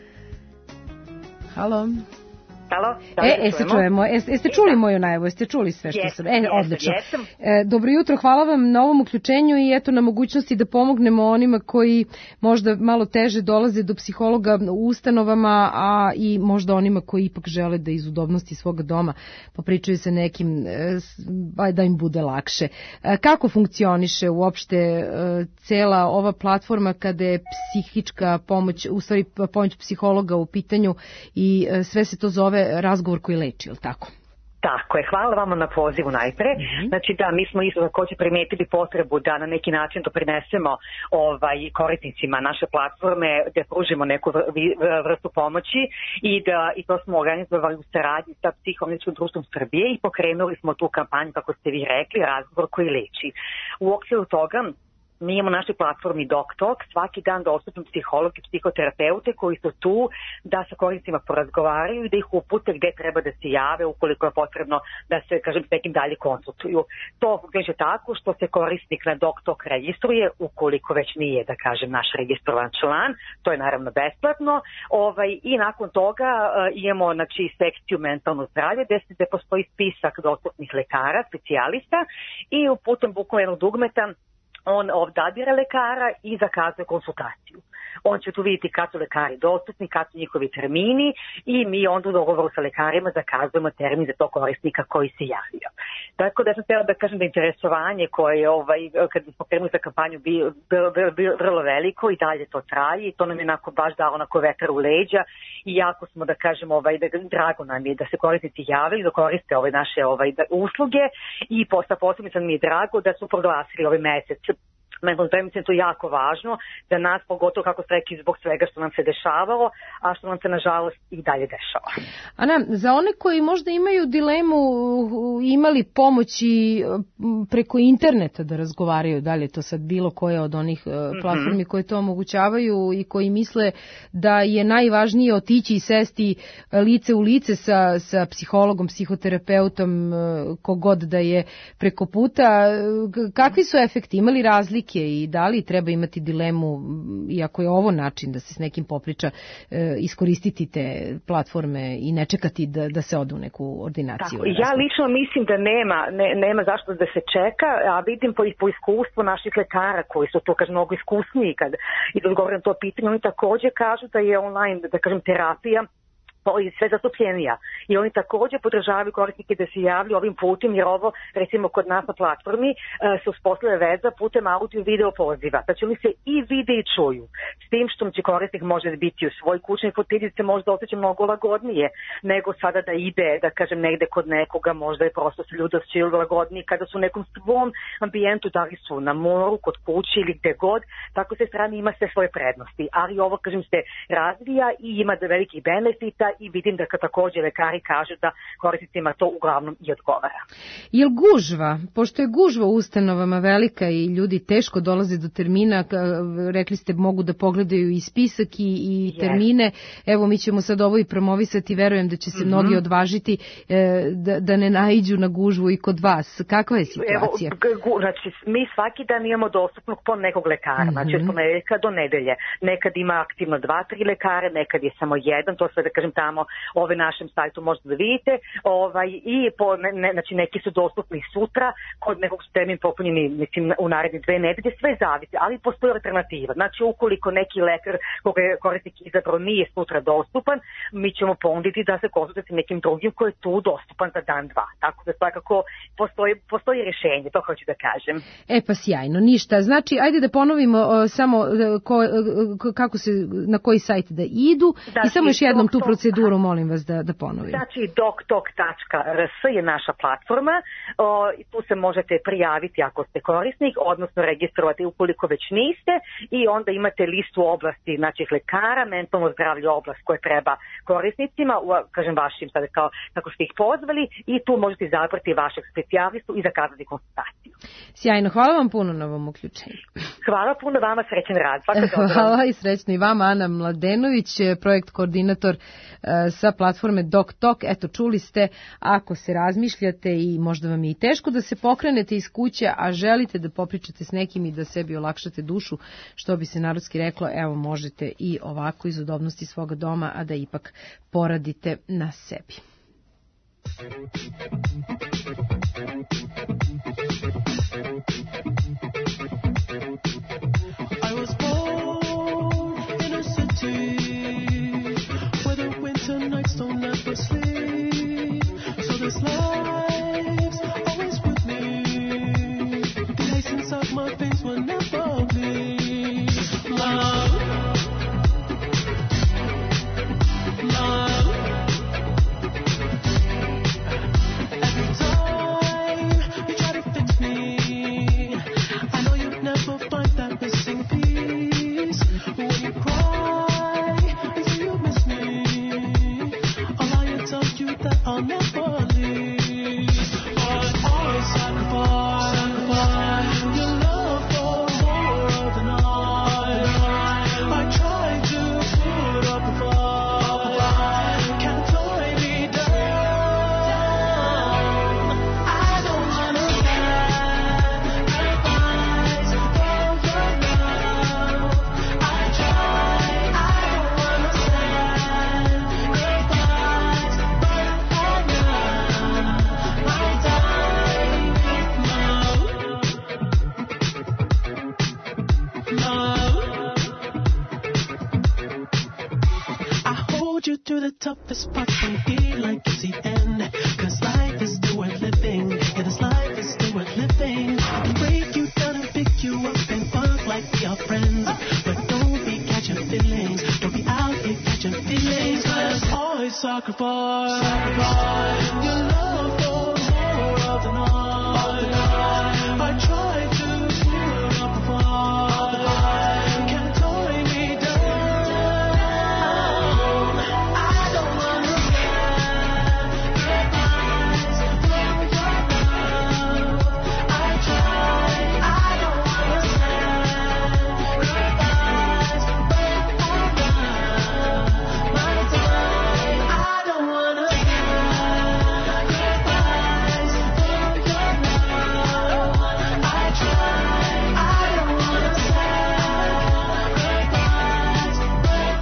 Halo.
Halo,
da e, e, se čujemo. E, jeste čuli moju najavu? Jeste čuli sve što sam? E, odlično. E, dobro jutro, hvala vam na ovom uključenju i eto na mogućnosti da pomognemo onima koji možda malo teže dolaze do psihologa u ustanovama, a i možda onima koji ipak žele da iz udobnosti svoga doma popričaju sa nekim, e, da im bude lakše. E, kako funkcioniše uopšte e, cela ova platforma kada je psihička pomoć, u stvari pomoć psihologa u pitanju i e, sve se to zove razgovor koji leči, ili tako?
Tako je, hvala vama na pozivu najpre. Mm-hmm. Znači da, mi smo isto također primetili potrebu da na neki način doprinesemo ovaj, korisnicima naše platforme, da pružimo neku vrstu pomoći i, da, i to smo organizovali u saradnji sa Psihoanalitičkim društvom Srbije i pokrenuli smo tu kampanju, kako ste vi rekli, razgovor koji leči. U okviru toga mi imamo na našoj platformi DocTalk svaki dan dostupni psiholog i psihoterapeute koji su tu da sa korisnicima porazgovaraju i da ih upute gde treba da se jave ukoliko je potrebno da se, kažem, s nekim dalje konsultuju. To funkcioniše tako što se korisnik na DocTalk registruje ukoliko već nije, da kažem, naš registrovan član. To je naravno besplatno. Ovaj, I nakon toga uh, imamo, znači, sekciju mentalno zdravlje gde, gde postoji spisak dostupnih lekara, specijalista i putem bukvalno jednog dugmeta on odabire lekara i zakazuje konsultaciju. on će tu vidjeti kad su lekari dostupni, kad su njihovi termini i mi onda u dogovoru sa lekarima zakazujemo termin za to korisnika koji se javio. Tako da sam htjela da kažem da interesovanje koje je ovaj, kad smo krenuli za kampanju bilo vrlo veliko i dalje to traje i to nam je onako baš dalo onako vetar u leđa i jako smo da kažem ovaj, da, drago nam je da se korisnici javili, da koriste ove naše ovaj, da, usluge i posle posebno mi je drago da su proglasili ovaj mesec. Mentalno zdravlje je to jako važno za nas, pogotovo kako ste rekli zbog svega što nam se dešavalo, a što nam se nažalost i dalje dešava.
Ana, za one koji možda imaju dilemu, imali pomoći preko interneta da razgovaraju, da li je to sad bilo koje od onih platformi mm-hmm. koje to omogućavaju i koji misle da je najvažnije otići i sesti lice u lice sa, sa psihologom, psihoterapeutom, kogod da je preko puta, kakvi su efekti, imali razlike i da li treba imati dilemu, iako je ovo način da se s nekim popriča, iskoristiti te platforme i ne čekati da, da se ode u neku ordinaciju?
Tako, ja lično mislim da nema, ne, nema zašto da se čeka, a vidim po, po iskustvu naših lekara koji su to kažem mnogo iskusniji kad i da odgovorim na to pitanje, oni također kažu da je online, da kažem, terapija i sve zastupljenija. I oni također podržavaju korisnike da se javljaju ovim putem, jer ovo, recimo, kod nas na platformi se uspostavlja veza putem audio i video poziva. Znači oni se i vide i čuju. S tim što će korisnik može biti u svoj kućnoj fotelji, se možda osjeća mnogo lagodnije nego sada da ide, da kažem, negde kod nekoga, možda je prosto se ljudi osjećaju lagodniji kada su u nekom svom ambijentu, da li su na moru, kod kuće ili gde god, tako se strane ima sve svoje prednosti. Ali ovo, kažem, se razvija i ima da velikih benefita i vidim da također lekari kažu da korisnicima to uglavnom i odgovara.
Jel gužva, pošto je gužva u ustanovama velika i ljudi teško dolaze do termina, rekli ste mogu da pogledaju i spisak i, i termine, evo mi ćemo sad ovo i promovisati, verujem da će se mm-hmm. mnogi odvažiti e, da, da ne naiđu na gužvu i kod vas. Kakva je situacija?
Evo, znači, mi svaki dan imamo dostupnog po nekog lekara, mm-hmm. znači od ponedjeljka do nedelje. Nekad ima aktivno dva, tri lekare, nekad je samo jedan, to sve da kažem tamo ove našem sajtu možete da vidite, ovaj, i po, ne, znači neki su dostupni sutra, kod nekog su termin popunjeni mislim, u naredne dve nedelje, sve zavisi, ali postoji alternativa. Znači ukoliko neki lekar koga je korisnik izabrao nije sutra dostupan, mi ćemo ponuditi da se konsultujete nekim drugim koji je tu dostupan za dan dva. Tako da svakako postoji, postoji rješenje, to hoću da kažem.
E pa sjajno, ništa. Znači, ajde da ponovimo o, samo ko, ko, kako se, na koji sajt da idu da, i samo još jednom tu proceduru molim vas da, da ponovim.
Znači doktok tačka r s je naša platforma, o, tu se možete prijaviti ako ste korisnik, odnosno registrovati ukoliko već niste i onda imate listu oblasti naših lekara, mentalno zdravlje oblast koje treba korisnicima, u, kažem vašim sada kao kako ste ih pozvali i tu možete izabrati vašeg specijalistu i zakazati konsultaciju.
Sjajno, hvala vam puno na ovom uključenju.
Hvala puno vama, srećen rad.
Hvala i srećno i vama, Ana Mladenović, projekt koordinator sa platforme DocTalk. Eto, čuli ste, ako se razmišljate i možda vam je i teško da se pokrenete iz kuće, a želite da popričate s nekim i da sebi olakšate dušu, što bi se narodski reklo, evo možete i ovako iz udobnosti svoga doma, a da ipak poradite na sebi.
I was born in a city where the winter nights don't ever sleep, so this life's always with me. The ice inside my veins will never bleed. Love, love. Every time through the toughest parts and feel like it's the end. Cause life is still worth living. Yeah, this life is still worth living. I can break you down and pick you up and fuck like we are friends. But don't be catching feelings. Don't be out here catching feelings. Cause always sacrifice, sacrifice your love for more of the night. I try to put up a fight. Can't tie me down. I don't wanna sacrifice from your love. I try. I don't wanna sacrifice from my time. I don't wanna sacrifice from your love. I try. I don't wanna sacrifice from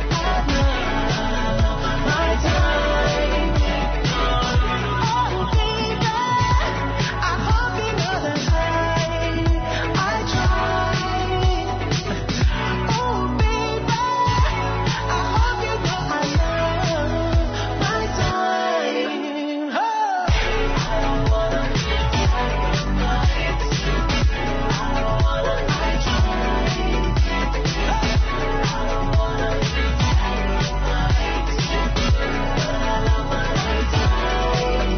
my time. Oh, baby, I hope you know that I I try. Oh, baby, I hope you know I love my time. Oh. I don't wanna sacrifice. I don't wanna I try. I don't wanna sacrifice. I love my time.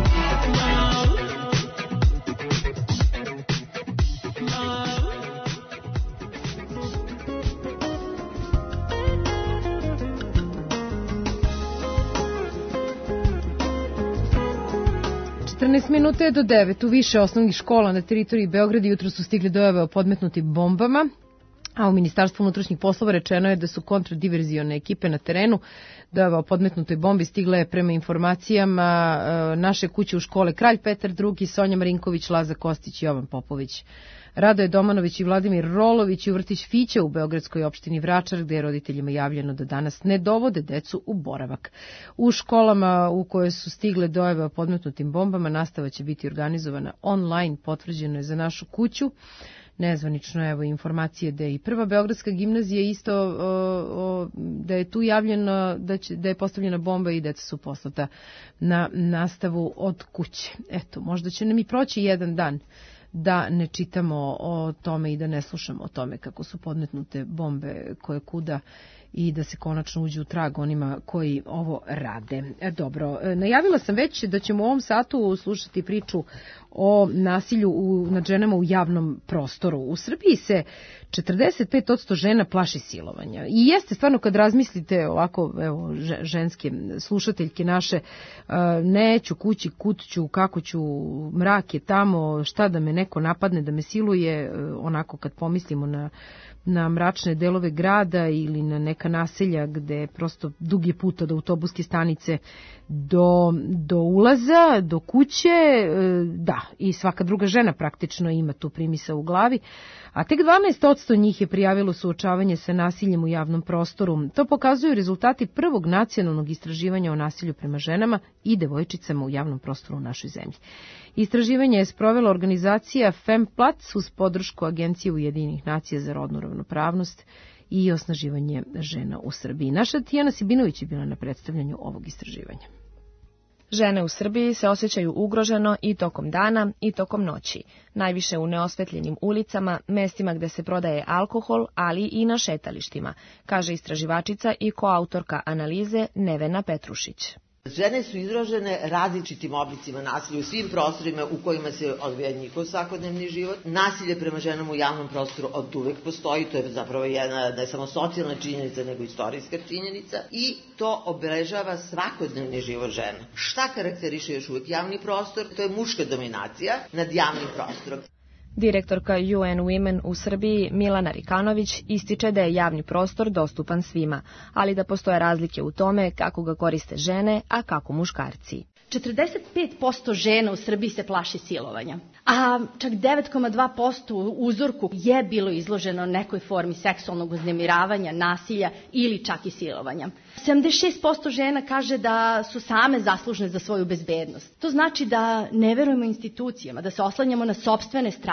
četrnaest minuta je do devet. U više osnovnih škola na teritoriji Beograda jutro su stigli dojave o podmetnutim bombama, a u Ministarstvu unutrašnjih poslova rečeno je da su kontradiverzione ekipe na terenu. Dojava o podmetnutoj bombi stigla je prema informacijama e, naše kuće u škole Kralj Petar drugi, Sonja Marinković, Laza Kostić i Jovan Popović. Radoje Domanović i Vladimir Rolović i u vrtić Fića u beogradskoj opštini Vračar, gde je roditeljima javljeno da danas ne dovode decu u boravak. U školama u koje su stigle dojave o podmetnutim bombama nastava će biti organizovana online, potvrđeno je za našu kuću. Nezvanično, evo informacije da je i prva beogradska gimnazija isto o, o, da je tu javljeno da, će, da je postavljena bomba i deca su poslata na nastavu od kuće. Eto, možda će nam i proći jedan dan da ne čitamo o tome i da ne slušamo o tome kako su podmetnute bombe koje kuda i da se konačno uđe u trag onima koji ovo rade. E, dobro, najavila sam već da ćemo u ovom satu slušati priču o nasilju u, nad ženama u javnom prostoru. U Srbiji se četrdeset pet posto žena plaši silovanja. I jeste stvarno kad razmislite ovako, evo, ženske slušateljke naše, neću kući, kut ću, kako ću, mrak je tamo, šta da me neko napadne, da me siluje, onako kad pomislimo na na mračne delove grada ili na neka naselja gde prosto dug je put od autobuske stanice do, do ulaza, do kuće, da, i svaka druga žena praktično ima tu primisao u glavi, a tek dvanaest posto njih je prijavilo suočavanje sa nasiljem u javnom prostoru. To pokazuju rezultati prvog nacionalnog istraživanja o nasilju prema ženama i devojčicama u javnom prostoru u našoj zemlji. Istraživanje je sprovela organizacija Femplac uz podršku Agencije Ujedinjenih nacija za rodnu ravnopravnost i osnaživanje žena u Srbiji. Naša Tijana Sibinović je bila na predstavljanju ovog istraživanja.
Žene u Srbiji se osjećaju ugroženo i tokom dana i tokom noći, najviše u neosvetljenim ulicama, mestima gde se prodaje alkohol, ali i na šetalištima, kaže istraživačica i koautorka analize Nevena Petrušić.
Žene su izražene različitim oblicima nasilja u svim prostorima u kojima se odvija njihov svakodnevni život. Nasilje prema ženama u javnom prostoru od uvek postoji, to je zapravo jedna ne samo socijalna činjenica, nego istorijska činjenica i to obeležava svakodnevni život žena. Šta karakteriše još uvek javni prostor? To je muška dominacija nad javnim prostorom.
Direktorka U N Women u Srbiji Milana Rikanović ističe da je javni prostor dostupan svima, ali da postoje razlike u tome kako ga koriste žene, a kako muškarci.
četrdeset pet posto žena u Srbiji se plaši silovanja, a čak devet zarez dva posto u uzorku je bilo izloženo nekoj formi seksualnog uznemiravanja, nasilja ili čak i silovanja. sedamdeset šest posto žena kaže da su same zaslužne za svoju bezbednost. To znači da ne verujemo institucijama, da se oslanjamo na sopstvene strategije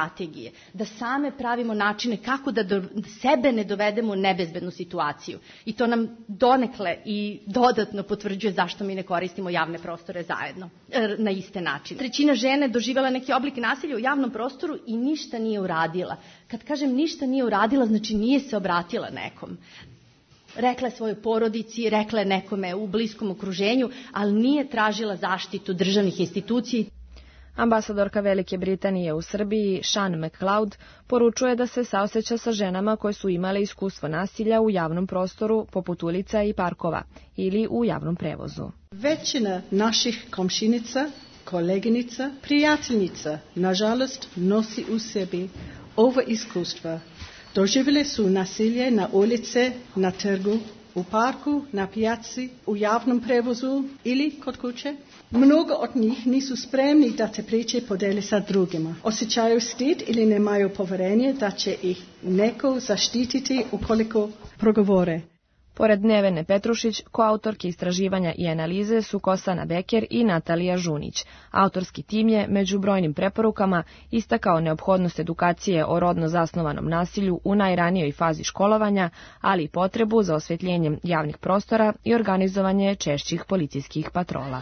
strategije, da same pravimo načine kako da do, sebe ne dovedemo u nebezbednu situaciju. I to nam donekle i dodatno potvrđuje zašto mi ne koristimo javne prostore zajedno, na iste načine. Trećina žene doživjela neki oblik nasilja u javnom prostoru i ništa nije uradila. Kad kažem ništa nije uradila, znači nije se obratila nekom. Rekla je svojoj porodici, rekla je nekome u bliskom okruženju, ali nije tražila zaštitu državnih institucija.
Ambasadorka Velike Britanije u Srbiji, Sean McLeod, poručuje da se saoseća sa ženama koje su imale iskustvo nasilja u javnom prostoru, poput ulica i parkova, ili u javnom prevozu.
Većina naših komšinica, koleginica, prijateljica, nažalost, nosi u sebi ova iskustva. Doživjeli su nasilje na ulice, na trgu, u parku, na pijaci, u javnom prevozu ili kod kuće. Mnogo od njih nisu spremni da te priče podeli sa drugima. Osjećaju stid ili nemaju povjerenje da će ih neko zaštititi ukoliko progovore.
Pored Nevene Petrušić, koautorke istraživanja i analize su Kosana Beker i Natalija Žunić. Autorski tim je među brojnim preporukama istakao neophodnost edukacije o rodno zasnovanom nasilju u najranijoj fazi školovanja, ali i potrebu za osvjetljenjem javnih prostora i organizovanje češćih policijskih patrola.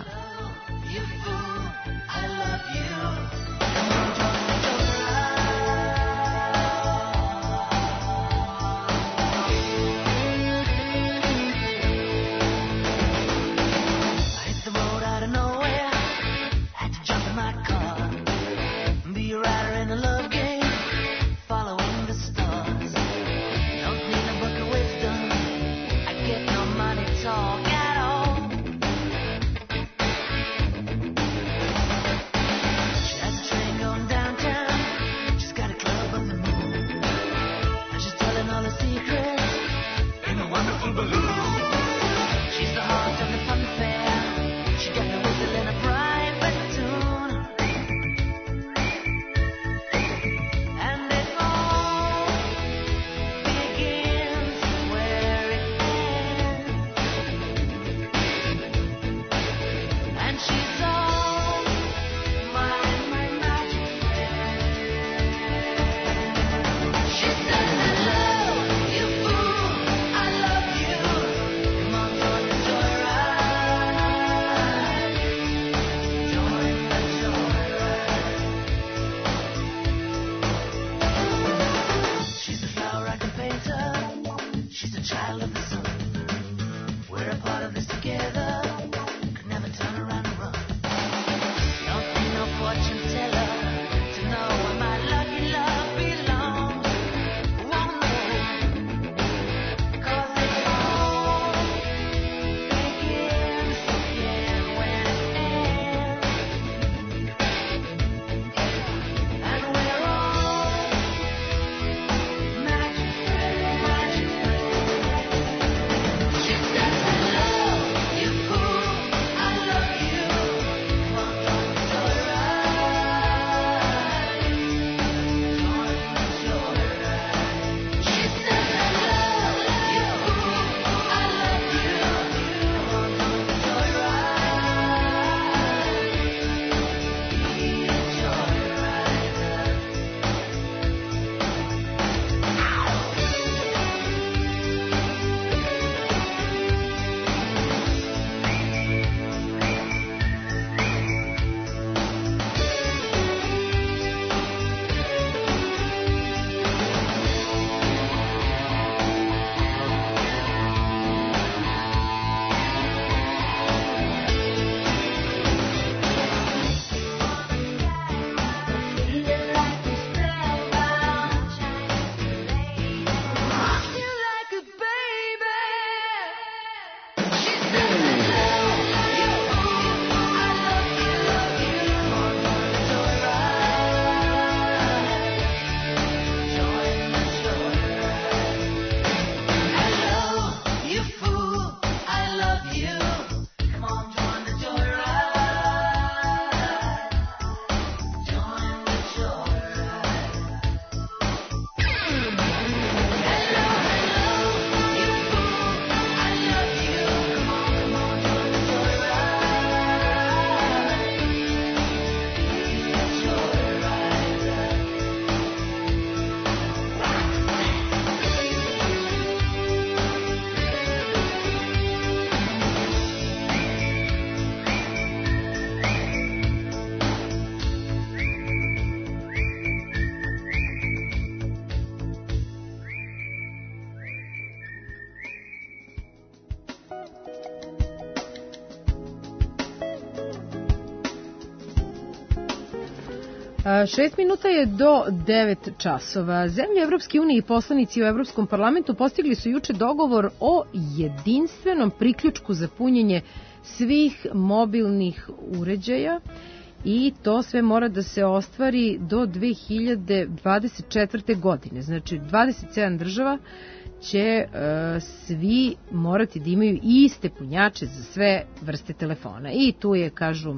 Šest minuta je do devet časova. Zemlje Evropske unije i poslanici u Evropskom parlamentu postigli su juče dogovor o jedinstvenom priključku za punjenje svih mobilnih uređaja i to sve mora da se ostvari do dve hiljade dvadeset četvrte. godine. Znači, dvadeset sedam država će uh, svi morati da imaju iste punjače za sve vrste telefona. I tu je, kažu,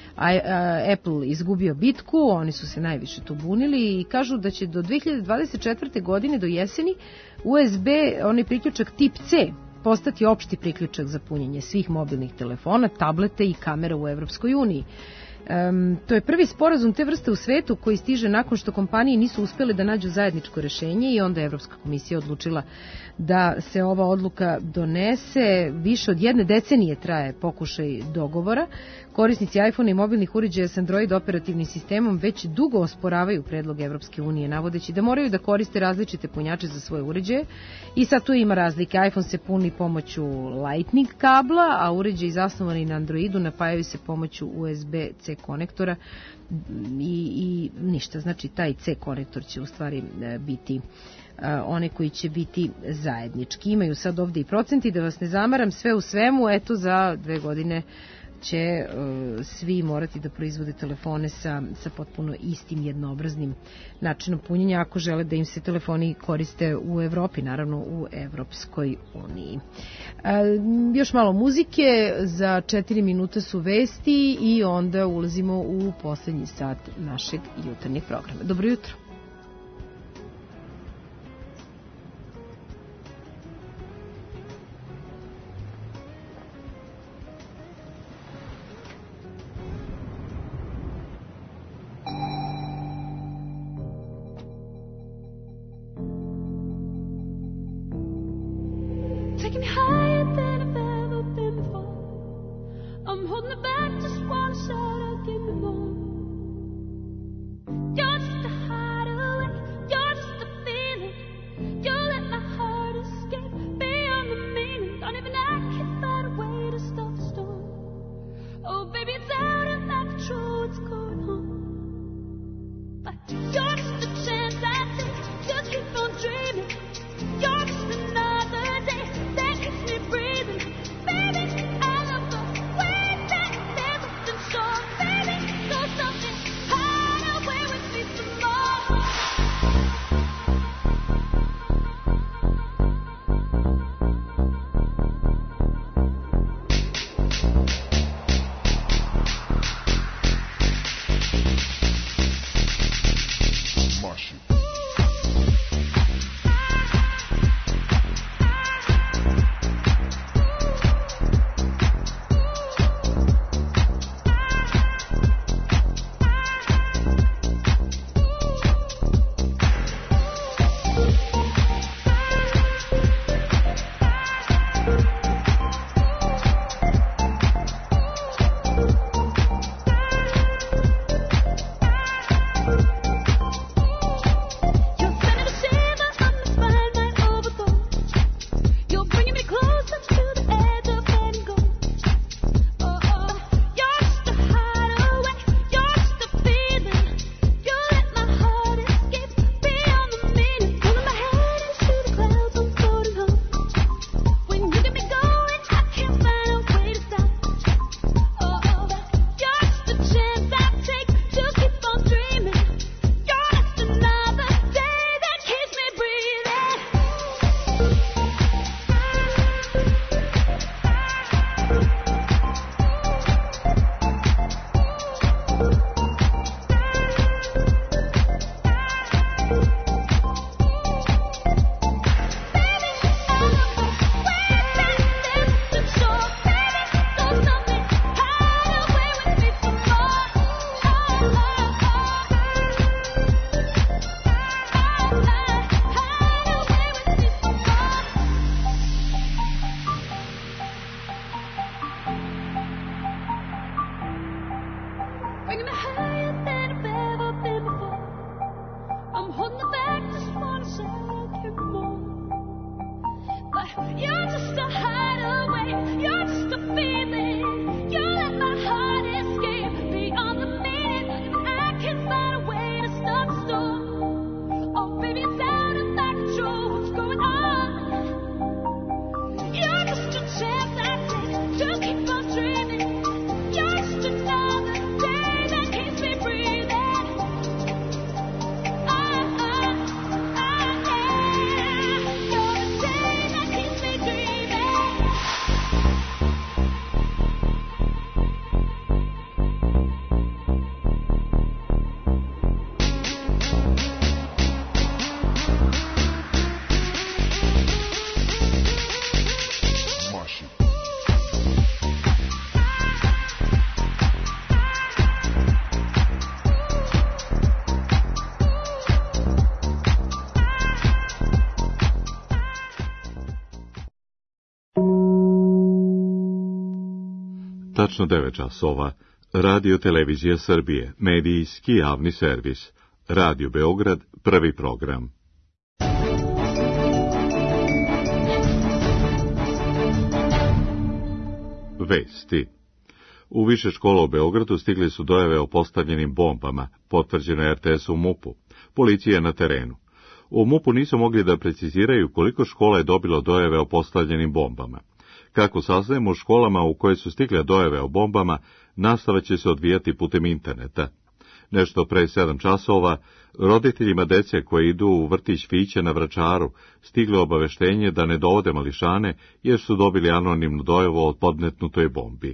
Apple izgubio bitku, oni su se najviše tu bunili i kažu da će do dve hiljade dvadeset četvrte. godine, do jeseni, U S B, onaj priključak tip C, postati opšti priključak za punjenje svih mobilnih telefona, tablete i kamera u Evropskoj uniji. Um, to je prvi sporazum te vrste u svetu koji stiže nakon što kompanije nisu uspjele da nađu zajedničko rešenje i onda je Evropska komisija odlučila da se ova odluka donese. Više od jedne decenije traje pokušaj dogovora. Korisnici iPhone i mobilnih uređaja s Android operativnim sistemom već dugo osporavaju predlog Evropske unije, navodeći da moraju da koriste različite punjače za svoje uređaje. I sad tu ima razlike. iPhone se puni pomoću Lightning kabla, a uređaji zasnovani na Androidu napajaju se pomoću U S B C konektora i, i ništa. Znači, taj C konektor će u stvari biti one koji će biti zajednički. Imaju sad ovde i procenti, da vas ne zamaram, sve u svemu, eto, za dve godine će uh, svi morati da proizvode telefone sa, sa potpuno istim jednoobraznim načinom punjenja ako žele da im se telefoni koriste u Evropi, naravno u Evropskoj uniji. Uh, još malo muzike, za četiri minuta su vesti i onda ulazimo u poslednji sat našeg jutarnjeg programa. Dobro jutro.
Back, just one shot, I'll give me more. You're just a heart
tačno devet časova. Radio Televizija Srbije, medijski javni servis. Radio Beograd, prvi program. Vesti. U više škola u Beogradu stigli su dojave o postavljenim bombama, potvrđeno je R T S u MUP-u. Policija je na terenu. U MUP-u nisu mogli da preciziraju koliko škola je dobilo dojave o postavljenim bombama. Kako saznajemo, u školama u koje su stigle dojave o bombama, nastava će se odvijati putem interneta. Nešto pre sedam časova, roditeljima dece koji idu u vrtić Fiće na Vračaru stiglo obaveštenje da ne dovode mališane jer su dobili anonimnu dojavu o podmetnutoj bombi.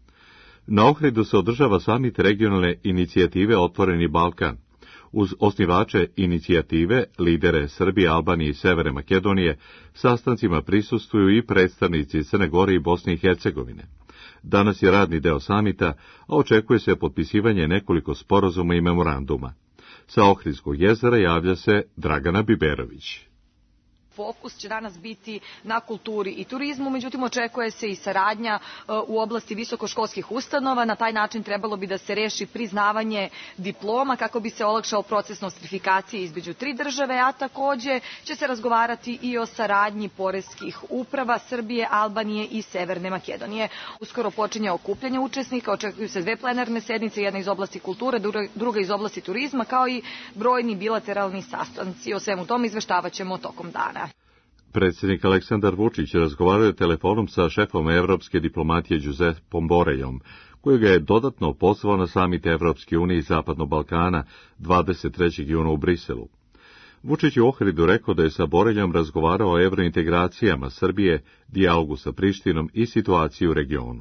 Na Ohridu se održava samit regionalne inicijative Otvoreni Balkan. Uz osnivače inicijative, lidere Srbije, Albanije i Severne Makedonije, sastancima prisustvuju i predstavnici Crne Gore i Bosne i Hercegovine. Danas je radni deo samita, a očekuje se potpisivanje nekoliko sporazuma i memoranduma. Sa Ohridskog jezera javlja se Dragana Biberović.
Fokus će danas biti na kulturi i turizmu, međutim očekuje se i saradnja u oblasti visokoškolskih ustanova. Na taj način trebalo bi da se reši priznavanje diploma kako bi se olakšao proces nostrifikacije između tri države, a takođe će se razgovarati i o saradnji poreskih uprava Srbije, Albanije i Severne Makedonije. Uskoro počinje okupljanje učesnika, očekuju se dve plenarne sednice, jedna iz oblasti kulture, druga iz oblasti turizma, kao i brojni bilateralni sastanci. O svemu tom izveštavaćemo tokom dana.
Predsjednik Aleksandar Vučić razgovarao je telefonom sa šefom evropske diplomatije Giuseppom Borrellom, kojega je dodatno pozvao na samit Evropske unije i Zapadnog Balkana dvadeset trećeg juna u Briselu. Vučić je u Ohridu rekao da je sa Borrellom razgovarao o evrointegracijama Srbije, dijalogu sa Prištinom i situaciji u regionu.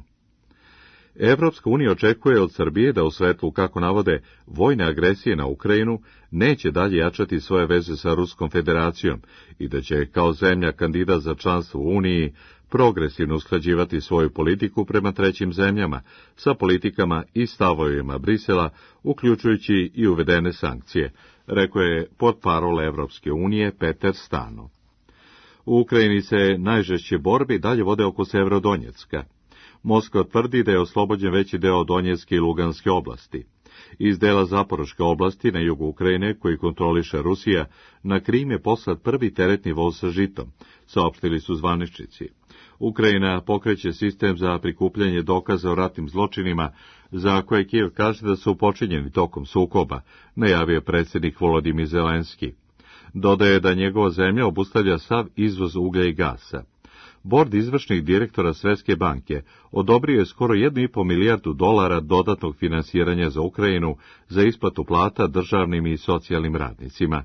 Evropska unija očekuje od Srbije da u svetlu, kako navode, vojne agresije na Ukrajinu neće dalje jačati svoje veze sa Ruskom federacijom i da će kao zemlja kandidat za članstvo u Uniji progresivno usklađivati svoju politiku prema trećim zemljama sa politikama i stavovima Brisela, uključujući i uvedene sankcije, rekao je portparol Evropske unije Peter Stano. U Ukrajini se najžešće borbe dalje vode oko Severodonjecka. Moskva tvrdi da je oslobođen veći deo Donjecké i Luganske oblasti. Iz dela Zaporoške oblasti na jugu Ukrajine, koji kontroliše Rusija, na Krim je poslat prvi teretni voz sa žitom, saopštili su zvaničnici. Ukrajina pokreće sistem za prikupljanje dokaza o ratnim zločinima, za koje Kijev kaže da su počinjeni tokom sukoba, najavio predsjednik Volodimir Zelenski. Dodaje da njegova zemlja obustavlja sav izvoz uglja i gasa. Bord izvršnih direktora Svetske banke odobrio je skoro jednu i pol milijardu dolara dodatnog finansiranja za Ukrajinu za isplatu plata državnim i socijalnim radnicima.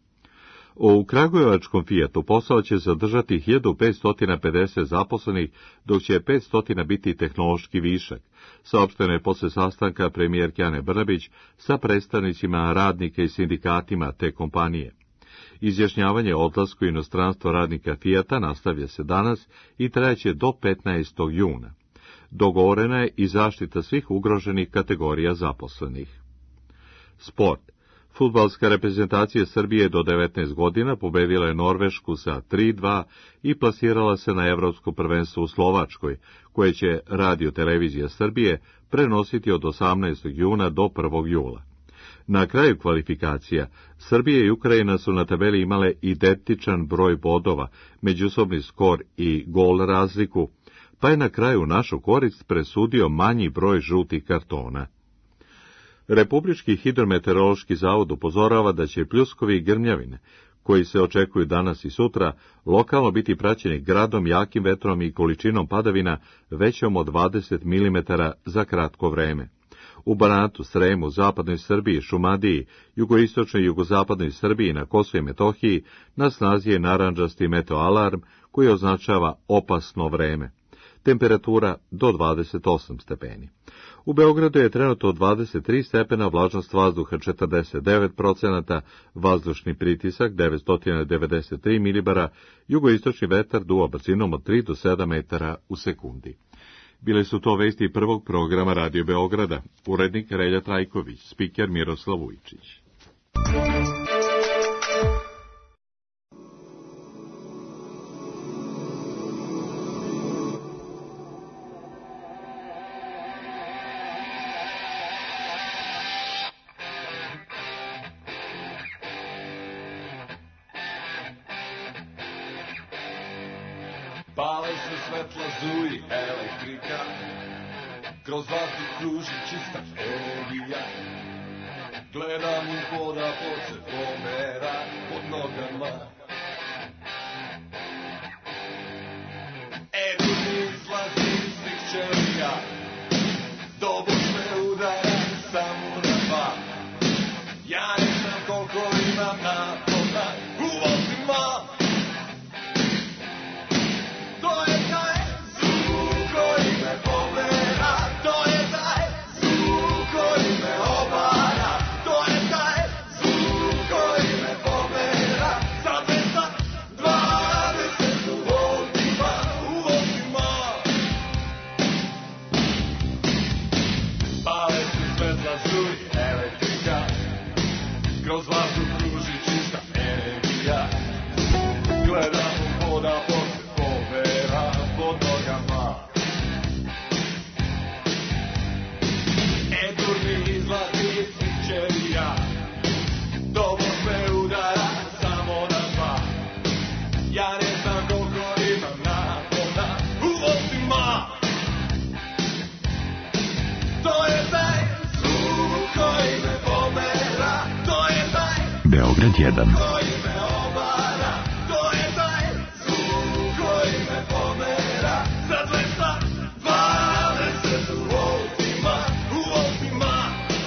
U Kragujevačkom Fijatu posao će zadržati hiljadu petsto pedeset zaposlenih, dok će petsto biti tehnološki višak, saopšteno je posle sastanka premijerke Ane Brnabić sa predstavnicima radnika i sindikatima te kompanije. Izjašnjavanje o odlasku inostranstva radnika Fijata nastavlja se danas i trajaće do petnaestog juna. Dogovorena je i zaštita svih ugroženih kategorija zaposlenih. Sport. Fudbalska reprezentacija Srbije do devetnaest godina pobedila je Norvešku sa tri dva i plasirala se na Evropsko prvenstvo u Slovačkoj, koje će Radio Televizija Srbije prenositi od osamnaestog juna do prvog jula. Na kraju kvalifikacija, Srbija i Ukrajina su na tabeli imale identičan broj bodova, međusobni skor i gol razliku, pa je na kraju našu korist presudio manji broj žutih kartona. Republički hidrometeorološki zavod upozorava da će pljuskovi i grmljavine, koji se očekuju danas i sutra, lokalno biti praćeni gradom, jakim vetrom i količinom padavina većom od dvadeset milimetara za kratko vreme. U Banatu, Sremu, zapadnoj Srbiji, Šumadiji, jugoistočnoj i jugozapadnoj Srbiji na Kosovu i Metohiji na snazi je narandžasti meteoalarm koji označava opasno vreme. Temperatura do dvadeset osam stepeni. U Beogradu je trenutno dvadeset tri stepena, vlažnost vazduha četrdeset devet procenata, vazdušni pritisak devetsto devedeset tri milibara, jugoistočni vetar duva brzinom od tri do sedam metara u sekundi. Bile su to vesti prvog programa Radio Beograda, urednik Relja Trajković, spiker Miroslav Vujčić.
se svetla zuji elektrika, kroz vazduh kruži čista energija. Gledam u voda pod se pomera pod nogama. Edu mi izlazi iz svih ćelija, dobor me udara samo na dva. Ja ne znam koliko imam napona u očima. To je taj zvuk koji me pomera, to je taj zvuk koji me obara, to je taj zvuk koji me pomera, sa dvesta dvadeset u voltima, u voltima. Pale se svetla žuri elektrika, kroz vazduh kruži čista energija. Gledam u voda pod se povera pod nogama. Edur mi izlazi iz svih ćelija, dobro me udara samo na dva. Ja ne znam koliko imam napona u voltima. To je taj zvuk koji me pomera, to je taj
Beograd jedan.
koji me obara, to je taj zvuk koji me pomera, za dvesta dvadeset u voltima, u voltima.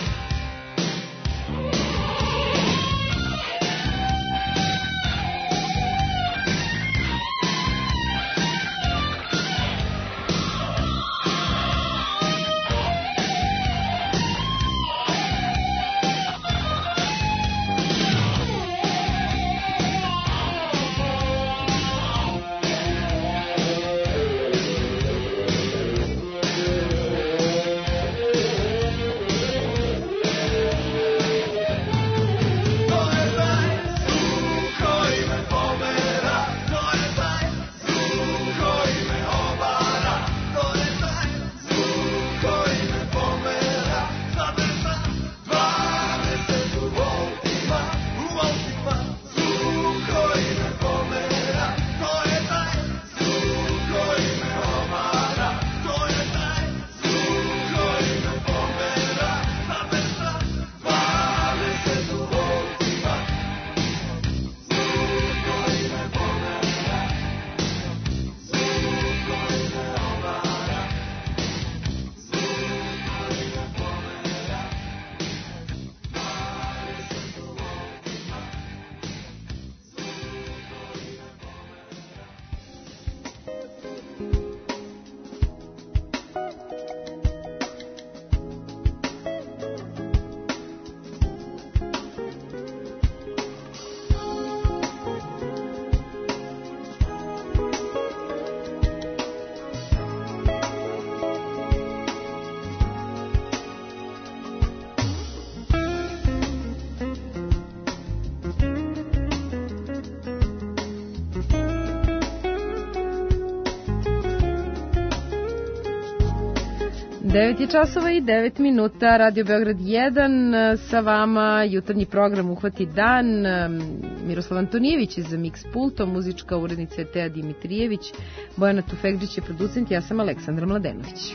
devet je časova i devet minuta, Radio Beograd jedan, sa vama jutarnji program Uhvati dan. Miroslav Antonijević je za Mix pultom, muzička urednica je Teja Dimitrijević, Bojana Tufegđić je producent, ja sam Aleksandra Mladenović.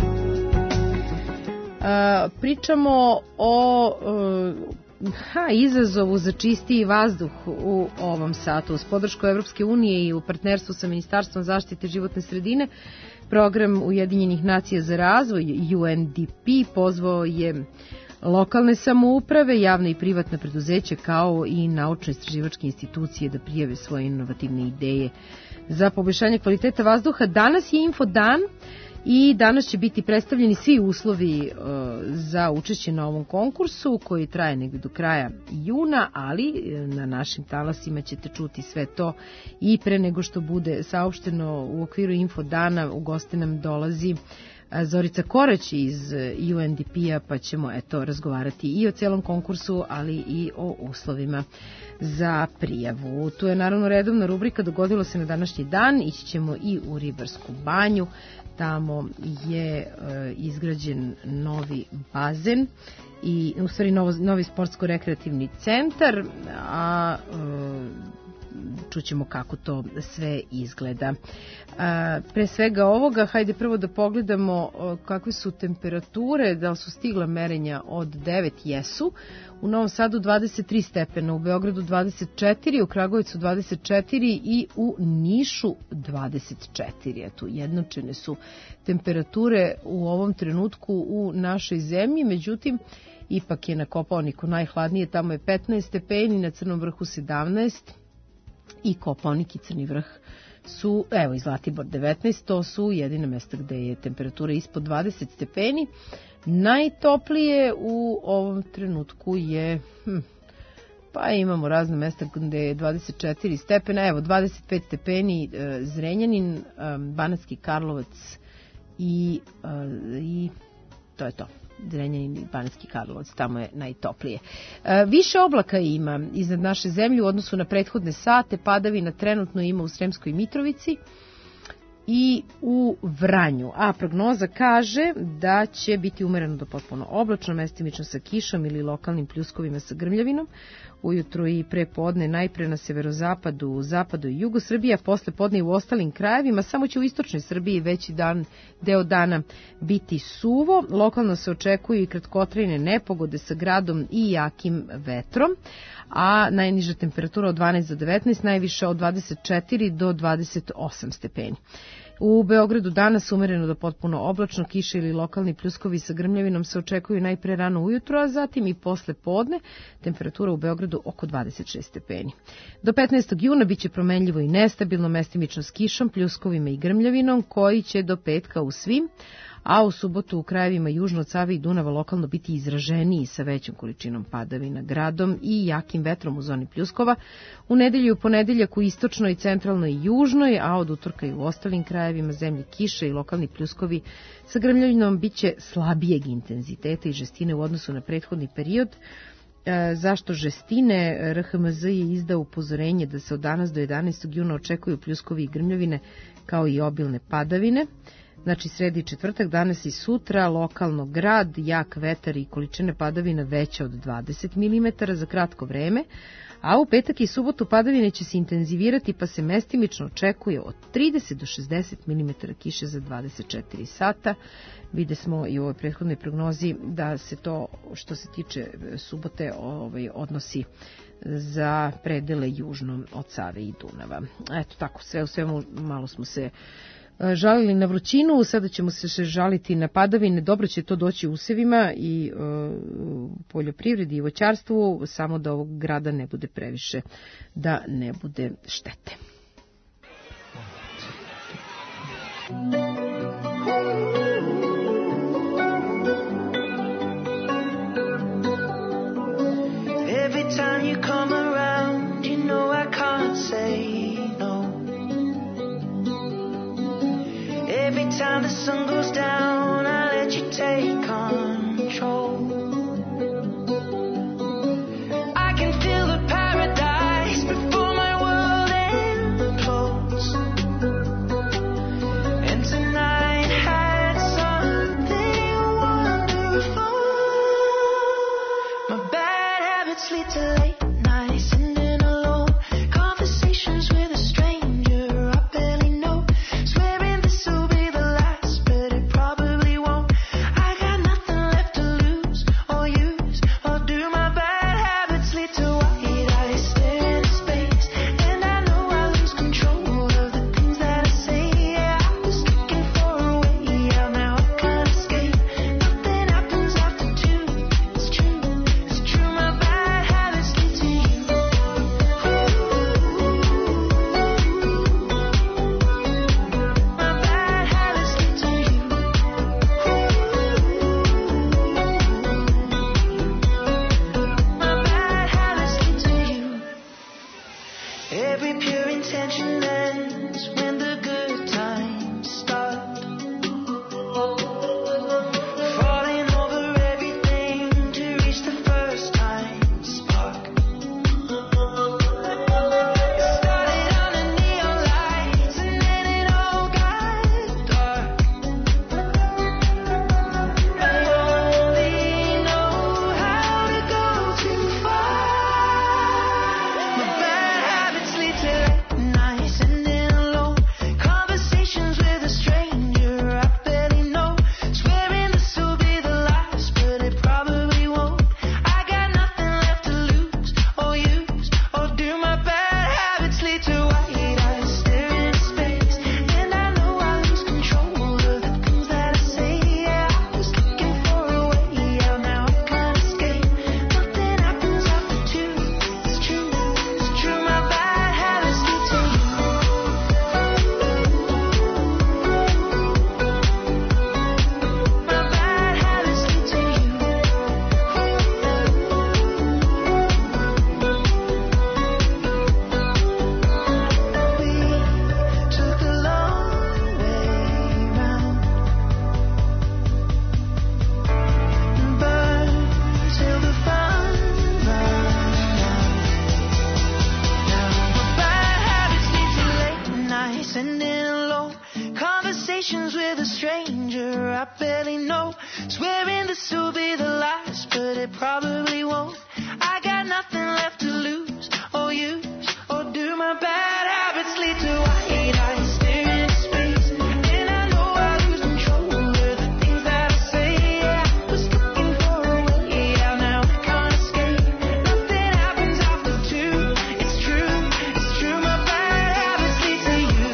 Pričamo o ha, izazovu za čistiji vazduh u ovom satu. Uz podršku Evropske unije i u partnerstvu sa Ministarstvom zaštite životne sredine, Program Ujedinjenih nacija za razvoj U N D P pozvao je lokalne samouprave, javne i privatne preduzeće kao i naučno-istraživačke institucije da prijave svoje inovativne ideje za poboljšanje kvaliteta vazduha. Danas je info dan i danas će biti predstavljeni svi uslovi uh, za učešće na ovom konkursu koji traje negde do kraja juna, ali na našim talasima ćete čuti sve to i pre nego što bude saopšteno u okviru info dana u goste nam dolazi Zorica Korać iz U N D P-a, pa ćemo eto razgovarati i o celom konkursu, ali i o uslovima za prijavu. Tu je naravno redovna rubrika Dogodilo se na današnji dan, ići ćemo i u Ribarsku banju. Tamo je e, izgrađen novi bazen i u stvari novo, novi sportsko-rekreativni centar, a e, čućemo kako to sve izgleda. A, pre svega ovoga, hajde prvo da pogledamo kakve su temperature, da li su stigla merenja od devet, jesu. U Novom Sadu dvadeset tri stepena, u Beogradu dvadeset četiri, u Kragujevcu dvadeset četiri i u Nišu dvadeset četiri. Eto, jednočene su temperature u ovom trenutku u našoj zemlji, međutim, ipak je na Kopaoniku najhladnije, tamo je petnaest stepeni, na Crnom vrhu sedamnaest i Kopaonik i Crni vrh su, evo i Zlatibor devetnaest, to su jedine mesta gde je temperatura ispod dvadeset stepeni. Najtoplije u ovom trenutku je, hm, pa imamo razne mesta gde je dvadeset četiri stepena, evo dvadeset pet stepeni e, Zrenjanin, e, Banatski Karlovac i, e, i to je to. Zrenjanin i Banatski Karlovac, tamo je najtoplije. E, više oblaka ima iznad naše zemlje u odnosu na prethodne sate, padavina trenutno ima u Sremskoj Mitrovici i u Vranju, a prognoza kaže da će biti umereno do potpuno oblačno, mestimično sa kišom ili lokalnim pljuskovima sa grmljavinom, ujutru i pre podne najpre na severozapadu, zapadu i jugu Srbije, a posle podne i u ostalim krajevima, samo će u istočnoj Srbiji veći dan, deo dana biti suvo, lokalno se očekuju i kratkotrajne nepogode sa gradom i jakim vetrom, a najniža temperatura od dvanaest do devetnaest, najviša od dvadeset četiri do dvadeset osam stepeni. U Beogradu danas umereno do potpuno oblačno, kiša ili lokalni pljuskovi sa grmljavinom se očekuju najpre rano ujutro, a zatim i posle podne, temperatura u Beogradu oko dvadeset šest stepeni. Do petnaestog juna biće promenljivo i nestabilno, mestimično s kišom, pljuskovima i grmljavinom, koji će do petka u svim, a u subotu u krajevima južno od Save i Dunava lokalno biti izraženiji sa većom količinom padavina, gradom i jakim vetrom u zoni pljuskova. U nedelju i u ponedeljak u istočnoj, centralnoj i južnoj, a od utorka i u ostalim krajevima zemlje kiše i lokalni pljuskovi sa grmljavinom biće slabijeg intenziteta i žestine u odnosu na prethodni period. E, zašto žestine? R H M Z je izdao upozorenje da se od danas do jedanaestog juna očekuju pljuskovi i grmljavine kao i obilne padavine. Znači sredi četvrtak, danas i sutra, lokalno grad, jak vetar i količine padavina veća od dvadeset milimetara za kratko vreme, a u petak i subotu padavine će se intenzivirati pa se mestimično očekuje od trideset do šezdeset milimetara kiše za dvadeset četiri sata. Vide smo i u ovoj prethodnoj prognozi da se to što se tiče subote ovaj, odnosi za predele južno od Save i Dunava. Eto tako, sve u svemu malo smo se žalili na vrućinu, sada ćemo se žaliti na padavine, dobro će to doći usevima i e, poljoprivredi i voćarstvu, samo da ovog grada ne bude previše, da ne bude štete.
Every time you come around, you know I can't say every time the sun goes down, I let you take control. I can feel the paradise before my world implodes. And tonight had something wonderful. My bad habits lead to late nights, sitting alone, conversations with a stranger I barely know, swearing this will be the last, but it probably won't. I got I barely know. Swearing this will be the last, but it probably won't. I got nothing left to lose or use, or do my bad habits lead to white eyes staring into space? And I know I lose control of the things that I say. I was looking for a way out, now I can't escape. Nothing happens after two. It's true, it's true. My bad habits lead to you.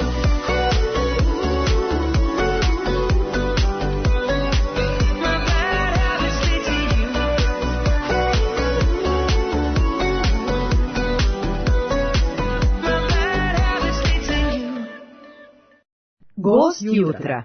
My bad habits lead to you. My bad habits lead to you.
Gost jutra.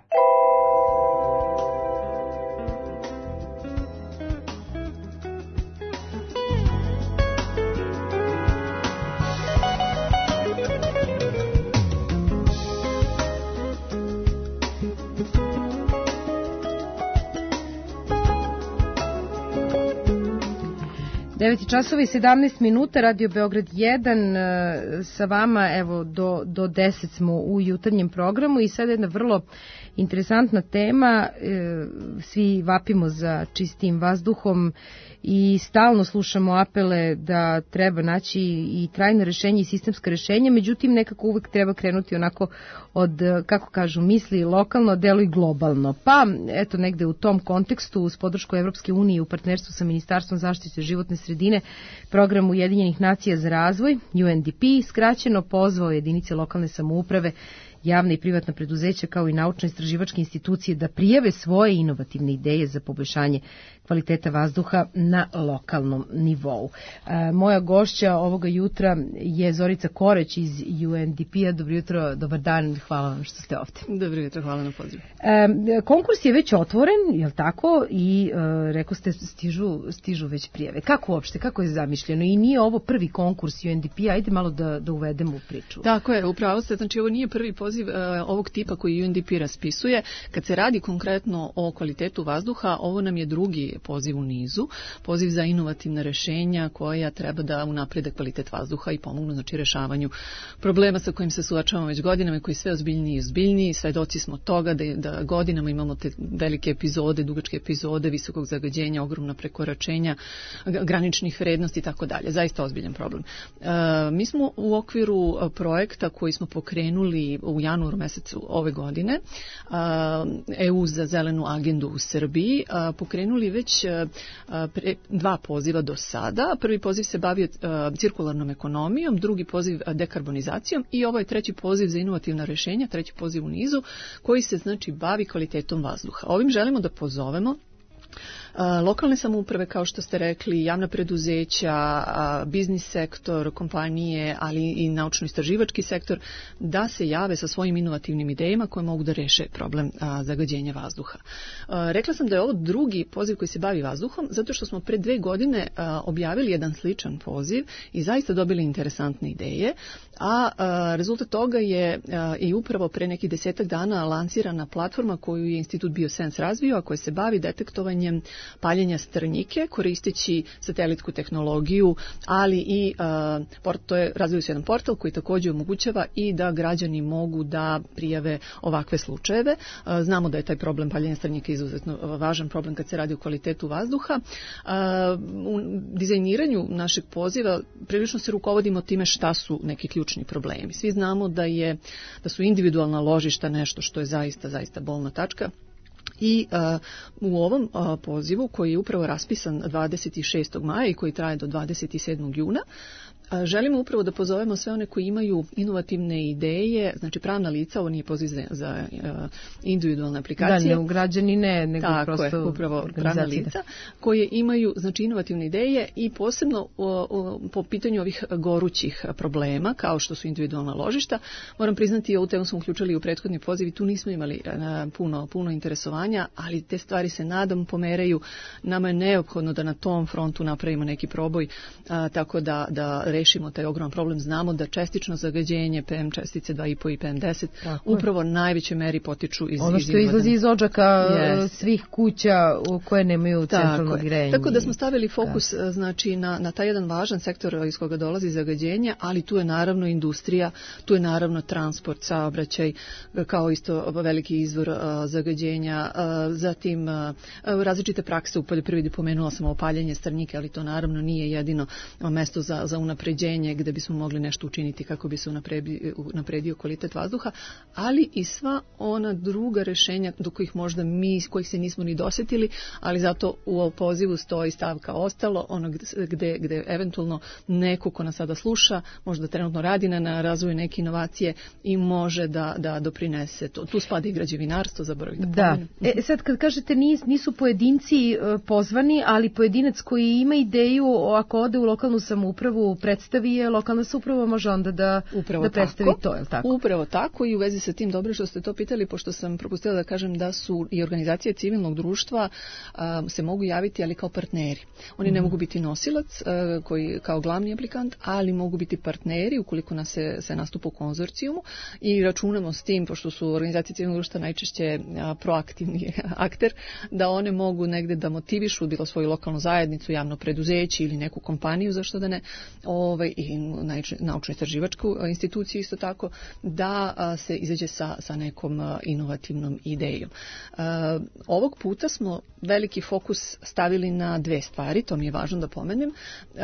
devet časova i sedamnaest minuta, Radio Beograd jedan, e, sa vama, evo, do, do deset smo u jutarnjem programu i sada jedna vrlo interesantna tema, e, svi vapimo za čistim vazduhom i stalno slušamo apele da treba naći i trajno rešenje i sistemska rešenja, međutim nekako uvek treba krenuti onako od, kako kažu, misli lokalno, deluj globalno. Pa, eto, negde u tom kontekstu, uz podršku Evropske unije u partnerstvu sa Ministarstvom zaštite životne sredine, program Ujedinjenih nacija za razvoj, U N D P, skraćeno pozvao jedinice lokalne samouprave, javne i privatna preduzeća kao i naučno-istraživačke institucije da prijave svoje inovativne ideje za poboljšanje kvaliteta vazduha na lokalnom nivou. E, moja gošća ovoga jutra je Zorica Koreć iz U N D P-a. Dobro jutro, dobar dan, hvala vam što ste ovde.
Dobro jutro, hvala na pozivu.
E, konkurs je već otvoren, je li tako? I e, rekao ste, stižu, stižu već prijave. Kako uopšte, kako je zamišljeno? I nije ovo prvi konkurs U N D P-a, ajde malo da, da uvedemo u priču.
Tako je, upravo ste, znači ovo nije prvi poziv uh, ovog tipa koji U N D P raspisuje. Kad se radi konkretno o kvalitetu vazduha, ovo nam je drugi poziv u nizu, poziv za inovativne rešenja koja treba da unaprede kvalitet vazduha i pomognu, znači, rešavanju problema sa kojim se suočavamo već godinama i koji sve ozbiljniji i ozbiljniji. Svedoci smo toga da, da godinama imamo te velike epizode, dugačke epizode visokog zagađenja, ogromna prekoračenja graničnih vrednosti i tako dalje. Zaista ozbiljan problem. E, mi smo u okviru projekta koji smo pokrenuli u januaru mesecu ove godine, E U za zelenu agendu u Srbiji, pokrenuli već pre, dva poziva do sada. Prvi poziv se bavio cirkularnom ekonomijom, drugi poziv dekarbonizacijom i ovo je treći poziv za inovativna rešenja, treći poziv u nizu koji se, znači, bavi kvalitetom vazduha. Ovim želimo da pozovemo lokalne samouprave, kao što ste rekli, javna preduzeća, biznis sektor, kompanije, ali i naučno-istraživački sektor, da se jave sa svojim inovativnim idejama koje mogu da reše problem zagađenja vazduha. Rekla sam da je ovo drugi poziv koji se bavi vazduhom, zato što smo pre dve godine objavili jedan sličan poziv i zaista dobili interesantne ideje, a rezultat toga je i upravo pre nekih desetak dana lansirana platforma koju je Institut Biosense razvio, a koja se bavi detektovanjem paljenja strnjike koristeći satelitsku tehnologiju, ali i uh, port, to je razvio se jedan portal koji takođe omogućava i da građani mogu da prijave ovakve slučajeve. Uh, znamo da je taj problem paljenja strnjike izuzetno važan problem kad se radi o kvalitetu vazduha. Uh, u dizajniranju našeg poziva prilično se rukovodimo time šta su neki ključni problemi. Svi znamo da je da su individualna ložišta nešto što je zaista zaista bolna tačka. I uh, u ovom uh, pozivu koji je upravo raspisan dvadeset šestog maja i koji traje do dvadeset sedmog juna, uh, želimo upravo da pozovemo sve one koji imaju inovativne ideje, znači pravna lica, ovo nije poziv za, za uh, individualne aplikacije.
Da, ne u građani ne, nego
tako
prosto
je, upravo pravna lica koje imaju, znači, inovativne ideje i posebno uh, uh, po pitanju ovih gorućih problema, kao što su individualna ložišta. Moram priznati, ovu temu smo uključili u prethodni poziv i tu nismo imali uh, puno, puno interesovanja, ali te stvari se nadam pomeraju. Nama je neophodno da na tom frontu napravimo neki proboj, a, tako da, da rešimo taj ogroman problem. Znamo da čestično zagađenje, P M čestice dva i po i P M deset, upravo u najvećoj meri potiču iz
ono što izlazi iz odžaka
yes.
svih kuća koje nemaju centralno grejanje.
Tako da smo stavili fokus da. znači na, na taj jedan važan sektor iz koga dolazi zagađenje, ali tu je naravno industrija, tu je naravno transport, saobraćaj kao isto veliki izvor uh, zagađenja, uh, zatim uh, različite prakse u poljoprivredi, pomenula sam opaljanje strnjike, ali to naravno nije jedino mesto za, za unapređenje gde bismo mogli nešto učiniti kako bi se unapredio, unapredio kvalitet vazduha, ali i sva ona druga rešenja do kojih možda mi, kojih se nismo ni dosetili, ali zato u pozivu stoji stavka ostalo, ono gde, gde eventualno neko ko nas sada sluša, možda trenutno radi na, na razvoju neke inovacije i može da, da doprinese to. Tu spada i građevinarstvo, zaboravim da pomenem.
Da. E, sad kad kažete nis, nisu pojedinci uh, pozvani, ali pojedinac koji ima ideju, ako ode u lokalnu samoupravu, predstavi je, lokalna samouprava može onda da, da predstavi
tako.
To, je li tako?
Upravo tako i u vezi sa tim dobro što ste to pitali, pošto sam propustila da kažem da su i organizacije civilnog društva um, se mogu javiti, ali kao partneri. Oni mm. ne mogu biti nosilac uh, koji kao glavni aplikant, ali mogu biti partneri ukoliko nas se, se nastupa u konzorcijumu i računamo s tim, pošto su organizacije civilnog društva najčešće uh, proaktivni akter, da one mogu negde da motivišu bilo svoju lokalnu zajednicu, javno preduzeće ili neku kompaniju, zašto da ne, ovaj, i naučno-istraživačku instituciju isto tako, da uh, se izađe sa, sa nekom uh, inovativnom idejom. Uh, ovog puta smo veliki fokus stavili na dve stvari, to mi je važno da pomenem. Uh,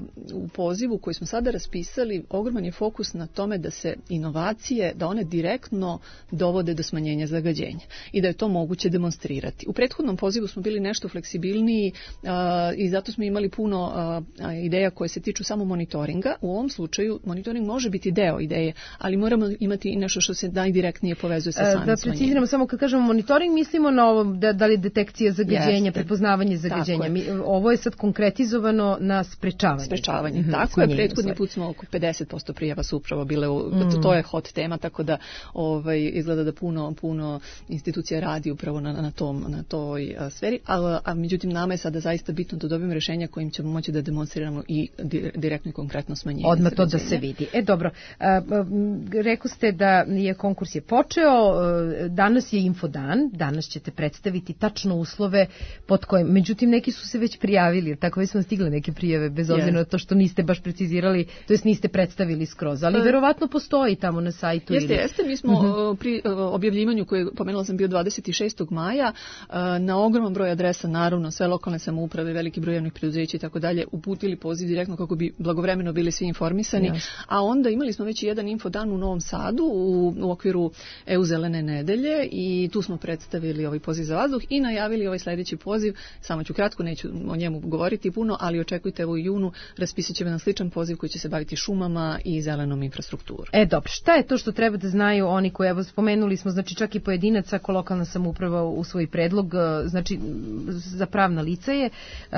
u pozivu koji smo sada raspisali, ogroman je fokus na tome da se inovacije, da one direktno dovode do smanjenja zagađenja i da je to moguće demonstrirati. U prethodnom pozivu smo bili nešto fleksibilniji uh, i zato smo imali puno uh, ideja koje se tiču samo monitoringa. U ovom slučaju monitoring može biti deo ideje, ali moramo imati i nešto što se najdirektnije povezuje sa samim
da
smanjenjem.
Preciziramo, samo kad kažemo monitoring, mislimo na ovo, da, da li detekcija zagađenja, Jeste. prepoznavanje zagađenja. Mi, ovo je sad konkretizovano na sprečavanje.
Sprečavanje, mm-hmm. tako je. Prethodni put smo oko pedeset posto prijava su upravo bile, u, mm. to je hot tema, tako da ovaj, izgleda da puno, puno institucija radi upravo na, na, tom, na toj a, sferi, a, a međutim nama je sada zaista bitno da dobijemo rešenja kojim ćemo moći da demonstriramo i di, direktno i konkretno smanjenje
odmah to da se vidi. E dobro, a, rekao ste da je konkurs je počeo, danas je infodan, danas ćete predstaviti tačno uslove pod kojim, međutim neki su se već prijavili, tako već smo stigle neke prijave, bez obzira na to što niste baš precizirali, to jest niste predstavili skroz, ali verovatno postoji tamo na sajtu.
Jeste,
ili...
jeste, mi smo uh-huh. pri objavljivanju koje pomenula sam bio dvadeset šestog maja na ogroman broj adresa, naravno sve lokalne samouprave, veliki broj javnih preduzeća i tako dalje, uputili poziv direktno kako bi blagovremeno bili svi informisani, yes. a onda imali smo već jedan infodan u Novom Sadu u, u okviru E U Zelene nedelje i tu smo predstavili ovaj poziv za vazduh i najavili ovaj sledeći poziv, samo ću kratko, neću o njemu govoriti puno, ali očekujte u junu, raspisat će jedan sličan poziv koji će se baviti šumama i zelenom infrastrukturom.
E dobro, šta je to što treba da znaju oni koji, evo spomenuli smo, znači čak i pojedinac ako lokalna samouprava u svoj predlog, znači za pravna lica je,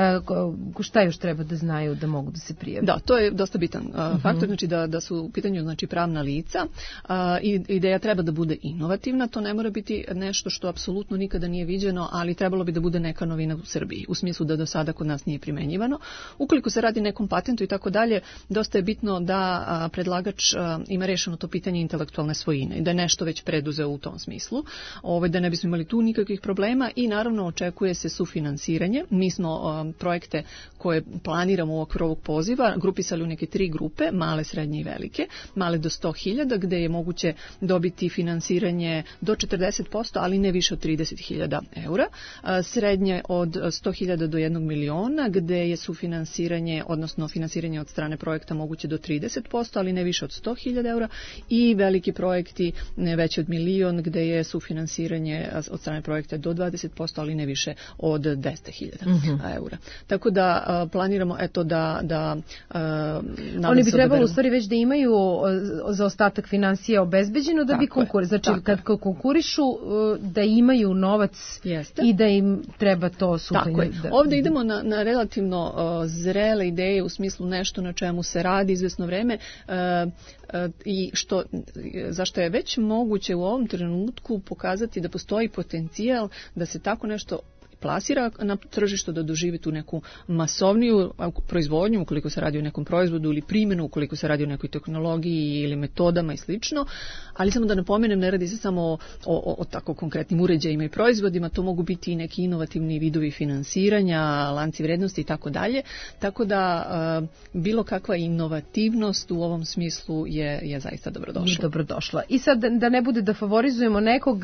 šta još treba da znaju da mogu da se prijave?
Da, to je dosta bitan uh, faktor, znači da, da su u pitanju znači pravna lica uh, i ideja treba da bude inovativna, to ne mora biti nešto što apsolutno nikada nije viđeno, ali trebalo bi da bude neka novina u Srbiji, u smislu da do sada kod nas nije primenjivano. Ukoliko se radi nekom patentu i tako dalje, dosta je bitno da a, predlagač a, ima rešeno to pitanje intelektualne svojine i da je nešto već preduzeo u tom smislu, ovaj, da ne bismo imali tu nikakvih problema i naravno očekuje se sufinansiranje. Mi smo a, projekte koje planiramo u okviru ovog poziva grupisali u neke tri grupe, male, srednje i velike, male do sto hiljada, gde je moguće dobiti finansiranje do četrdeset posto, ali ne više od trideset hiljada eura, a, srednje od sto hiljada do jednog miliona, gde je sufinansiranje, odnosno finansiranje od strane projekta moguće do trideset posto, ali ne više od sto hiljada eura i veliki projekti ne veći od milion, gde je sufinansiranje od strane projekta do dvadeset posto, ali ne više od deset hiljada mm-hmm. eura. Tako da a, planiramo eto da... da a,
oni bi trebalo u stvari već da imaju za ostatak finansija obezbeđeno da Tako bi konkuri. Znači Tako kad konkurišu da imaju novac Jeste. I da im treba to sufinansirati.
Tako je. Ovde idemo na, na relativno uh, zrele ideje u smislu nešto na čemu se radi izvesno vreme uh, uh, i što, zašto je već moguće u ovom trenutku pokazati da postoji potencijal da se tako nešto plasira na tržištu, da doživi tu neku masovniju proizvodnju, ukoliko se radi o nekom proizvodu ili primjenu, ukoliko se radi o nekoj tehnologiji ili metodama i slično. Ali samo da napomenem, ne radi se samo o, o, o tako konkretnim uređajima i proizvodima, to mogu biti i neki inovativni vidovi finansiranja, lanci vrednosti i tako dalje. Tako da bilo kakva inovativnost u ovom smislu je, je zaista dobrodošla.
Je dobrodošla. I sad da ne bude da favorizujemo nekog,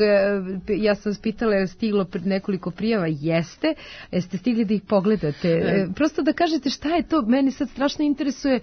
ja sam vas pitala, je stiglo nekoliko prijava, jeste, jeste stigli da ih pogledate. E. Prosto da kažete šta je to, meni sad strašno interesuje,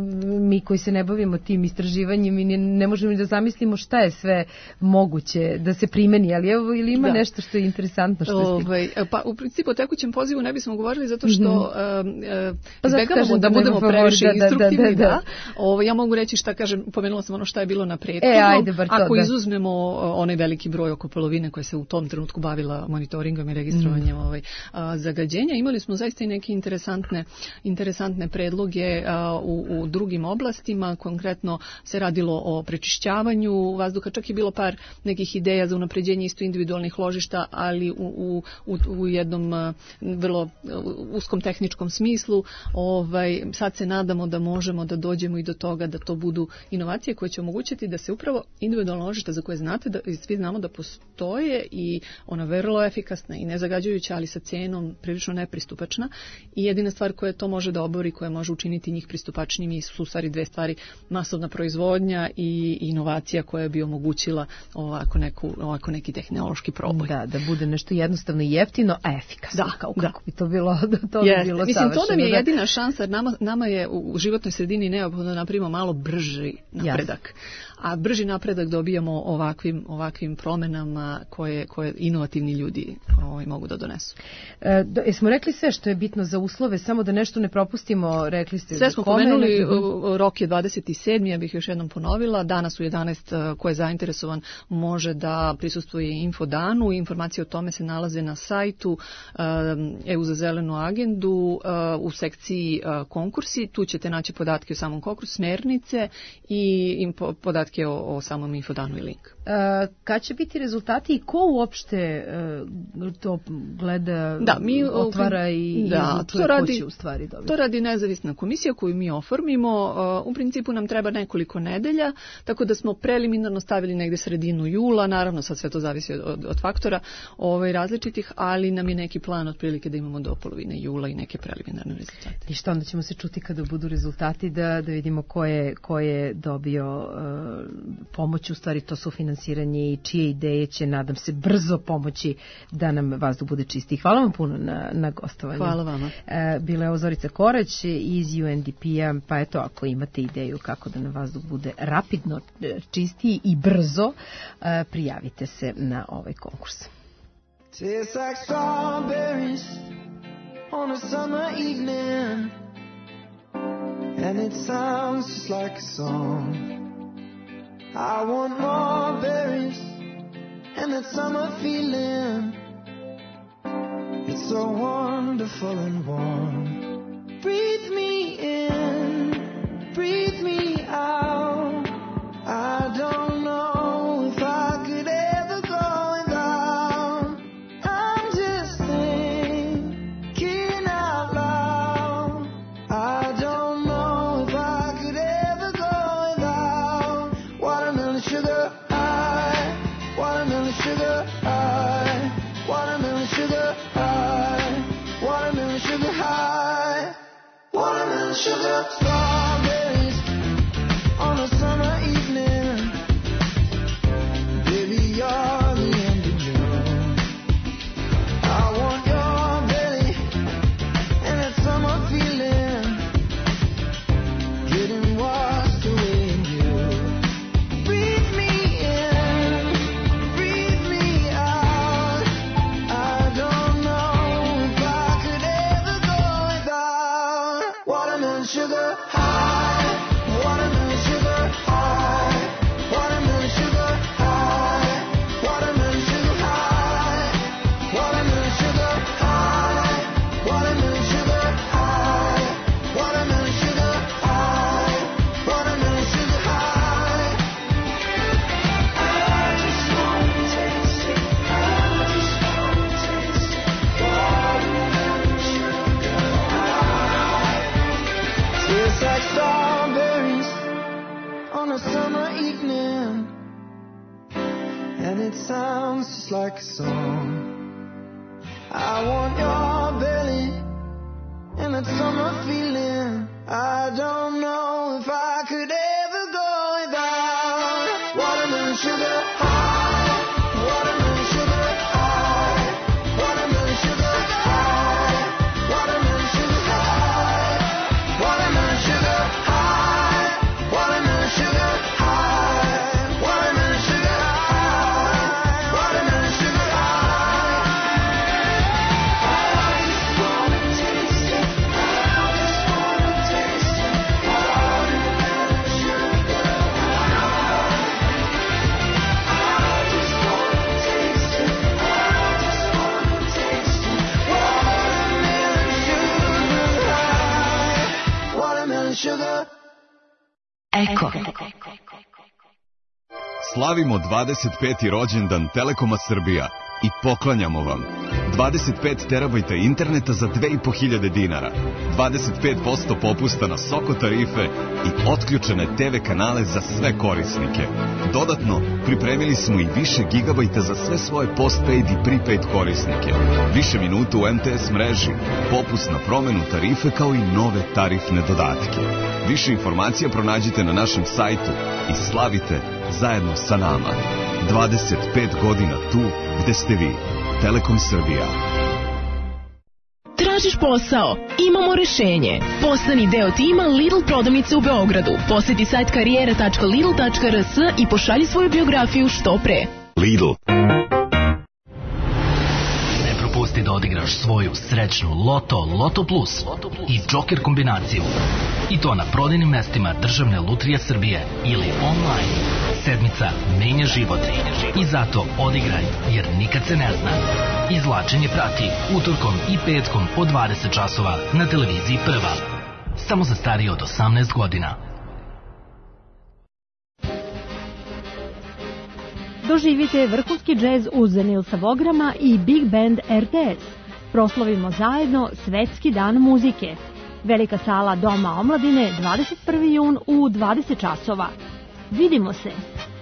mi koji se ne bavimo tim istraživanjem, mi ne, ne možemo da zamislimo šta je sve moguće da se primeni, ali evo, ili ima da. nešto što je interesantno što je stiglo?
Ovaj, pa u principu o tekućem pozivu ne bismo govorili zato što mm-hmm. uh, izbegavamo da budemo previše da, instruktivni. Da, da, da. Ovo, ja mogu reći šta kažem, pomenula sam ono šta je bilo na prethodnom.
E, ajde, bar to,
Ako
da.
izuzmemo onaj veliki broj, oko polovine koja se u tom trenutku bavila monitoringom i registrovanjem mm. ovaj, a, zagađenja, imali smo zaista i neke interesantne, interesantne predloge a, u, u drugim oblastima. Konkretno se radilo o prečišćavanju vazduha, čak je bilo par nekih ideja za unapređenje isto individualnih ložišta, ali u, u, u, u jednom a, vrlo uskom tehničkom smislu. Ovaj, sad se nadamo da možemo da dođemo i do toga da to budu inovacije koje će omogućiti da se upravo individualna ložišta za koje znate da svi znamo da postoje i ona vrlo efikasna i nezagađujuća, ali sa cenom prilično nepristupačna, i jedina stvar koja to može da obori, koja može učiniti njih pristupačnijim, su u stvari dve stvari: masovna proizvodnja i inovacija koja bi omogućila ovako, neku, ovako neki tehnološki proboj.
Da, da bude nešto jednostavno i jeftino, a efikasno.
Da,
kao
da.
Kako bi to bilo, to bi
Jeste.
bilo
Mislim,
savršeno.
to nam je jedina šansa, jer nama, nama je u životnoj sredini neophodno da napravimo malo brži napredak. Jasne. A brži napredak dobijamo ovakvim, ovakvim promenama koje, koje inovativni ljudi ovaj, mogu da donesu.
E, do, jesmo rekli sve što je bitno za uslove, samo da nešto ne propustimo, rekli ste.
Sve smo pomenuli, rok je dvadeset sedmi ja bih još jednom ponovila, danas u jedanaest ko je zainteresovan može da prisustvuje infodanu, informacije o tome se nalaze na sajtu E U za zelenu agendu u sekciji konkursi, tu ćete naći podatke o samom konkursu, smernice i podatke O, o samom infodanu i link.
E, kad će biti rezultati i ko uopšte e, to gleda,
da, mi,
otvara i,
da,
i to radi, ko će u stvari dobiti?
To radi nezavisna komisija koju mi oformimo. U principu nam treba nekoliko nedelja, tako da smo preliminarno stavili negde sredinu jula, naravno sad sve to zavisi od, od, od faktora ovaj, različitih, ali nam je neki plan otprilike da imamo do polovine jula i neke preliminarne rezultate.
I što onda ćemo se čuti kada budu rezultati da, da vidimo ko je, ko je dobio uh, pomoć, u stvari to su finansiranje i čije ideje će, nadam se, brzo pomoći da nam vazduh bude čisti. Hvala vam puno na, na gostovanju.
Hvala vama.
E, bila je ovo Zorica Korać iz U N D P-a, pa eto, ako imate ideju kako da nam vazduh bude rapidno čistiji i brzo, e, prijavite se na ovaj konkurs.
Tastes like strawberries on a summer evening, and it sounds just like a song. I want more berries and that summer feeling. It's so wonderful and warm. Breathe me in, breathe me out. I don't know if I could ever go without. I'm just thinking out loud. I don't know if I could ever go without. Watermelon sugar high, watermelon sugar high, watermelon sugar high, watermelon sugar high, watermelon sugar. Strawberries on a summer evening, baby you're the end of June. I want your belly and that summer feeling, getting washed away in you. Breathe me in, breathe me out. I don't know if I could ever go without watermelon sugar high.
just like a song. I want your belly and that summer feeling. I don't know if I could ever go without watermelon sugar high, watermelon sugar high, watermelon sugar high, watermelon sugar high, watermelon sugar high, watermelon sugar high, watermelon sugar high, watermelon sugar high. I just wanna taste it. I just wanna taste it. Watermelon sugar high. I just wanna taste it. I just wanna taste it. Watermelon sugar high. Watermelon sugar.
Eko.
Slavimo dvadeset peti rođendan Telekoma Srbija i poklanjamo vam dvadeset pet terabajta interneta za dve i po hiljade dinara, dvadeset pet posto popusta na Soko tarife i otključene te ve kanale za sve korisnike. Dodatno, pripremili smo i više gigabajta za sve svoje postpaid i prepaid korisnike, više minuta u em te es mreži, popust na promenu tarife kao i nove tarifne dodatke. Više informacija pronađite na našem sajtu i slavite zajedno sa nama. dvadeset pet godina tu gde ste vi. Telekom Srbija.
Tražiš posao? Imamo rešenje. Postani deo tima Lidl prodavnice u Beogradu. Poseti sajt karijera tačka lidl tačka er es i pošalji svoju biografiju što pre.
Lidl.
Ne propusti da odigraš svoju srećnu Loto, Loto Plus i Joker kombinaciju. I to na prodajnim mestima Državne lutrije Srbije ili online. Sedmica menja život i zato odigraj, jer nikad se ne zna. Izvlačenje prati utorkom i petkom od dvadeset časova na televiziji Prva. Samo za starije od osamnaest godina.
Doživite vrhunski džez uz Nilsa Vograma i Big Band er te es. Proslavimo zajedno Svetski dan muzike. Velika sala Doma omladine, dvadeset prvi jun u dvadeset časova. Vidimo se!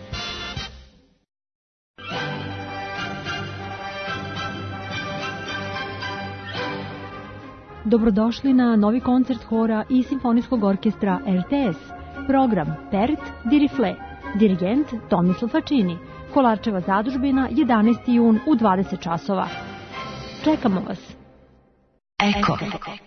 Dobrodošli na novi koncert hora i simfonijskog orkestra er te es. Program Pert di Rifle. Dirigent Tomislav Fačini. Kolarčeva zadužbina, jedanaesti jun u dvadeset časova. Čekamo vas!
Eko.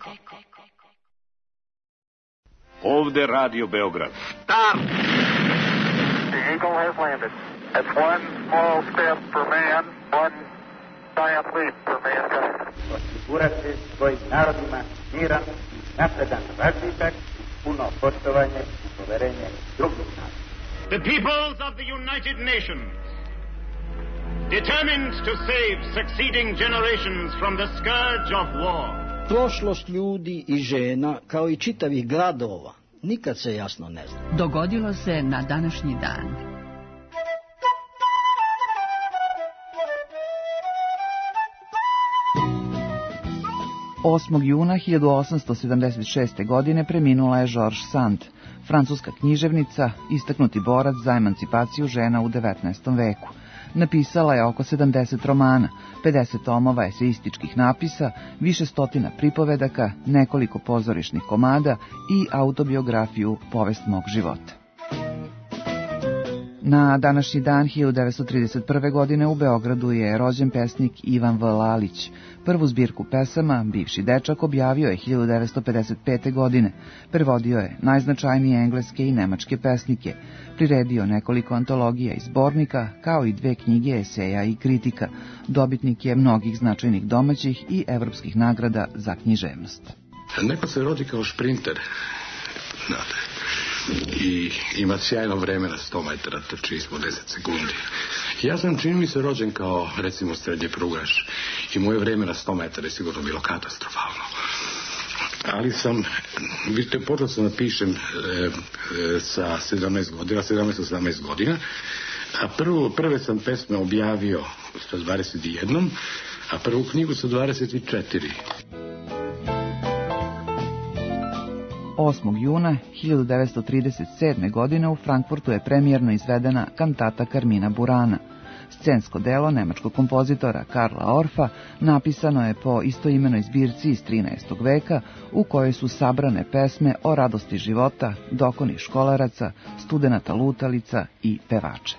Ovde Radio Beograd.
Stop! The Eagle has landed. That's one small step for man, one giant leap for mankind.
Osigurati svojim narodima miran, napredan razvitak, puno poštovanje i poverenje drugih naroda.
The peoples of the United Nations, determined to save succeeding generations from the scourge of war.
Prošlost ljudi i žena, kao i čitavih gradova, nikad se jasno ne zna.
Dogodilo se na današnji dan.
osmog juna hiljadu osamsto sedamdeset šeste. godine preminula je George Sand, francuska književnica, istaknuti borac za emancipaciju žena u devetnaestom veku. Napisala je oko sedamdeset romana, pedeset tomova eseističkih napisa, više stotina pripovedaka, nekoliko pozorišnih komada i autobiografiju Povest mog života. Na današnji dan hiljadu devetsto trideset prve. godine u Beogradu je rođen pesnik Ivan V. Lalić. Prvu zbirku pesama, Bivši dečak, objavio je hiljadu devetsto pedeset pete. godine. Prevodio je najznačajnije engleske i nemačke pesnike. Priredio nekoliko antologija i zbornika, kao i dve knjige eseja i kritika. Dobitnik je mnogih značajnih domaćih i evropskih nagrada za književnost.
Neko se rodi kao šprinter, znate, i ima sjajno vreme na sto metara, trči ispod deset sekundi. Ja sam, čini mi se, rođen kao, recimo, srednji prugaš i moje vreme na sto metara je sigurno bilo katastrofalno. Ali sam, vidite, počeo sam da pišem e, e, sa sedamnaest godina, sedamnaest osamnaest godina, a prvo, prve sam pesme objavio sa dvadeset jedan, a prvu knjigu sa dvadeset četiri.
osmog juna hiljadu devetsto trideset sedme. godine u Frankfurtu je premijerno izvedena kantata Carmina Burana. Scensko delo nemačkog kompozitora Karla Orfa napisano je po istoimenoj zbirci iz trinaestog veka u kojoj su sabrane pesme o radosti života, dokonih školaraca, studenata lutalica i pevača.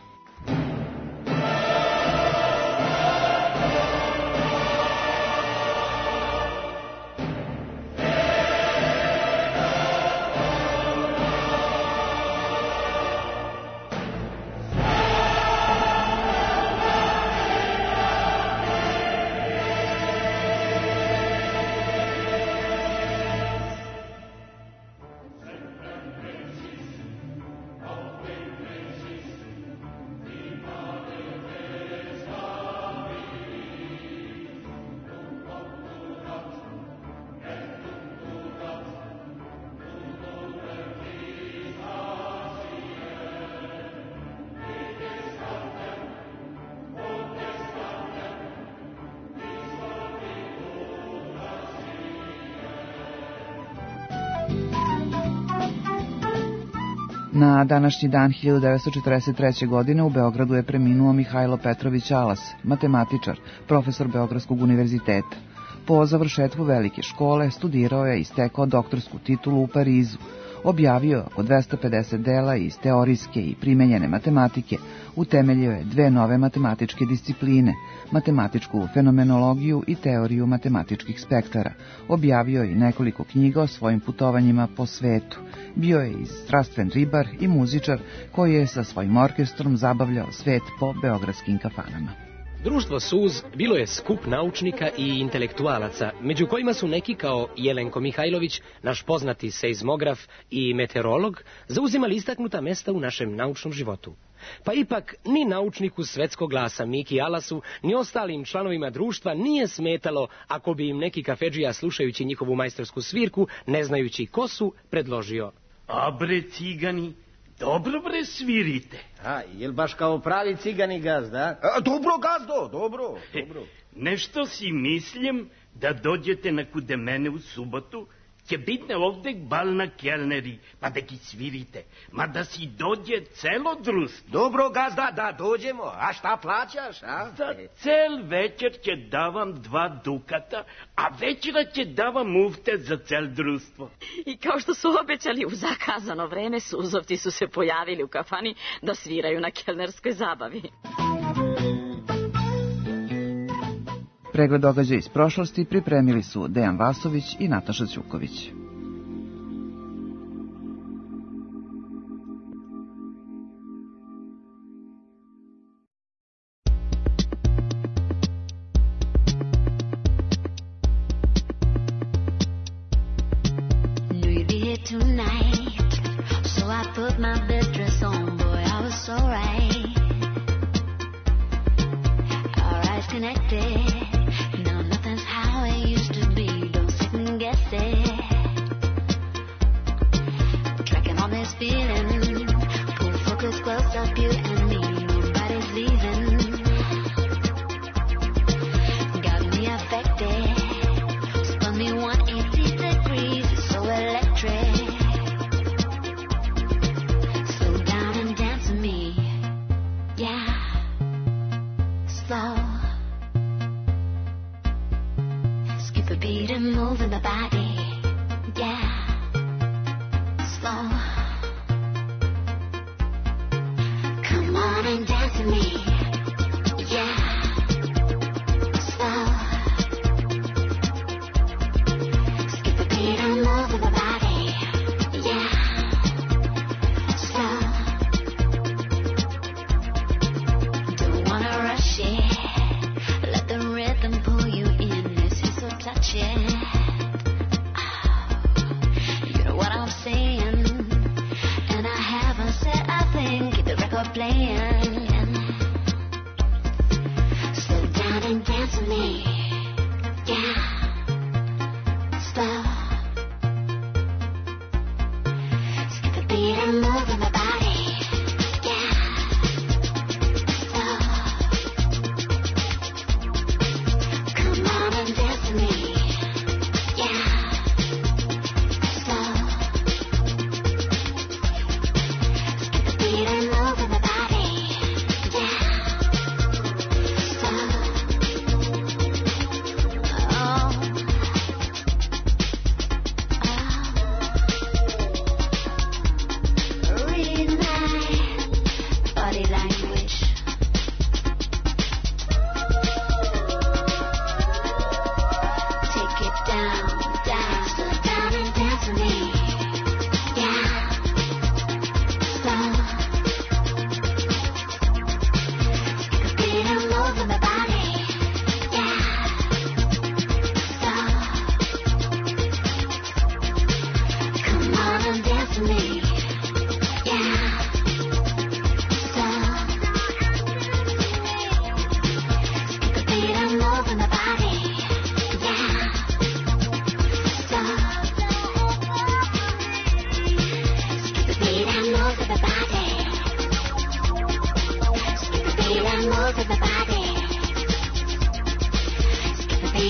Na današnji dan hiljadu devetsto četrdeset treće. godine u Beogradu je preminuo Mihajlo Petrović Alas, matematičar, profesor Beogradskog univerziteta. Po završetku velike škole studirao je i stekao doktorsku titulu u Parizu. Objavio oko dvesta pedeset dela iz teorijske i primenjene matematike, utemeljio je dve nove matematičke discipline, matematičku fenomenologiju i teoriju matematičkih spektara. Objavio je i nekoliko knjiga o svojim putovanjima po svetu. Bio je i strastven ribar i muzičar koji je sa svojim orkestrom zabavljao svet po beogradskim kafanama.
Društvo Suz bilo je skup naučnika i intelektualaca, među kojima su neki kao Jelenko Mihajlović, naš poznati seizmograf i meteorolog, zauzimali istaknuta mesta u našem naučnom životu. Pa ipak ni naučniku svetskog glasa Miki Alasu, ni ostalim članovima društva nije smetalo ako bi im neki kafedžija, slušajući njihovu majstorsku svirku, ne znajući ko su, predložio:
A bre cigani, dobro bre svirite.
A, jel baš kao pravi cigani gazda? A, dobro gazdo, dobro, dobro.
Nešto si mislim da dođete na kude mene u subotu, će biti ovdje bal na kelneri, pa da ki svirite, ma da si dođe celo društvo.
Dobro gazda, da dođemo, a šta plaćaš, a?
Za cel večer će davam dva dukata, a večera će davam mufte za cel društvo.
I kao što su obećali, u zakazano vreme Suzovci su se pojavili u kafani da sviraju na kelnerskoj zabavi.
Pregled događaja iz prošlosti pripremili su Dejan Vasović i Nataša Ćuković.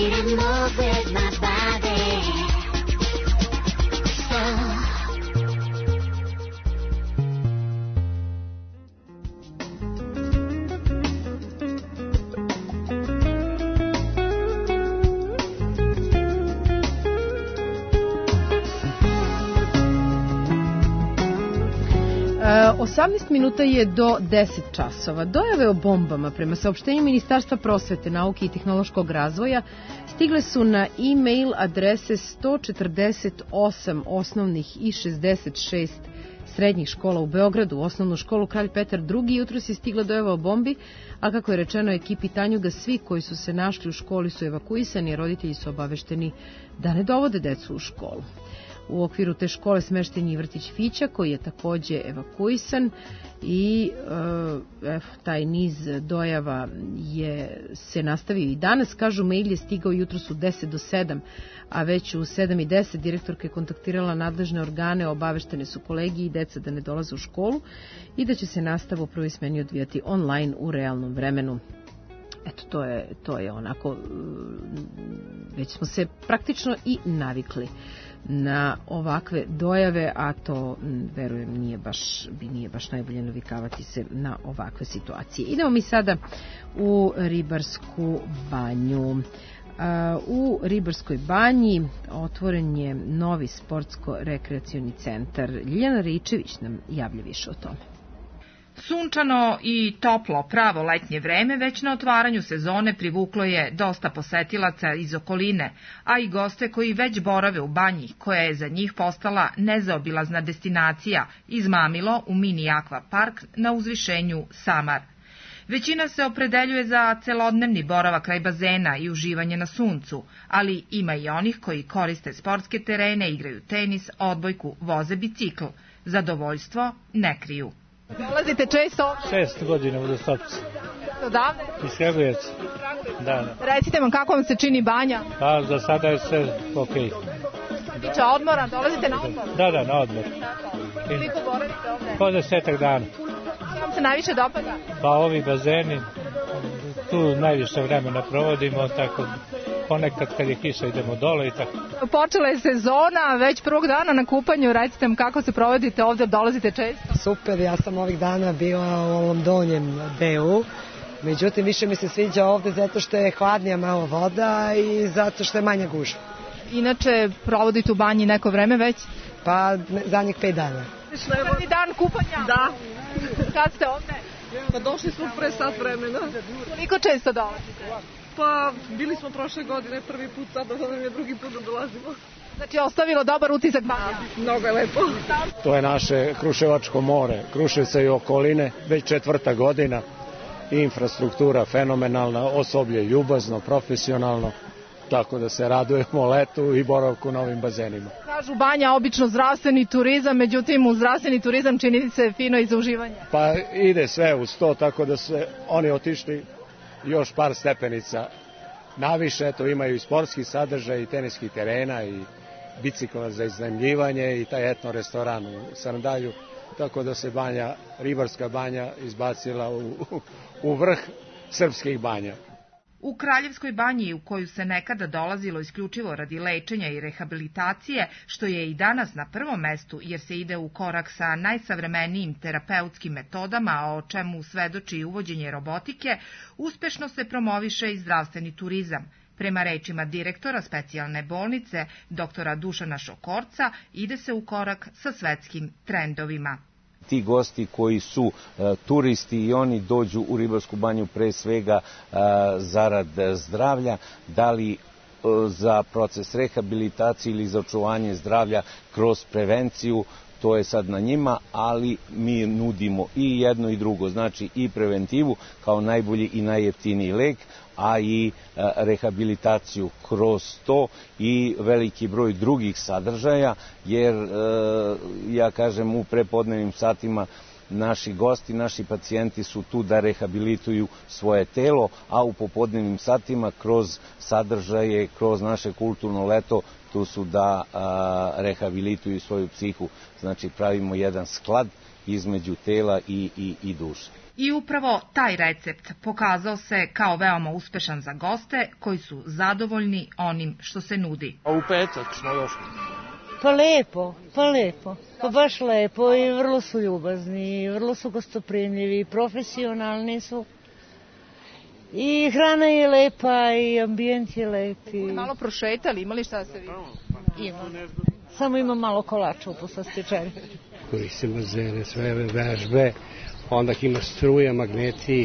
need to move with my body. So
osamnaest minuta je do deset časova. Dojave o bombama prema saopštenju Ministarstva prosvete, nauke i tehnološkog razvoja stigle su na e-mail adrese sto četrdeset osam osnovnih i šezdeset šest srednjih škola u Beogradu. U osnovnu školu Kralj Petar drugi jutros je stigla dojava o bombi, a kako je rečeno ekipi Tanjuga, svi koji su se našli u školi su evakuisani, a roditelji su obavešteni da ne dovode decu u školu. U okviru te škole smešten je vrtić Fića, koji je takođe evakuisan i e, taj niz dojava je se nastavio i danas. Kažu, mail je stigao jutros u deset do sedam, a već u sedam i deset direktorka je kontaktirala nadležne organe, obaveštene su kolegi i deca da ne dolaze u školu i da će se nastava u prvoj smeni odvijati online u realnom vremenu. Eto, to je, to je onako, već smo se praktično i navikli na ovakve dojave, a to, verujem, nije baš, bi nije baš najbolje navikavati se na ovakve situacije. Idemo mi sada u Ribarsku banju. U Ribarskoj banji otvoren je novi sportsko-rekreacioni centar. Ljiljana Ričević nam javlja više o tome.
Sunčano i toplo pravo letnje vreme već na otvaranju sezone privuklo je dosta posetilaca iz okoline, a i goste koji već borave u banji, koja je za njih postala nezaobilazna destinacija, izmamilo u mini akva park na uzvišenju Samar. Većina se opredeljuje za celodnevni boravak kraj bazena i uživanje na suncu, ali ima i onih koji koriste sportske terene, igraju tenis, odbojku, voze bicikl. Zadovoljstvo ne kriju.
Dolazite često?
Šest godina u Dostopcu.
Odavde?
Iz Kragujevca. Da, da.
Recite vam kako vam se čini banja?
Pa za sada je sve okej.
Biće odmora, dolazite na odmor?
Da, da, na odmor.
Koliko boravite ovde?
Po desetak dana.
Što vam se najviše dopada?
Pa ovi bazeni, tu najviše vremena provodimo, tako ponekad kad je kiša idemo dole i tako.
Počela je sezona, već prvog dana na kupanju, recite mi kako se provodite ovde, dolazite često?
Super, ja sam ovih dana bila u ovom donjem delu, međutim više mi se sviđa ovde zato što je hladnija malo voda i zato što je manja gužva.
Inače, provodite u banji neko vreme već?
Pa zadnjih pet dana.
Prvi dan kupanja?
Da.
Kad ste ovde?
Pa došli smo pre sat vremena.
Koliko često dolazite?
Pa bili smo prošle godine prvi put, sada nam je drugi put da dolazimo.
Znači, ostavilo dobar utisak banja?
Mnogo je lepo.
To je naše Kruševačko more, Kruševca i okoline, već četvrta godina. Infrastruktura fenomenalna, osoblje ljubazno, profesionalno, tako da se radujemo letu i boravku na ovim bazenima.
Kažu banja obično zdravstveni turizam, međutim u zdravstveni turizam čini se fino i za uživanje.
Pa ide sve uz to, tako da se oni otišli još par stepenica naviše, eto imaju i sportski sadržaj i teniski terena i bicikla za iznajmljivanje i taj etno restoran u Sandalju, tako da se banja, Ribarska banja izbacila u, u vrh srpskih banja.
U Kraljevskoj banji, u koju se nekada dolazilo isključivo radi lečenja i rehabilitacije, što je i danas na prvom mestu jer se ide u korak sa najsavremenijim terapeutskim metodama, a o čemu svedoči i uvođenje robotike, uspešno se promoviše i zdravstveni turizam. Prema rečima direktora specijalne bolnice, doktora Dušana Šokorca, ide se u korak sa svetskim trendovima.
Ti gosti koji su e, turisti i oni dođu u Ribarsku banju pre svega e, zarad zdravlja, da li e, za proces rehabilitacije ili za očuvanje zdravlja kroz prevenciju, to je sad na njima, ali mi nudimo i jedno i drugo, znači i preventivu kao najbolji i najjeftiniji lek, a i e, rehabilitaciju kroz to i veliki broj drugih sadržaja, jer e, ja kažem u prepodnevnim satima naši gosti, naši pacijenti su tu da rehabilituju svoje telo, a u popodnevnim satima kroz sadržaje, kroz naše kulturno leto, tu su da a, rehabilituju svoju psihu. Znači pravimo jedan sklad između tela i, i, i duše.
I upravo taj recept pokazao se kao veoma uspešan za goste koji su zadovoljni onim što se nudi.
A u petak smo došli.
Pa lepo, pa lepo, pa baš lepo i vrlo su ljubazni, vrlo su gostoprimljivi, profesionalni su. I hrana je lepa i ambijent je lepi.
Malo prošetali, imali šta se vidi?
Ima. Samo ima malo kolača u poslastičari.
Koji se bazene, sve vežbe, onda ima struje, magneti,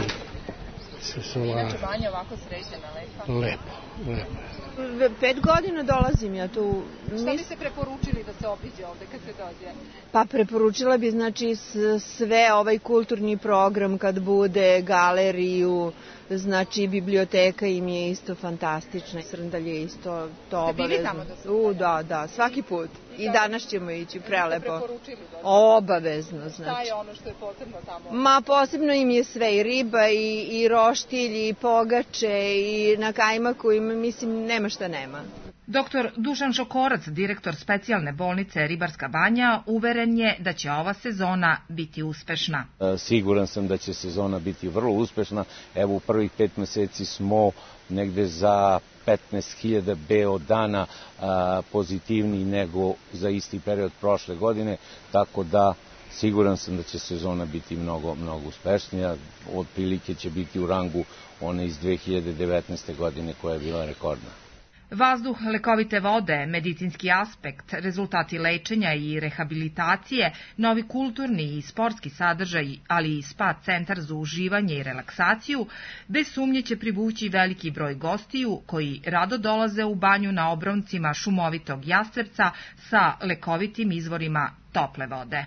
solar.
Inače banja ovako sređena, lepa.
Lepo, lepo.
Pet godina dolazim ja tu.
Šta bi se preporučili da se obiđe ovde kad se dođe?
Pa preporučila bi znači sve ovaj kulturni program kad bude, galeriju, znači biblioteka im je isto fantastična. Srndalj je isto to obavezno.
Ste bili tamo da se
U, da, da, svaki put. I danas ćemo ići, prelepo. Obavezno, znači.
Šta je ono što je posebno tamo?
Ma posebno im je sve, i riba, i, i roštilj, i pogače, i na kajmaku, i mislim, nema šta nema.
Doktor Dušan Šokorac, direktor specijalne bolnice Ribarska banja, uveren je da će ova sezona biti uspešna.
Siguran sam da će sezona biti vrlo uspešna. Evo u prvih pet meseci smo negde za petnaest hiljada B O dana a, pozitivniji nego za isti period prošle godine, tako da siguran sam da će sezona biti mnogo, mnogo uspešnija. Otprilike će biti u rangu one iz dve hiljade devetnaeste. godine koja je bila rekordna.
Vazduh, lekovite vode, medicinski aspekt, rezultati lečenja i rehabilitacije, novi kulturni i sportski sadržaj, ali i spa centar za uživanje i relaksaciju, bez sumnje će privući veliki broj gostiju koji rado dolaze u banju na obroncima šumovitog Jastrepca sa lekovitim izvorima tople vode.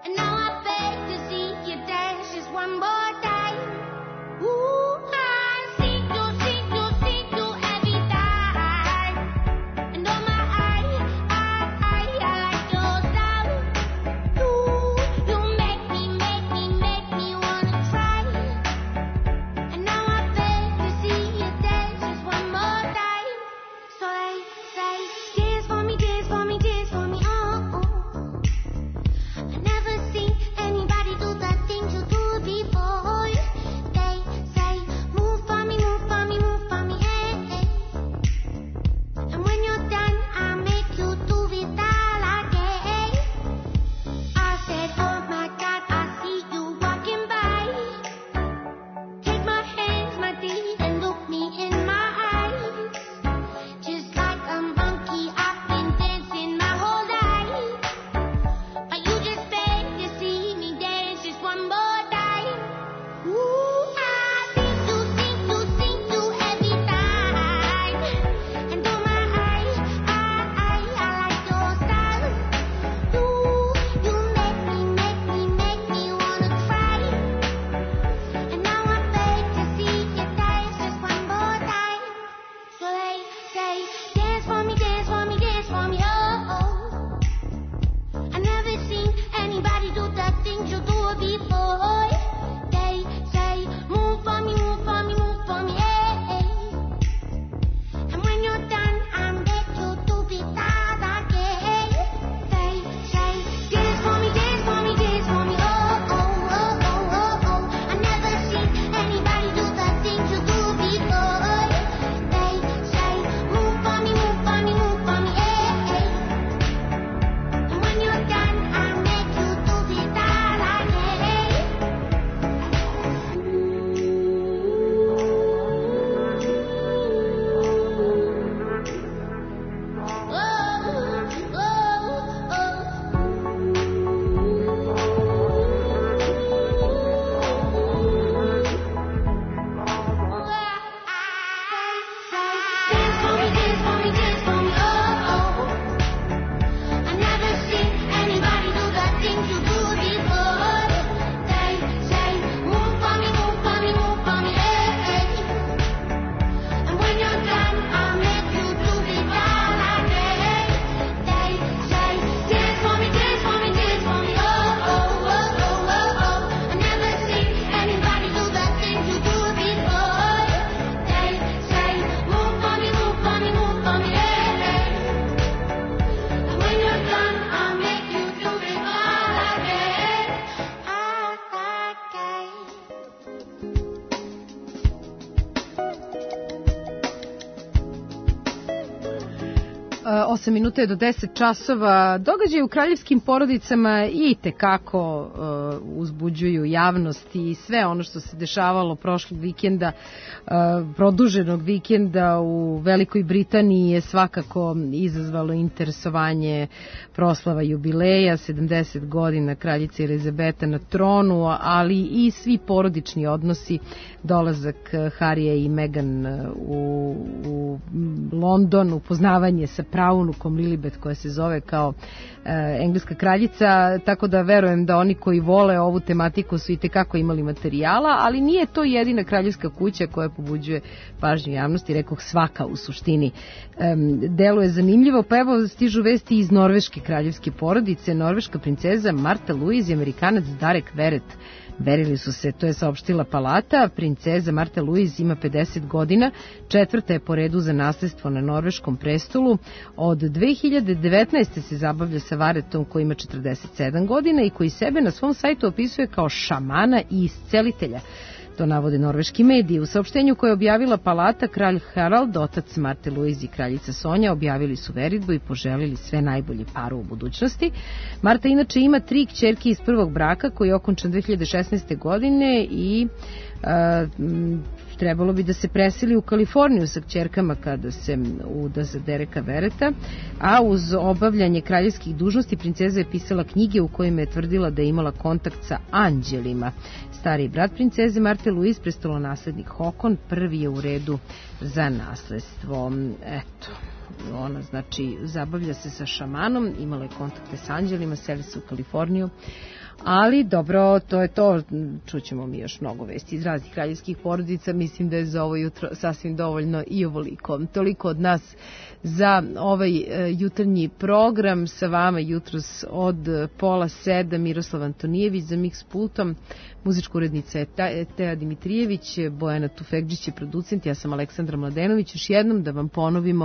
One more time, ooh, I
osam minuta je do deset časova. Događaje u kraljevskim porodicama i tekako uh, uzbuđuju javnost i sve ono što se dešavalo prošlog vikenda, uh, produženog vikenda u Velikoj Britaniji je svakako izazvalo interesovanje proslava jubileja, sedamdeset godina kraljice Elizabeta na tronu, ali i svi porodični odnosi, dolazak Harija i Meghan u, u London, upoznavanje sa praunukom Lilibet koja se zove kao e, engleska kraljica, tako da verujem da oni koji vole ovu tematiku su i tekako imali materijala, ali nije to jedina kraljevska kuća koja pobuđuje pažnju javnosti, rekoh svaka u suštini. E, deluje zanimljivo, pa evo stižu vesti iz norveške kraljevske porodice. Norveška princeza Marta Louise i Amerikanac Darek Veret verili su se, to je saopštila palata. Princeza Marta Louise ima pedeset godina, četvrta je po redu za nasledstvo na norveškom prestolu. Od dve hiljade devetnaeste. se zabavlja sa Varetom koji ima četrdeset sedam godina i koji sebe na svom sajtu opisuje kao šamana i iscelitelja. To navode norveški mediji. U saopštenju koje je objavila palata, kralj Harald, otac Marte Louise i kraljica Sonja objavili su veritbu i poželili sve najbolje paru u budućnosti. Marta inače ima tri kćerke iz prvog braka koji je okončan dve hiljade šesnaeste. godine i a, trebalo bi da se preseli u Kaliforniju sa kćerkama kada se uda za Dereka Vereta, a uz obavljanje kraljevskih dužnosti princeza je pisala knjige u kojima je tvrdila da je imala kontakt sa anđelima. Stariji brat princeze Marte Louise, prestolonaslednik Håkon, prvi je u redu za nasledstvo. Eto, ona znači zabavlja se sa šamanom, imala je kontakte sa anđelima, seli se u Kaliforniju. Ali dobro, to je to, čućemo mi još mnogo vesti iz raznih kraljevskih porodica, mislim da je za ovo jutro sasvim dovoljno i ovoliko. Toliko od nas za ovaj e, jutarnji program, sa vama jutros od pola sedam Miroslav Antonijević, za Mix pultom muzička urednica je Teja Dimitrijević, Bojana Tufekđić je producent, ja sam Aleksandra Mladenović. Još jednom da vam ponovimo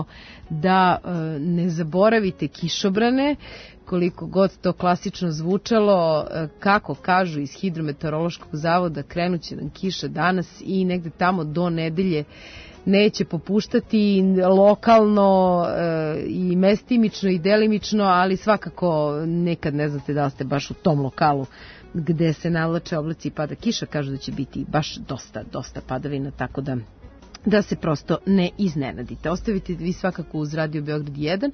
da e, ne zaboravite kišobrane, koliko god to klasično zvučalo, kako kažu iz Hidrometeorološkog zavoda, krenuće nam kiša danas i negde tamo do nedelje neće popuštati lokalno e, i mestimično i delimično, ali svakako nekad ne znate da ste baš u tom lokalu gde se navlače oblaci i pada kiša, kažu da će biti baš dosta, dosta padavina, tako da da se prosto ne iznenadite. Ostavite vi svakako uz Radio Beograd jedan,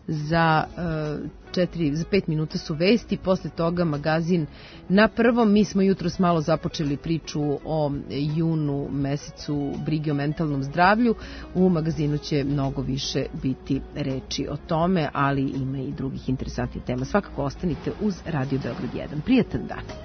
za četiri, za pet minuta su vesti, posle toga magazin na prvom. Mi smo jutros malo započeli priču o junu mesecu brige o mentalnom zdravlju. U magazinu će mnogo više biti reči o tome, ali ima i drugih interesantnih tema. Svakako ostanite uz Radio Beograd jedan. Prijatan dan.